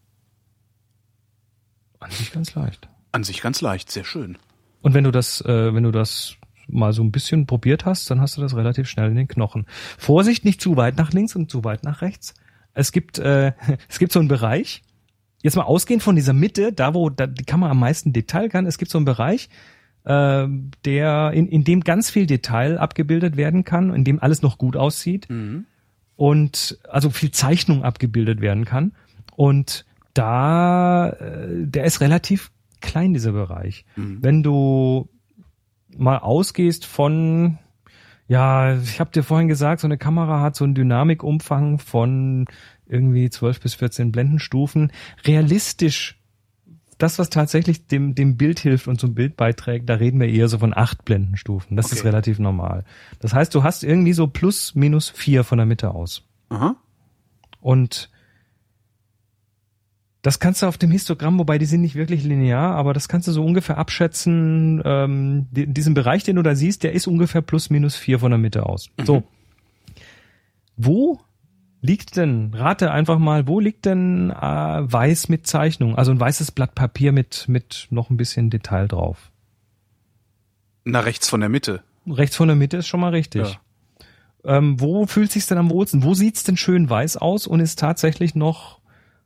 [SPEAKER 3] An sich ganz leicht.
[SPEAKER 2] An sich ganz leicht, sehr schön.
[SPEAKER 3] Und wenn du das mal so ein bisschen probiert hast, dann hast du das relativ schnell in den Knochen. Vorsicht, nicht zu weit nach links und zu weit nach rechts. Es gibt so einen Bereich, jetzt mal ausgehend von dieser Mitte, wo die Kamera am meisten Detail kann, es gibt so einen Bereich, der in dem ganz viel Detail abgebildet werden kann, in dem alles noch gut aussieht und also viel Zeichnung abgebildet werden kann. Und der ist relativ klein, dieser Bereich. Wenn du mal ausgehst von, ich habe dir vorhin gesagt, so eine Kamera hat so einen Dynamikumfang von irgendwie 12 bis 14 Blendenstufen. Realistisch, das, was tatsächlich dem Bild hilft und zum Bild beiträgt, da reden wir eher so von 8 Blendenstufen. Das ist relativ normal. Das heißt, du hast irgendwie so plus minus 4 von der Mitte aus.
[SPEAKER 2] Aha.
[SPEAKER 3] Und das kannst du auf dem Histogramm, wobei die sind nicht wirklich linear, aber das kannst du so ungefähr abschätzen. Diesen Bereich, den du da siehst, der ist ungefähr plus minus 4 von der Mitte aus. So. Wo liegt denn, rate einfach mal, wo liegt denn weiß mit Zeichnung? Also ein weißes Blatt Papier mit noch ein bisschen Detail drauf.
[SPEAKER 2] Na, rechts von der Mitte.
[SPEAKER 3] Rechts von der Mitte ist schon mal richtig. Ja. Wo fühlt sich's denn am wohlsten? Wo sieht's denn schön weiß aus und ist tatsächlich noch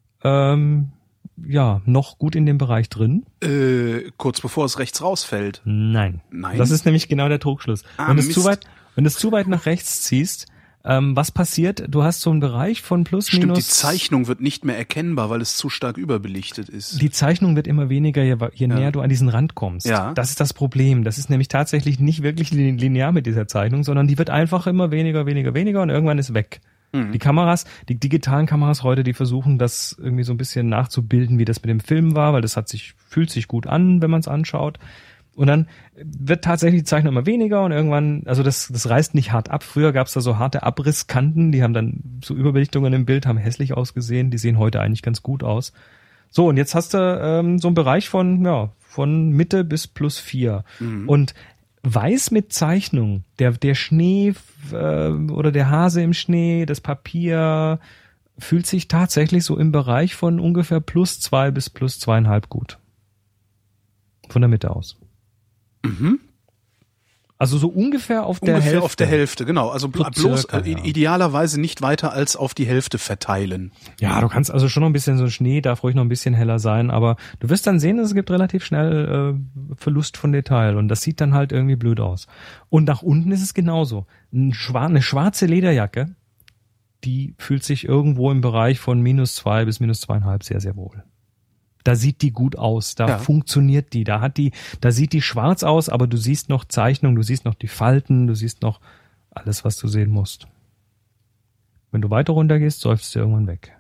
[SPEAKER 3] noch gut in dem Bereich drin?
[SPEAKER 2] Kurz bevor es rechts rausfällt.
[SPEAKER 3] Nein. Das ist nämlich genau der Trugschluss. Wenn du es zu weit nach rechts ziehst, was passiert? Du hast so einen Bereich von plus minus.
[SPEAKER 2] Stimmt, die Zeichnung wird nicht mehr erkennbar, weil es zu stark überbelichtet ist.
[SPEAKER 3] Die Zeichnung wird immer weniger, je näher du an diesen Rand kommst. Ja. Das ist das Problem. Das ist nämlich tatsächlich nicht wirklich linear mit dieser Zeichnung, sondern die wird einfach immer weniger und irgendwann ist weg. Die Kameras, die digitalen Kameras heute, die versuchen das irgendwie so ein bisschen nachzubilden, wie das mit dem Film war, weil das fühlt sich gut an, wenn man es anschaut. Und dann wird tatsächlich die Zeichnung immer weniger und irgendwann, also das reißt nicht hart ab. Früher gab es da so harte Abrisskanten, die haben dann so Überbelichtungen im Bild, haben hässlich ausgesehen, die sehen heute eigentlich ganz gut aus. So, und jetzt hast du so einen Bereich von Mitte bis plus 4. Und weiß mit Zeichnung, der Schnee oder der Hase im Schnee, das Papier fühlt sich tatsächlich so im Bereich von ungefähr plus 2 bis plus 2,5 gut. Von der Mitte aus. Also so ungefähr auf der Hälfte.
[SPEAKER 2] Auf der Hälfte, genau. Also bloß idealerweise nicht weiter als auf die Hälfte verteilen.
[SPEAKER 3] Ja, du kannst also schon noch ein bisschen, so Schnee darf ruhig noch ein bisschen heller sein, aber du wirst dann sehen, es gibt relativ schnell Verlust von Detail und das sieht dann halt irgendwie blöd aus. Und nach unten ist es genauso. Eine schwarze Lederjacke, die fühlt sich irgendwo im Bereich von minus 2 bis minus 2,5 sehr, sehr wohl. Da sieht die gut aus, da funktioniert die, da sieht die schwarz aus, aber du siehst noch Zeichnung, du siehst noch die Falten, du siehst noch alles, was du sehen musst. Wenn du weiter runter gehst, seufzt du irgendwann weg.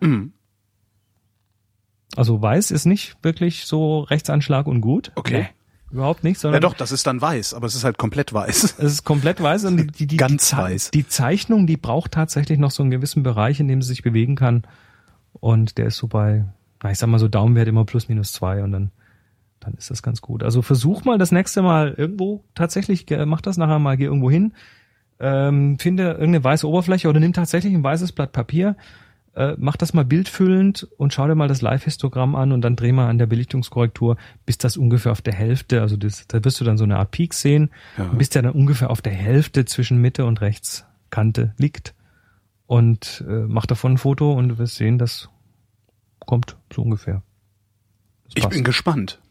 [SPEAKER 3] Also weiß ist nicht wirklich so Rechtsanschlag und gut.
[SPEAKER 2] Okay.
[SPEAKER 3] Nee, überhaupt nicht, sondern.
[SPEAKER 2] Ja doch, das ist dann weiß, aber es ist halt komplett weiß.
[SPEAKER 3] Es ist komplett weiß und
[SPEAKER 2] ganz weiß.
[SPEAKER 3] Die Zeichnung, die braucht tatsächlich noch so einen gewissen Bereich, in dem sie sich bewegen kann. Und der ist so bei ich sag mal so Daumenwert immer +/-2 und dann ist das ganz gut. Also versuch mal das nächste Mal irgendwo tatsächlich, mach das nachher mal, geh irgendwo hin, finde irgendeine weiße Oberfläche oder nimm tatsächlich ein weißes Blatt Papier, mach das mal bildfüllend und schau dir mal das Live-Histogramm an und dann dreh mal an der Belichtungskorrektur, bis das ungefähr auf der Hälfte, also da wirst du dann so eine Art Peak sehen, bis der dann ungefähr auf der Hälfte zwischen Mitte und Rechtskante liegt und mach davon ein Foto und du wirst sehen, das kommt so ungefähr.
[SPEAKER 2] Ich bin gespannt.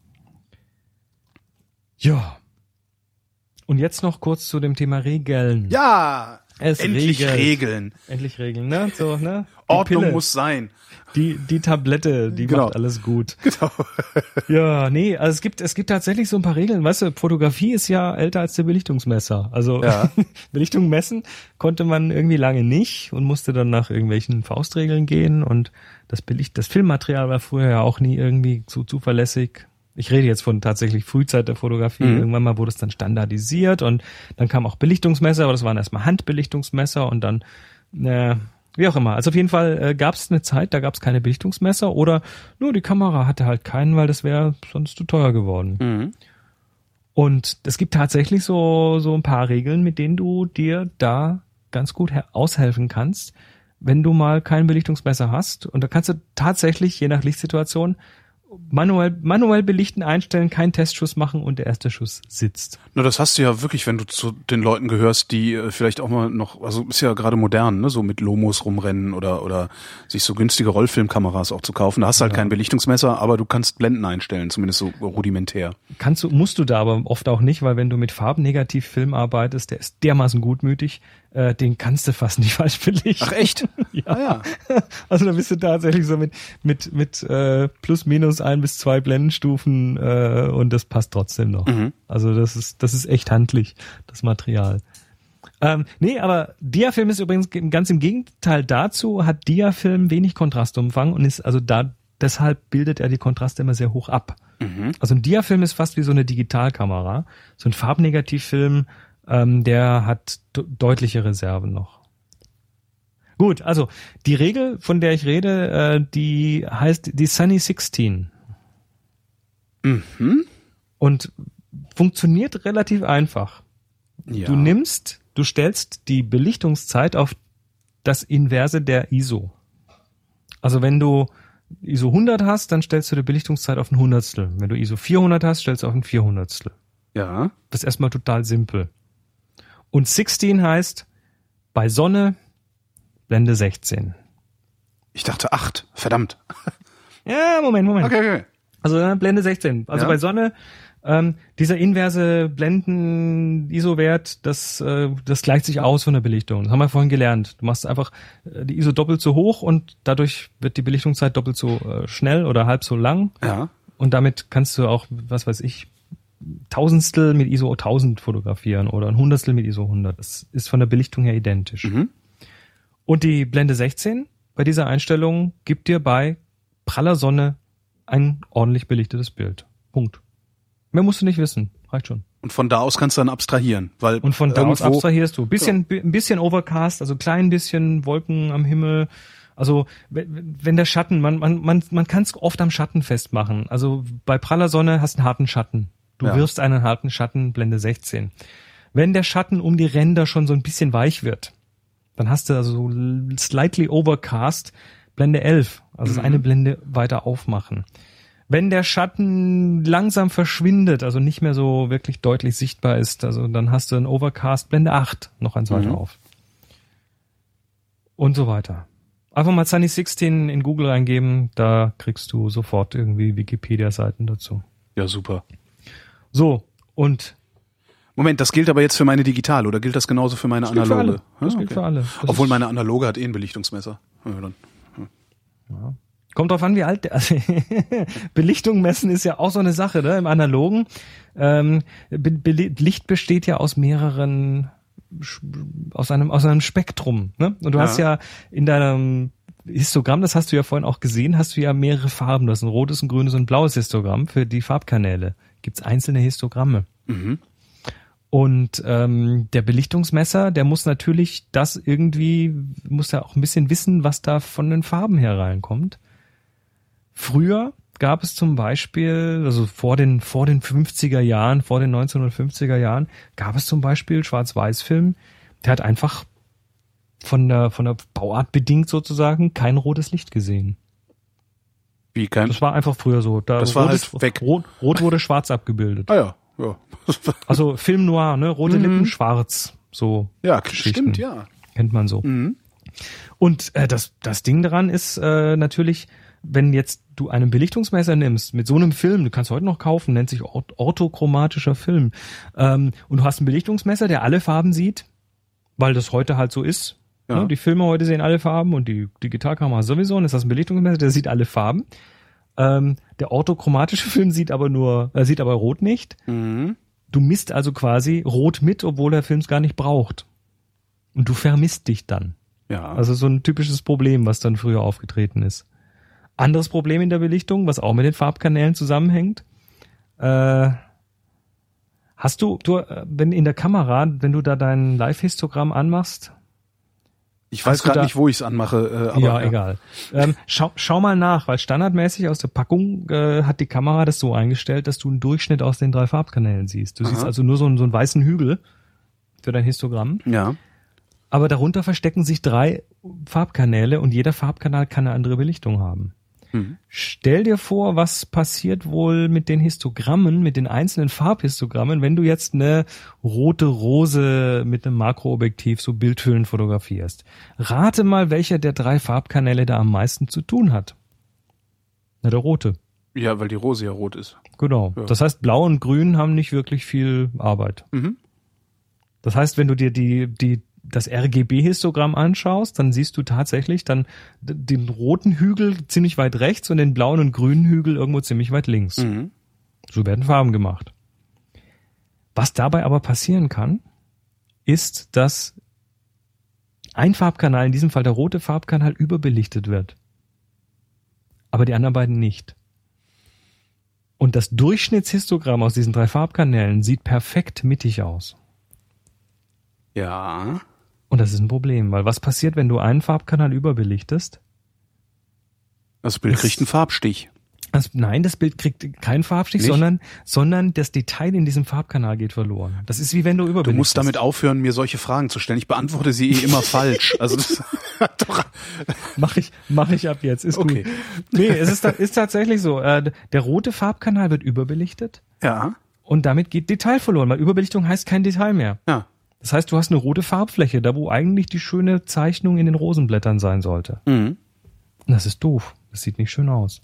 [SPEAKER 3] Ja. Und jetzt noch kurz zu dem Thema Regeln.
[SPEAKER 2] Ja, endlich Regeln.
[SPEAKER 3] Endlich Regeln, ne? So, ne?
[SPEAKER 2] Ordnung Pille, muss sein.
[SPEAKER 3] Die Tablette, die macht alles gut.
[SPEAKER 2] Genau.
[SPEAKER 3] Ja, nee, also es gibt tatsächlich so ein paar Regeln. Weißt du, Fotografie ist ja älter als der Belichtungsmesser. Also Belichtung messen konnte man irgendwie lange nicht und musste dann nach irgendwelchen Faustregeln gehen und das Filmmaterial war früher ja auch nie irgendwie so zuverlässig. Ich rede jetzt von tatsächlich Frühzeit der Fotografie. Irgendwann mal wurde es dann standardisiert und dann kam auch Belichtungsmesser, aber das waren erstmal Handbelichtungsmesser und dann, wie auch immer. Also auf jeden Fall gab es eine Zeit, da gab es keine Belichtungsmesser oder nur die Kamera hatte halt keinen, weil das wäre sonst zu teuer geworden. Mhm. Und es gibt tatsächlich so ein paar Regeln, mit denen du dir da ganz gut aushelfen kannst, wenn du mal kein Belichtungsmesser hast. Und da kannst du tatsächlich, je nach Lichtsituation, manuell belichten, einstellen, keinen Testschuss machen und der erste Schuss sitzt.
[SPEAKER 2] Na, das hast du ja wirklich, wenn du zu den Leuten gehörst, die vielleicht auch mal noch, also ist ja gerade modern, ne, so mit Lomos rumrennen oder sich so günstige Rollfilmkameras auch zu kaufen. Da hast du halt kein Belichtungsmesser, aber du kannst Blenden einstellen, zumindest so rudimentär.
[SPEAKER 3] Musst du da aber oft auch nicht, weil wenn du mit Farbnegativfilm arbeitest, der ist dermaßen gutmütig, den kannst du fast nicht falsch belichten.
[SPEAKER 2] Ach echt?
[SPEAKER 3] Ja. Also da bist du tatsächlich so mit plus minus 1 bis 2 Blendenstufen und das passt trotzdem noch. Mhm. Also das ist echt handlich, das Material. Nee, aber Diafilm ist übrigens ganz im Gegenteil dazu, hat Diafilm wenig Kontrastumfang und ist also deshalb bildet er die Kontraste immer sehr hoch ab. Mhm. Also ein Diafilm ist fast wie so eine Digitalkamera. So ein Farbnegativfilm, der hat deutliche Reserven noch. Gut, also die Regel, von der ich rede, die heißt die Sunny 16.
[SPEAKER 2] Mhm.
[SPEAKER 3] Und funktioniert relativ einfach.
[SPEAKER 2] Ja.
[SPEAKER 3] Du stellst die Belichtungszeit auf das Inverse der ISO. Also wenn du ISO 100 hast, dann stellst du die Belichtungszeit auf ein Hundertstel. Wenn du ISO 400 hast, stellst du auf ein Vierhundertstel.
[SPEAKER 2] Ja.
[SPEAKER 3] Das ist erstmal total simpel. Und 16 heißt bei Sonne Blende 16.
[SPEAKER 2] Ich dachte 8. Verdammt.
[SPEAKER 3] Ja, Moment.
[SPEAKER 2] Okay.
[SPEAKER 3] Also Blende 16. Also bei Sonne, dieser inverse Blenden-ISO-Wert, das gleicht sich aus von der Belichtung. Das haben wir vorhin gelernt. Du machst einfach die ISO doppelt so hoch und dadurch wird die Belichtungszeit doppelt so schnell oder halb so lang.
[SPEAKER 2] Ja.
[SPEAKER 3] Und damit kannst du auch, was weiß ich, Tausendstel mit ISO 1000 fotografieren oder ein Hundertstel mit ISO 100. Das ist von der Belichtung her identisch.
[SPEAKER 2] Mhm.
[SPEAKER 3] Und die Blende 16 bei dieser Einstellung gibt dir bei praller Sonne ein ordentlich belichtetes Bild. Punkt. Mehr musst du nicht wissen. Reicht schon.
[SPEAKER 2] Und von da aus kannst du dann abstrahieren, weil
[SPEAKER 3] und von da aus abstrahierst du. Ein bisschen Overcast, also klein bisschen Wolken am Himmel. Also wenn der Schatten, man kann es oft am Schatten festmachen. Also bei praller Sonne hast du einen harten Schatten. Du wirfst einen harten Schatten, Blende 16. Wenn der Schatten um die Ränder schon so ein bisschen weich wird, dann hast du also so slightly overcast, Blende 11. Also eine Blende weiter aufmachen. Wenn der Schatten langsam verschwindet, also nicht mehr so wirklich deutlich sichtbar ist, also dann hast du einen Overcast, Blende 8, noch eins weiter auf. Und so weiter. Einfach mal Sunny 16 in Google eingeben, da kriegst du sofort irgendwie Wikipedia-Seiten dazu.
[SPEAKER 2] Ja, super.
[SPEAKER 3] So, und
[SPEAKER 2] Moment, das gilt aber jetzt für meine Digital oder gilt das genauso für meine analoge?
[SPEAKER 3] Das gilt für alle.
[SPEAKER 2] Obwohl meine analoge hat ein Belichtungsmesser.
[SPEAKER 3] Ja. Kommt drauf an, wie alt der. Also Belichtung messen ist ja auch so eine Sache, ne? Im Analogen. Licht besteht ja aus mehreren, aus einem Spektrum, ne? Und du hast ja in deinem Histogramm, das hast du ja vorhin auch gesehen, hast du ja mehrere Farben. Du hast ein rotes, ein grünes und ein blaues Histogramm für die Farbkanäle. Gibt's einzelne Histogramme.
[SPEAKER 2] Mhm.
[SPEAKER 3] Und der Belichtungsmesser, der muss natürlich muss ja auch ein bisschen wissen, was da von den Farben her reinkommt. Früher gab es zum Beispiel, also vor den 50er Jahren, vor den 1950er Jahren, gab es zum Beispiel Schwarz-Weiß-Film, der hat einfach von der Bauart bedingt sozusagen kein rotes Licht gesehen.
[SPEAKER 2] Wie kein?
[SPEAKER 3] Das war einfach früher so.
[SPEAKER 2] Das war halt weg.
[SPEAKER 3] Rot wurde schwarz abgebildet.
[SPEAKER 2] Ah ja.
[SPEAKER 3] Also Film noir, ne? Rote Lippen, schwarz. So.
[SPEAKER 2] Ja,
[SPEAKER 3] Geschichten.
[SPEAKER 2] stimmt, ja.
[SPEAKER 3] Kennt man so.
[SPEAKER 2] Mhm.
[SPEAKER 3] Und das Ding daran ist natürlich, wenn jetzt du einen Belichtungsmesser nimmst mit so einem Film, du kannst heute noch kaufen, nennt sich orthochromatischer Film, und du hast ein Belichtungsmesser, der alle Farben sieht, weil das heute halt so ist.
[SPEAKER 2] Ja.
[SPEAKER 3] Ne? Die Filme heute sehen alle Farben und die Digitalkamera sowieso, und das ist ein Belichtungsmesser, der sieht alle Farben. Der orthochromatische Film sieht aber rot nicht.
[SPEAKER 2] Mhm.
[SPEAKER 3] Du misst also quasi rot mit, obwohl der Film es gar nicht braucht. Und du vermisst dich dann.
[SPEAKER 2] Ja.
[SPEAKER 3] Also so ein typisches Problem, was dann früher aufgetreten ist. Anderes Problem in der Belichtung, was auch mit den Farbkanälen zusammenhängt. Hast du, wenn in der Kamera, wenn du da dein Live-Histogramm anmachst?
[SPEAKER 2] Ich weiß gerade nicht, wo ich es anmache. Aber
[SPEAKER 3] ja, egal. Schau mal nach, weil standardmäßig aus der Packung hat die Kamera das so eingestellt, dass du einen Durchschnitt aus den 3 Farbkanälen siehst. Du siehst also nur so einen weißen Hügel für dein Histogramm.
[SPEAKER 2] Ja.
[SPEAKER 3] Aber darunter verstecken sich 3 Farbkanäle und jeder Farbkanal kann eine andere Belichtung haben. Stell dir vor, was passiert wohl mit den Histogrammen, mit den einzelnen Farbhistogrammen, wenn du jetzt eine rote Rose mit einem Makroobjektiv so Bildhüllen fotografierst. Rate mal, welcher der 3 Farbkanäle da am meisten zu tun hat. Na, der rote.
[SPEAKER 2] Ja, weil die Rose ja rot ist.
[SPEAKER 3] Genau. Ja. Das heißt, Blau und Grün haben nicht wirklich viel Arbeit.
[SPEAKER 2] Mhm.
[SPEAKER 3] Das heißt, wenn du dir das RGB-Histogramm anschaust, dann siehst du tatsächlich dann den roten Hügel ziemlich weit rechts und den blauen und grünen Hügel irgendwo ziemlich weit links.
[SPEAKER 2] Mhm.
[SPEAKER 3] So werden Farben gemacht. Was dabei aber passieren kann, ist, dass ein Farbkanal, in diesem Fall der rote Farbkanal, überbelichtet wird. Aber die anderen beiden nicht. Und das Durchschnittshistogramm aus diesen 3 Farbkanälen sieht perfekt mittig aus.
[SPEAKER 2] Ja.
[SPEAKER 3] Und das ist ein Problem, weil was passiert, wenn du einen Farbkanal überbelichtest?
[SPEAKER 2] Das Bild kriegt einen Farbstich.
[SPEAKER 3] Nein, das Bild kriegt keinen Farbstich, sondern das Detail in diesem Farbkanal geht verloren. Das ist wie wenn du überbelichtest.
[SPEAKER 2] Du musst damit aufhören, mir solche Fragen zu stellen. Ich beantworte sie immer falsch. Also das
[SPEAKER 3] Mach ich ab jetzt. Ist okay. Gut. Nee, es ist tatsächlich so. Der rote Farbkanal wird überbelichtet.
[SPEAKER 2] Ja.
[SPEAKER 3] Und damit geht Detail verloren, weil Überbelichtung heißt kein Detail mehr.
[SPEAKER 2] Ja.
[SPEAKER 3] Das heißt, du hast eine rote Farbfläche, da wo eigentlich die schöne Zeichnung in den Rosenblättern sein sollte.
[SPEAKER 2] Mhm.
[SPEAKER 3] Und das ist doof. Das sieht nicht schön aus.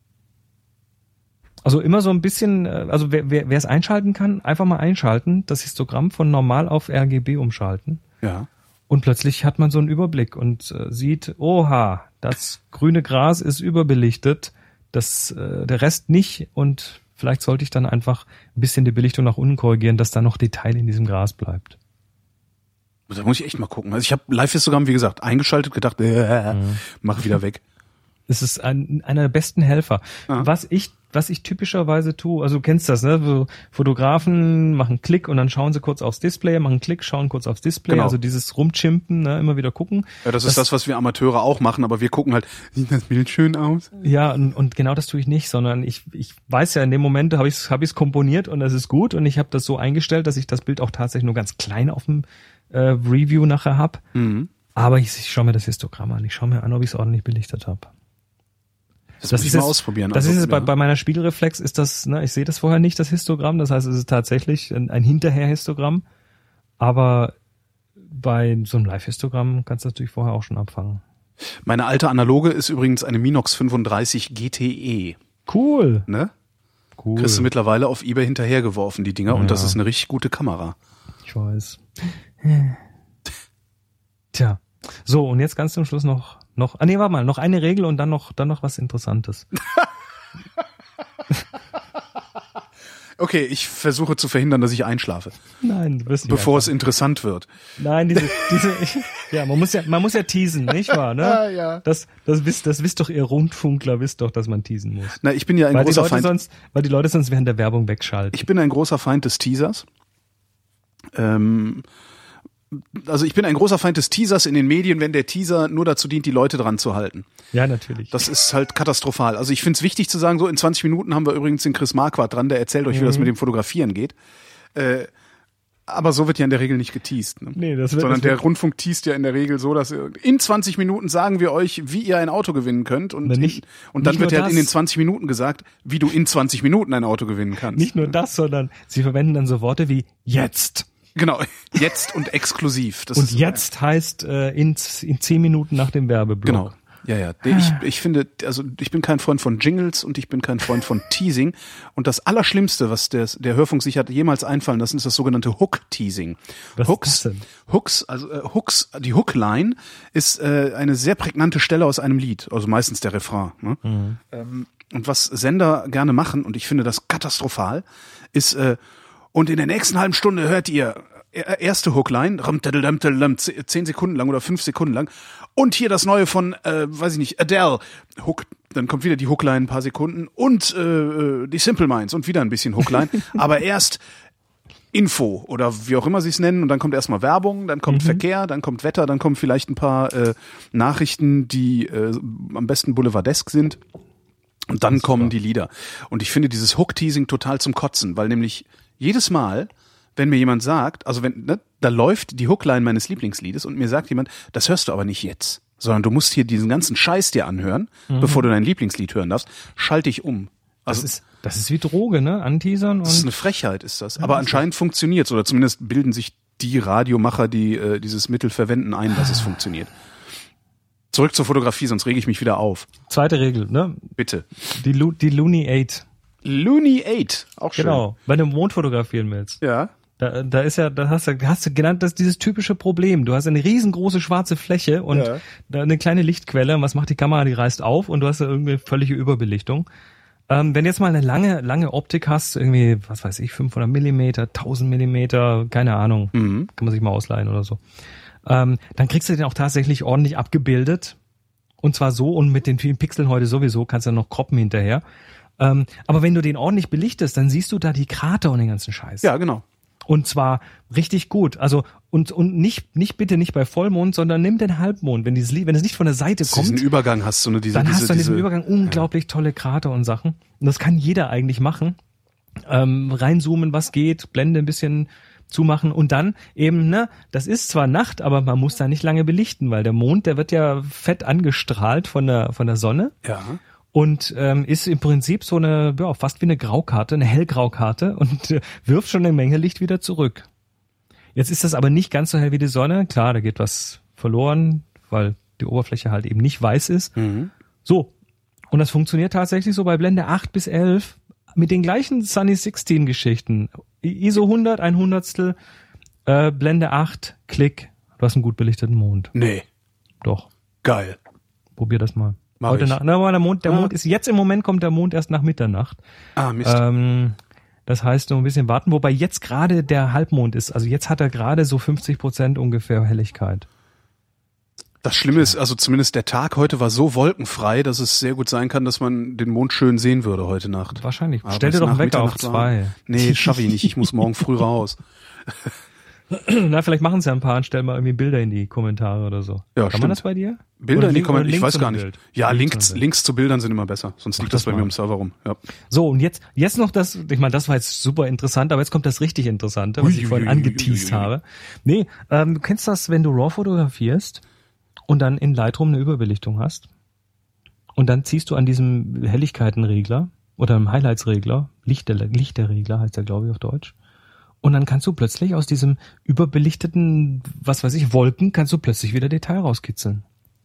[SPEAKER 3] Also immer so ein bisschen, also wer es einschalten kann, einfach mal einschalten, das Histogramm von normal auf RGB umschalten.
[SPEAKER 2] Ja.
[SPEAKER 3] Und plötzlich hat man so einen Überblick und sieht, oha, das grüne Gras ist überbelichtet, der Rest nicht, und vielleicht sollte ich dann einfach ein bisschen die Belichtung nach unten korrigieren, dass da noch Detail in diesem Gras bleibt.
[SPEAKER 2] Da muss ich echt mal gucken. Also ich habe Live-Histogramm, wie gesagt, eingeschaltet, gedacht, mach wieder weg.
[SPEAKER 3] Es ist einer der besten Helfer.
[SPEAKER 2] Ja.
[SPEAKER 3] Was ich typischerweise tue, also du kennst das, ne? So Fotografen machen einen Klick und dann schauen sie kurz aufs Display, machen einen Klick, schauen kurz aufs Display, genau. Also dieses Rumchimpen, ne? Immer wieder gucken.
[SPEAKER 2] Ja, das ist das, was wir Amateure auch machen, aber wir gucken halt, sieht das Bild schön aus?
[SPEAKER 3] Ja, und genau das tue ich nicht, sondern ich weiß ja, in dem Moment habe ich's komponiert und das ist gut, und ich habe das so eingestellt, dass ich das Bild auch tatsächlich nur ganz klein auf dem Review nachher hab.
[SPEAKER 2] Mhm.
[SPEAKER 3] Aber ich schaue mir das Histogramm an, ich schaue mir an, ob ich es ordentlich belichtet habe.
[SPEAKER 2] Das muss ich mal ausprobieren.
[SPEAKER 3] Das ist bei meiner Spiegelreflex ist das, ne, ich sehe das vorher nicht, das Histogramm, das heißt, es ist tatsächlich ein Hinterher-Histogramm, aber bei so einem Live-Histogramm kannst du natürlich vorher auch schon abfangen.
[SPEAKER 2] Meine alte Analoge ist übrigens eine Minox 35 GTE.
[SPEAKER 3] Cool.
[SPEAKER 2] Ne?
[SPEAKER 3] Cool.
[SPEAKER 2] Kriegst du mittlerweile auf eBay hinterhergeworfen, die Dinger, und das ist eine richtig gute Kamera.
[SPEAKER 3] Ich weiß. Tja. So, und jetzt ganz zum Schluss noch warte mal, noch eine Regel und dann noch was Interessantes.
[SPEAKER 2] Okay, ich versuche zu verhindern, dass ich einschlafe.
[SPEAKER 3] Nein, du wirst nicht
[SPEAKER 2] bevor es interessant wird.
[SPEAKER 3] Nein, ja, man muss ja teasen, nicht wahr, ne?
[SPEAKER 2] Ja.
[SPEAKER 3] Das wisst doch ihr Rundfunkler, wisst doch, dass man teasen muss.
[SPEAKER 2] Na, ich bin ja ein großer Feind.
[SPEAKER 3] Weil die Leute sonst während der Werbung wegschalten.
[SPEAKER 2] Ich bin ein großer Feind des Teasers. also ich bin ein großer Feind des Teasers in den Medien, wenn der Teaser nur dazu dient, die Leute dran zu halten.
[SPEAKER 3] Ja, natürlich.
[SPEAKER 2] Das ist halt katastrophal. Also ich finde es wichtig zu sagen, so in 20 Minuten haben wir übrigens den Chris Marquardt dran, der erzählt euch, wie das mit dem Fotografieren geht. Aber so wird ja in der Regel nicht geteast. Ne?
[SPEAKER 3] Nee,
[SPEAKER 2] sondern der Rundfunk teast ja in der Regel so, dass in 20 Minuten sagen wir euch, wie ihr ein Auto gewinnen könnt. Und dann wird halt in den 20 Minuten gesagt, wie du in 20 Minuten ein Auto gewinnen kannst.
[SPEAKER 3] Nicht nur das, sondern sie verwenden dann so Worte wie jetzt.
[SPEAKER 2] Genau, jetzt und exklusiv. Das
[SPEAKER 3] und
[SPEAKER 2] ist
[SPEAKER 3] jetzt heißt in 10 Minuten nach dem Werbeblock.
[SPEAKER 2] Genau. Ja. Ich finde, also ich bin kein Freund von Jingles und ich bin kein Freund von Teasing. Und das Allerschlimmste, was der Hörfunk sich hat jemals einfallen lassen, ist das sogenannte Hook-Teasing.
[SPEAKER 3] Was ist das denn?
[SPEAKER 2] Die Hookline ist eine sehr prägnante Stelle aus einem Lied, also meistens der Refrain. Ne?
[SPEAKER 3] Mhm.
[SPEAKER 2] Und was Sender gerne machen, und ich finde das katastrophal, ist und in der nächsten halben Stunde hört ihr erste Hookline, 10 Sekunden lang oder 5 Sekunden lang. Und hier das Neue von, weiß ich nicht, Adele. Hook, dann kommt wieder die Hookline ein paar Sekunden und die Simple Minds und wieder ein bisschen Hookline. Aber erst Info oder wie auch immer sie es nennen. Und dann kommt erstmal Werbung, dann kommt Verkehr, dann kommt Wetter, dann kommen vielleicht ein paar Nachrichten, die am besten boulevardesk sind. Und dann kommen die Lieder. Und ich finde dieses Hook-Teasing total zum Kotzen, weil nämlich jedes Mal, wenn mir jemand sagt, also da läuft die Hookline meines Lieblingsliedes und mir sagt jemand, das hörst du aber nicht jetzt, sondern du musst hier diesen ganzen Scheiß dir anhören, bevor du dein Lieblingslied hören darfst, schalte ich um. Also
[SPEAKER 3] das ist wie Droge, ne? Anteasern und.
[SPEAKER 2] Das ist eine Frechheit, ist das. Aber anscheinend funktioniert's oder zumindest bilden sich die Radiomacher, die dieses Mittel verwenden, ein, dass es funktioniert. Zurück zur Fotografie, sonst rege ich mich wieder auf.
[SPEAKER 3] Zweite Regel, ne?
[SPEAKER 2] Bitte.
[SPEAKER 3] Die Looney 8.
[SPEAKER 2] Looney 8, auch schön.
[SPEAKER 3] Genau, wenn du Mond fotografieren willst.
[SPEAKER 2] Ja.
[SPEAKER 3] Da ist ja, da hast du genannt, das dieses typische Problem. Du hast eine riesengroße schwarze Fläche und da eine kleine Lichtquelle. Und was macht die Kamera? Die reißt auf und du hast da irgendwie völlige Überbelichtung. Wenn du jetzt mal eine lange Optik hast, irgendwie, was weiß ich, 500 Millimeter, 1000 Millimeter, keine Ahnung, kann man sich mal ausleihen oder so. Dann kriegst du den auch tatsächlich ordentlich abgebildet. Und zwar so, und mit den vielen Pixeln heute sowieso, kannst du noch croppen hinterher. Aber wenn du den ordentlich belichtest, dann siehst du da die Krater und den ganzen Scheiß.
[SPEAKER 2] Ja, genau.
[SPEAKER 3] Und zwar richtig gut. Also und nicht bitte nicht bei Vollmond, sondern nimm den Halbmond. Wenn es nicht von der Seite kommt,
[SPEAKER 2] diesen Übergang hast du
[SPEAKER 3] dann hast du an diesem Übergang unglaublich tolle Krater und Sachen. Und das kann jeder eigentlich machen. Reinzoomen, was geht, Blende ein bisschen zumachen und dann eben, ne, das ist zwar Nacht, aber man muss da nicht lange belichten, weil der Mond, der wird ja fett angestrahlt von der Sonne.
[SPEAKER 2] Ja.
[SPEAKER 3] Und ist im Prinzip so eine, ja, fast wie eine Graukarte, eine Hellgraukarte und wirft schon eine Menge Licht wieder zurück. Jetzt ist das aber nicht ganz so hell wie die Sonne. Klar, da geht was verloren, weil die Oberfläche halt eben nicht weiß ist. So. Und das funktioniert tatsächlich so bei Blende 8 bis 11 mit den gleichen Sunny 16 Geschichten. ISO 100, 100stel, Blende 8, Klick. Du hast einen gut belichteten Mond.
[SPEAKER 2] Nee.
[SPEAKER 3] Doch.
[SPEAKER 2] Geil.
[SPEAKER 3] Probier das mal.
[SPEAKER 2] Mach
[SPEAKER 3] Heute
[SPEAKER 2] ich.
[SPEAKER 3] der Mond ist jetzt im Moment kommt der Mond erst nach Mitternacht.
[SPEAKER 2] Ah, Mist.
[SPEAKER 3] Das heißt, nur ein bisschen warten, wobei jetzt gerade der Halbmond ist. Also jetzt hat er gerade so 50% ungefähr Helligkeit.
[SPEAKER 2] Das Schlimme ist, also zumindest der Tag heute war so wolkenfrei, dass es sehr gut sein kann, dass man den Mond schön sehen würde heute Nacht.
[SPEAKER 3] Wahrscheinlich.
[SPEAKER 2] Aber
[SPEAKER 3] Stell dir
[SPEAKER 2] bis
[SPEAKER 3] doch
[SPEAKER 2] nach
[SPEAKER 3] einen Wecker auf
[SPEAKER 2] Mitternacht
[SPEAKER 3] 2.
[SPEAKER 2] Nee, schaffe ich nicht. Ich muss morgen früh raus.
[SPEAKER 3] Na, vielleicht machen es ja ein paar und stellen mal irgendwie Bilder in die Kommentare oder so.
[SPEAKER 2] Ja,
[SPEAKER 3] Kann
[SPEAKER 2] stimmt.
[SPEAKER 3] man das bei dir?
[SPEAKER 2] Bilder
[SPEAKER 3] Oder
[SPEAKER 2] in die
[SPEAKER 3] Link-
[SPEAKER 2] Kommentare,
[SPEAKER 3] oder
[SPEAKER 2] ich weiß
[SPEAKER 3] Links
[SPEAKER 2] gar
[SPEAKER 3] zum
[SPEAKER 2] nicht.
[SPEAKER 3] Bild?
[SPEAKER 2] Ja,
[SPEAKER 3] Links zum Bild.
[SPEAKER 2] Links zu Bildern sind immer besser. Sonst liegt das
[SPEAKER 3] das
[SPEAKER 2] bei mir
[SPEAKER 3] mal.
[SPEAKER 2] im Server rum. Ja.
[SPEAKER 3] So, und jetzt noch das, ich meine, das war jetzt super interessant, aber jetzt kommt das richtig Interessante, was ich vorhin angeteased habe. Nee, du kennst das, wenn du RAW fotografierst und dann in Lightroom eine Überbelichtung hast und dann ziehst du an diesem Helligkeitenregler oder einem Highlights-Regler, Lichterregler heißt der, glaube ich, auf Deutsch. Und dann kannst du plötzlich aus diesem überbelichteten, was weiß ich, Wolken, kannst du plötzlich wieder Detail rauskitzeln.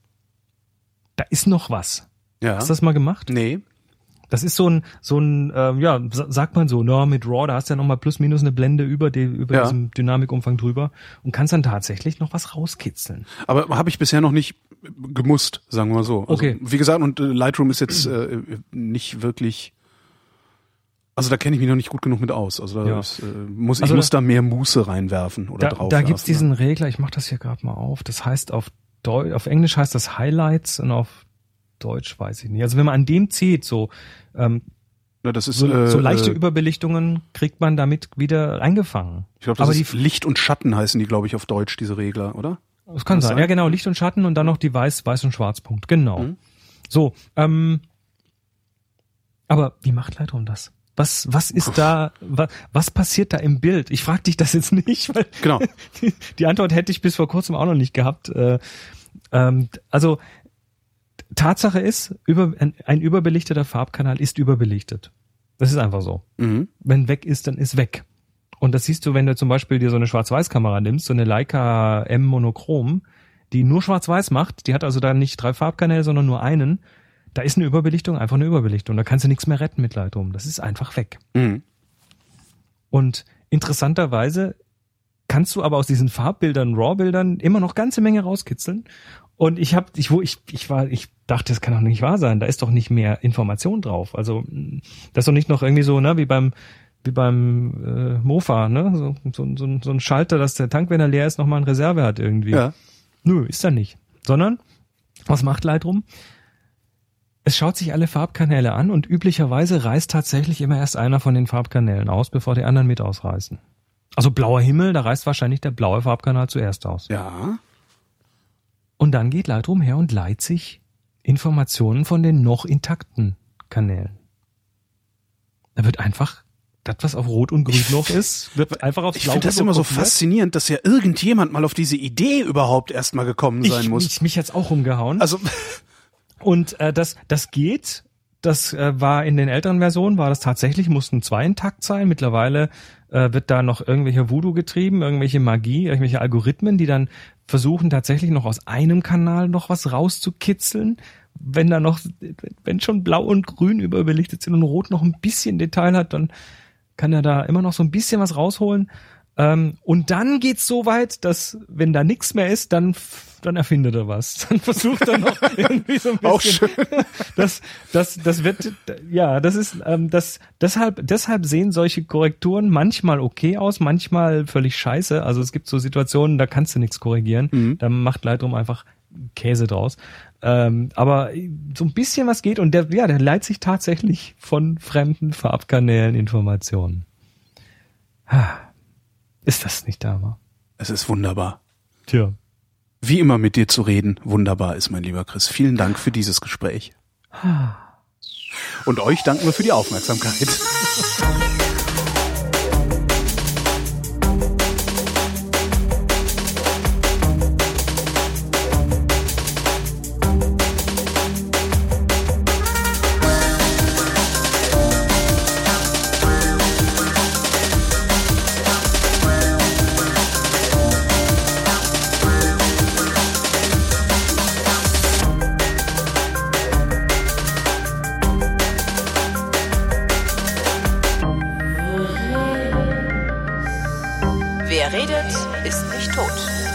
[SPEAKER 3] Da ist noch was.
[SPEAKER 2] Ja.
[SPEAKER 3] Hast du das mal gemacht?
[SPEAKER 2] Nee.
[SPEAKER 3] Das ist so ein, ja, sagt man so, ne, mit RAW, da hast du ja nochmal plus minus eine Blende über diesem Dynamikumfang drüber und kannst dann tatsächlich noch was rauskitzeln.
[SPEAKER 2] Aber habe ich bisher noch nicht gemusst, sagen wir mal so. Also,
[SPEAKER 3] Okay.
[SPEAKER 2] Wie gesagt, und Lightroom ist jetzt nicht wirklich. Also da kenne ich mich noch nicht gut genug mit aus. Also
[SPEAKER 3] Ja.
[SPEAKER 2] ich muss da mehr Muße reinwerfen oder drauf.
[SPEAKER 3] Da gibt's diesen Regler, ich mach das hier gerade mal auf, das heißt auf Englisch heißt das Highlights und auf Deutsch weiß ich nicht. Also wenn man an dem zieht, so
[SPEAKER 2] Na, das ist
[SPEAKER 3] so leichte Überbelichtungen kriegt man damit wieder eingefangen.
[SPEAKER 2] Ich glaube, das ist Licht und Schatten heißen die, glaube ich, auf Deutsch, diese Regler, oder?
[SPEAKER 3] Das kann sein. Ja, genau, Licht und Schatten und dann noch die Weiß- und Schwarzpunkt. Genau. So, aber wie macht Lightroom das? Was ist da, was passiert da im Bild? Ich frage dich das jetzt nicht, weil
[SPEAKER 2] genau.
[SPEAKER 3] Die Antwort hätte ich bis vor kurzem auch noch nicht gehabt. Also Tatsache ist, ein überbelichteter Farbkanal ist überbelichtet. Das ist einfach so. Wenn weg ist, dann ist weg. Und das siehst du, wenn du zum Beispiel dir so eine Schwarz-Weiß-Kamera nimmst, so eine Leica M Monochrom, die nur Schwarz-Weiß macht, die hat also dann nicht 3 Farbkanäle, sondern nur einen. Da ist eine Überbelichtung einfach eine Überbelichtung. Da kannst du nichts mehr retten mit Lightroom. Das ist einfach weg. Und interessanterweise kannst du aber aus diesen Farbbildern, RAW-Bildern immer noch ganze Menge rauskitzeln. Und ich dachte, das kann doch nicht wahr sein. Da ist doch nicht mehr Information drauf. Also das ist doch nicht noch irgendwie so, ne, wie beim Mofa, ne, so ein Schalter, dass der Tank, wenn er leer ist, nochmal eine Reserve hat irgendwie.
[SPEAKER 2] Ja.
[SPEAKER 3] Nö, ist da nicht. Sondern was macht Lightroom? Es schaut sich alle Farbkanäle an und üblicherweise reißt tatsächlich immer erst einer von den Farbkanälen aus, bevor die anderen mit ausreißen. Also blauer Himmel, da reißt wahrscheinlich der blaue Farbkanal zuerst aus.
[SPEAKER 2] Ja.
[SPEAKER 3] Und dann geht Lightroom her und leiht sich Informationen von den noch intakten Kanälen. Da wird einfach das, was auf Rot und Grün noch ist, wird einfach aufs Blau.
[SPEAKER 2] Ich finde das immer so faszinierend, dass ja irgendjemand mal auf diese Idee überhaupt erstmal gekommen sein muss.
[SPEAKER 3] Mich jetzt auch umgehauen.
[SPEAKER 2] Also
[SPEAKER 3] und das geht. Das war in den älteren Versionen, war das tatsächlich, mussten 2 intakt sein. Mittlerweile wird da noch irgendwelche Voodoo getrieben, irgendwelche Magie, irgendwelche Algorithmen, die dann versuchen tatsächlich noch aus einem Kanal noch was rauszukitzeln. Wenn schon Blau und Grün überbelichtet sind und Rot noch ein bisschen Detail hat, dann kann er da immer noch so ein bisschen was rausholen. Und dann geht's so weit, dass wenn da nichts mehr ist, dann erfindet er was. Dann versucht er noch irgendwie so ein bisschen.
[SPEAKER 2] Auch schön.
[SPEAKER 3] Das wird, ja, das ist, deshalb sehen solche Korrekturen manchmal okay aus, manchmal völlig scheiße. Also es gibt so Situationen, da kannst du nichts korrigieren. Da macht Lightroom einfach Käse draus. Aber so ein bisschen was geht und der leiht sich tatsächlich von fremden Farbkanälen Informationen. Ist das nicht da, wa?
[SPEAKER 2] Es ist wunderbar.
[SPEAKER 3] Tja.
[SPEAKER 2] Wie immer mit dir zu reden, wunderbar ist, mein lieber Chris. Vielen Dank für dieses Gespräch. Und euch danken wir für die Aufmerksamkeit.
[SPEAKER 1] Wer redet, ist nicht tot.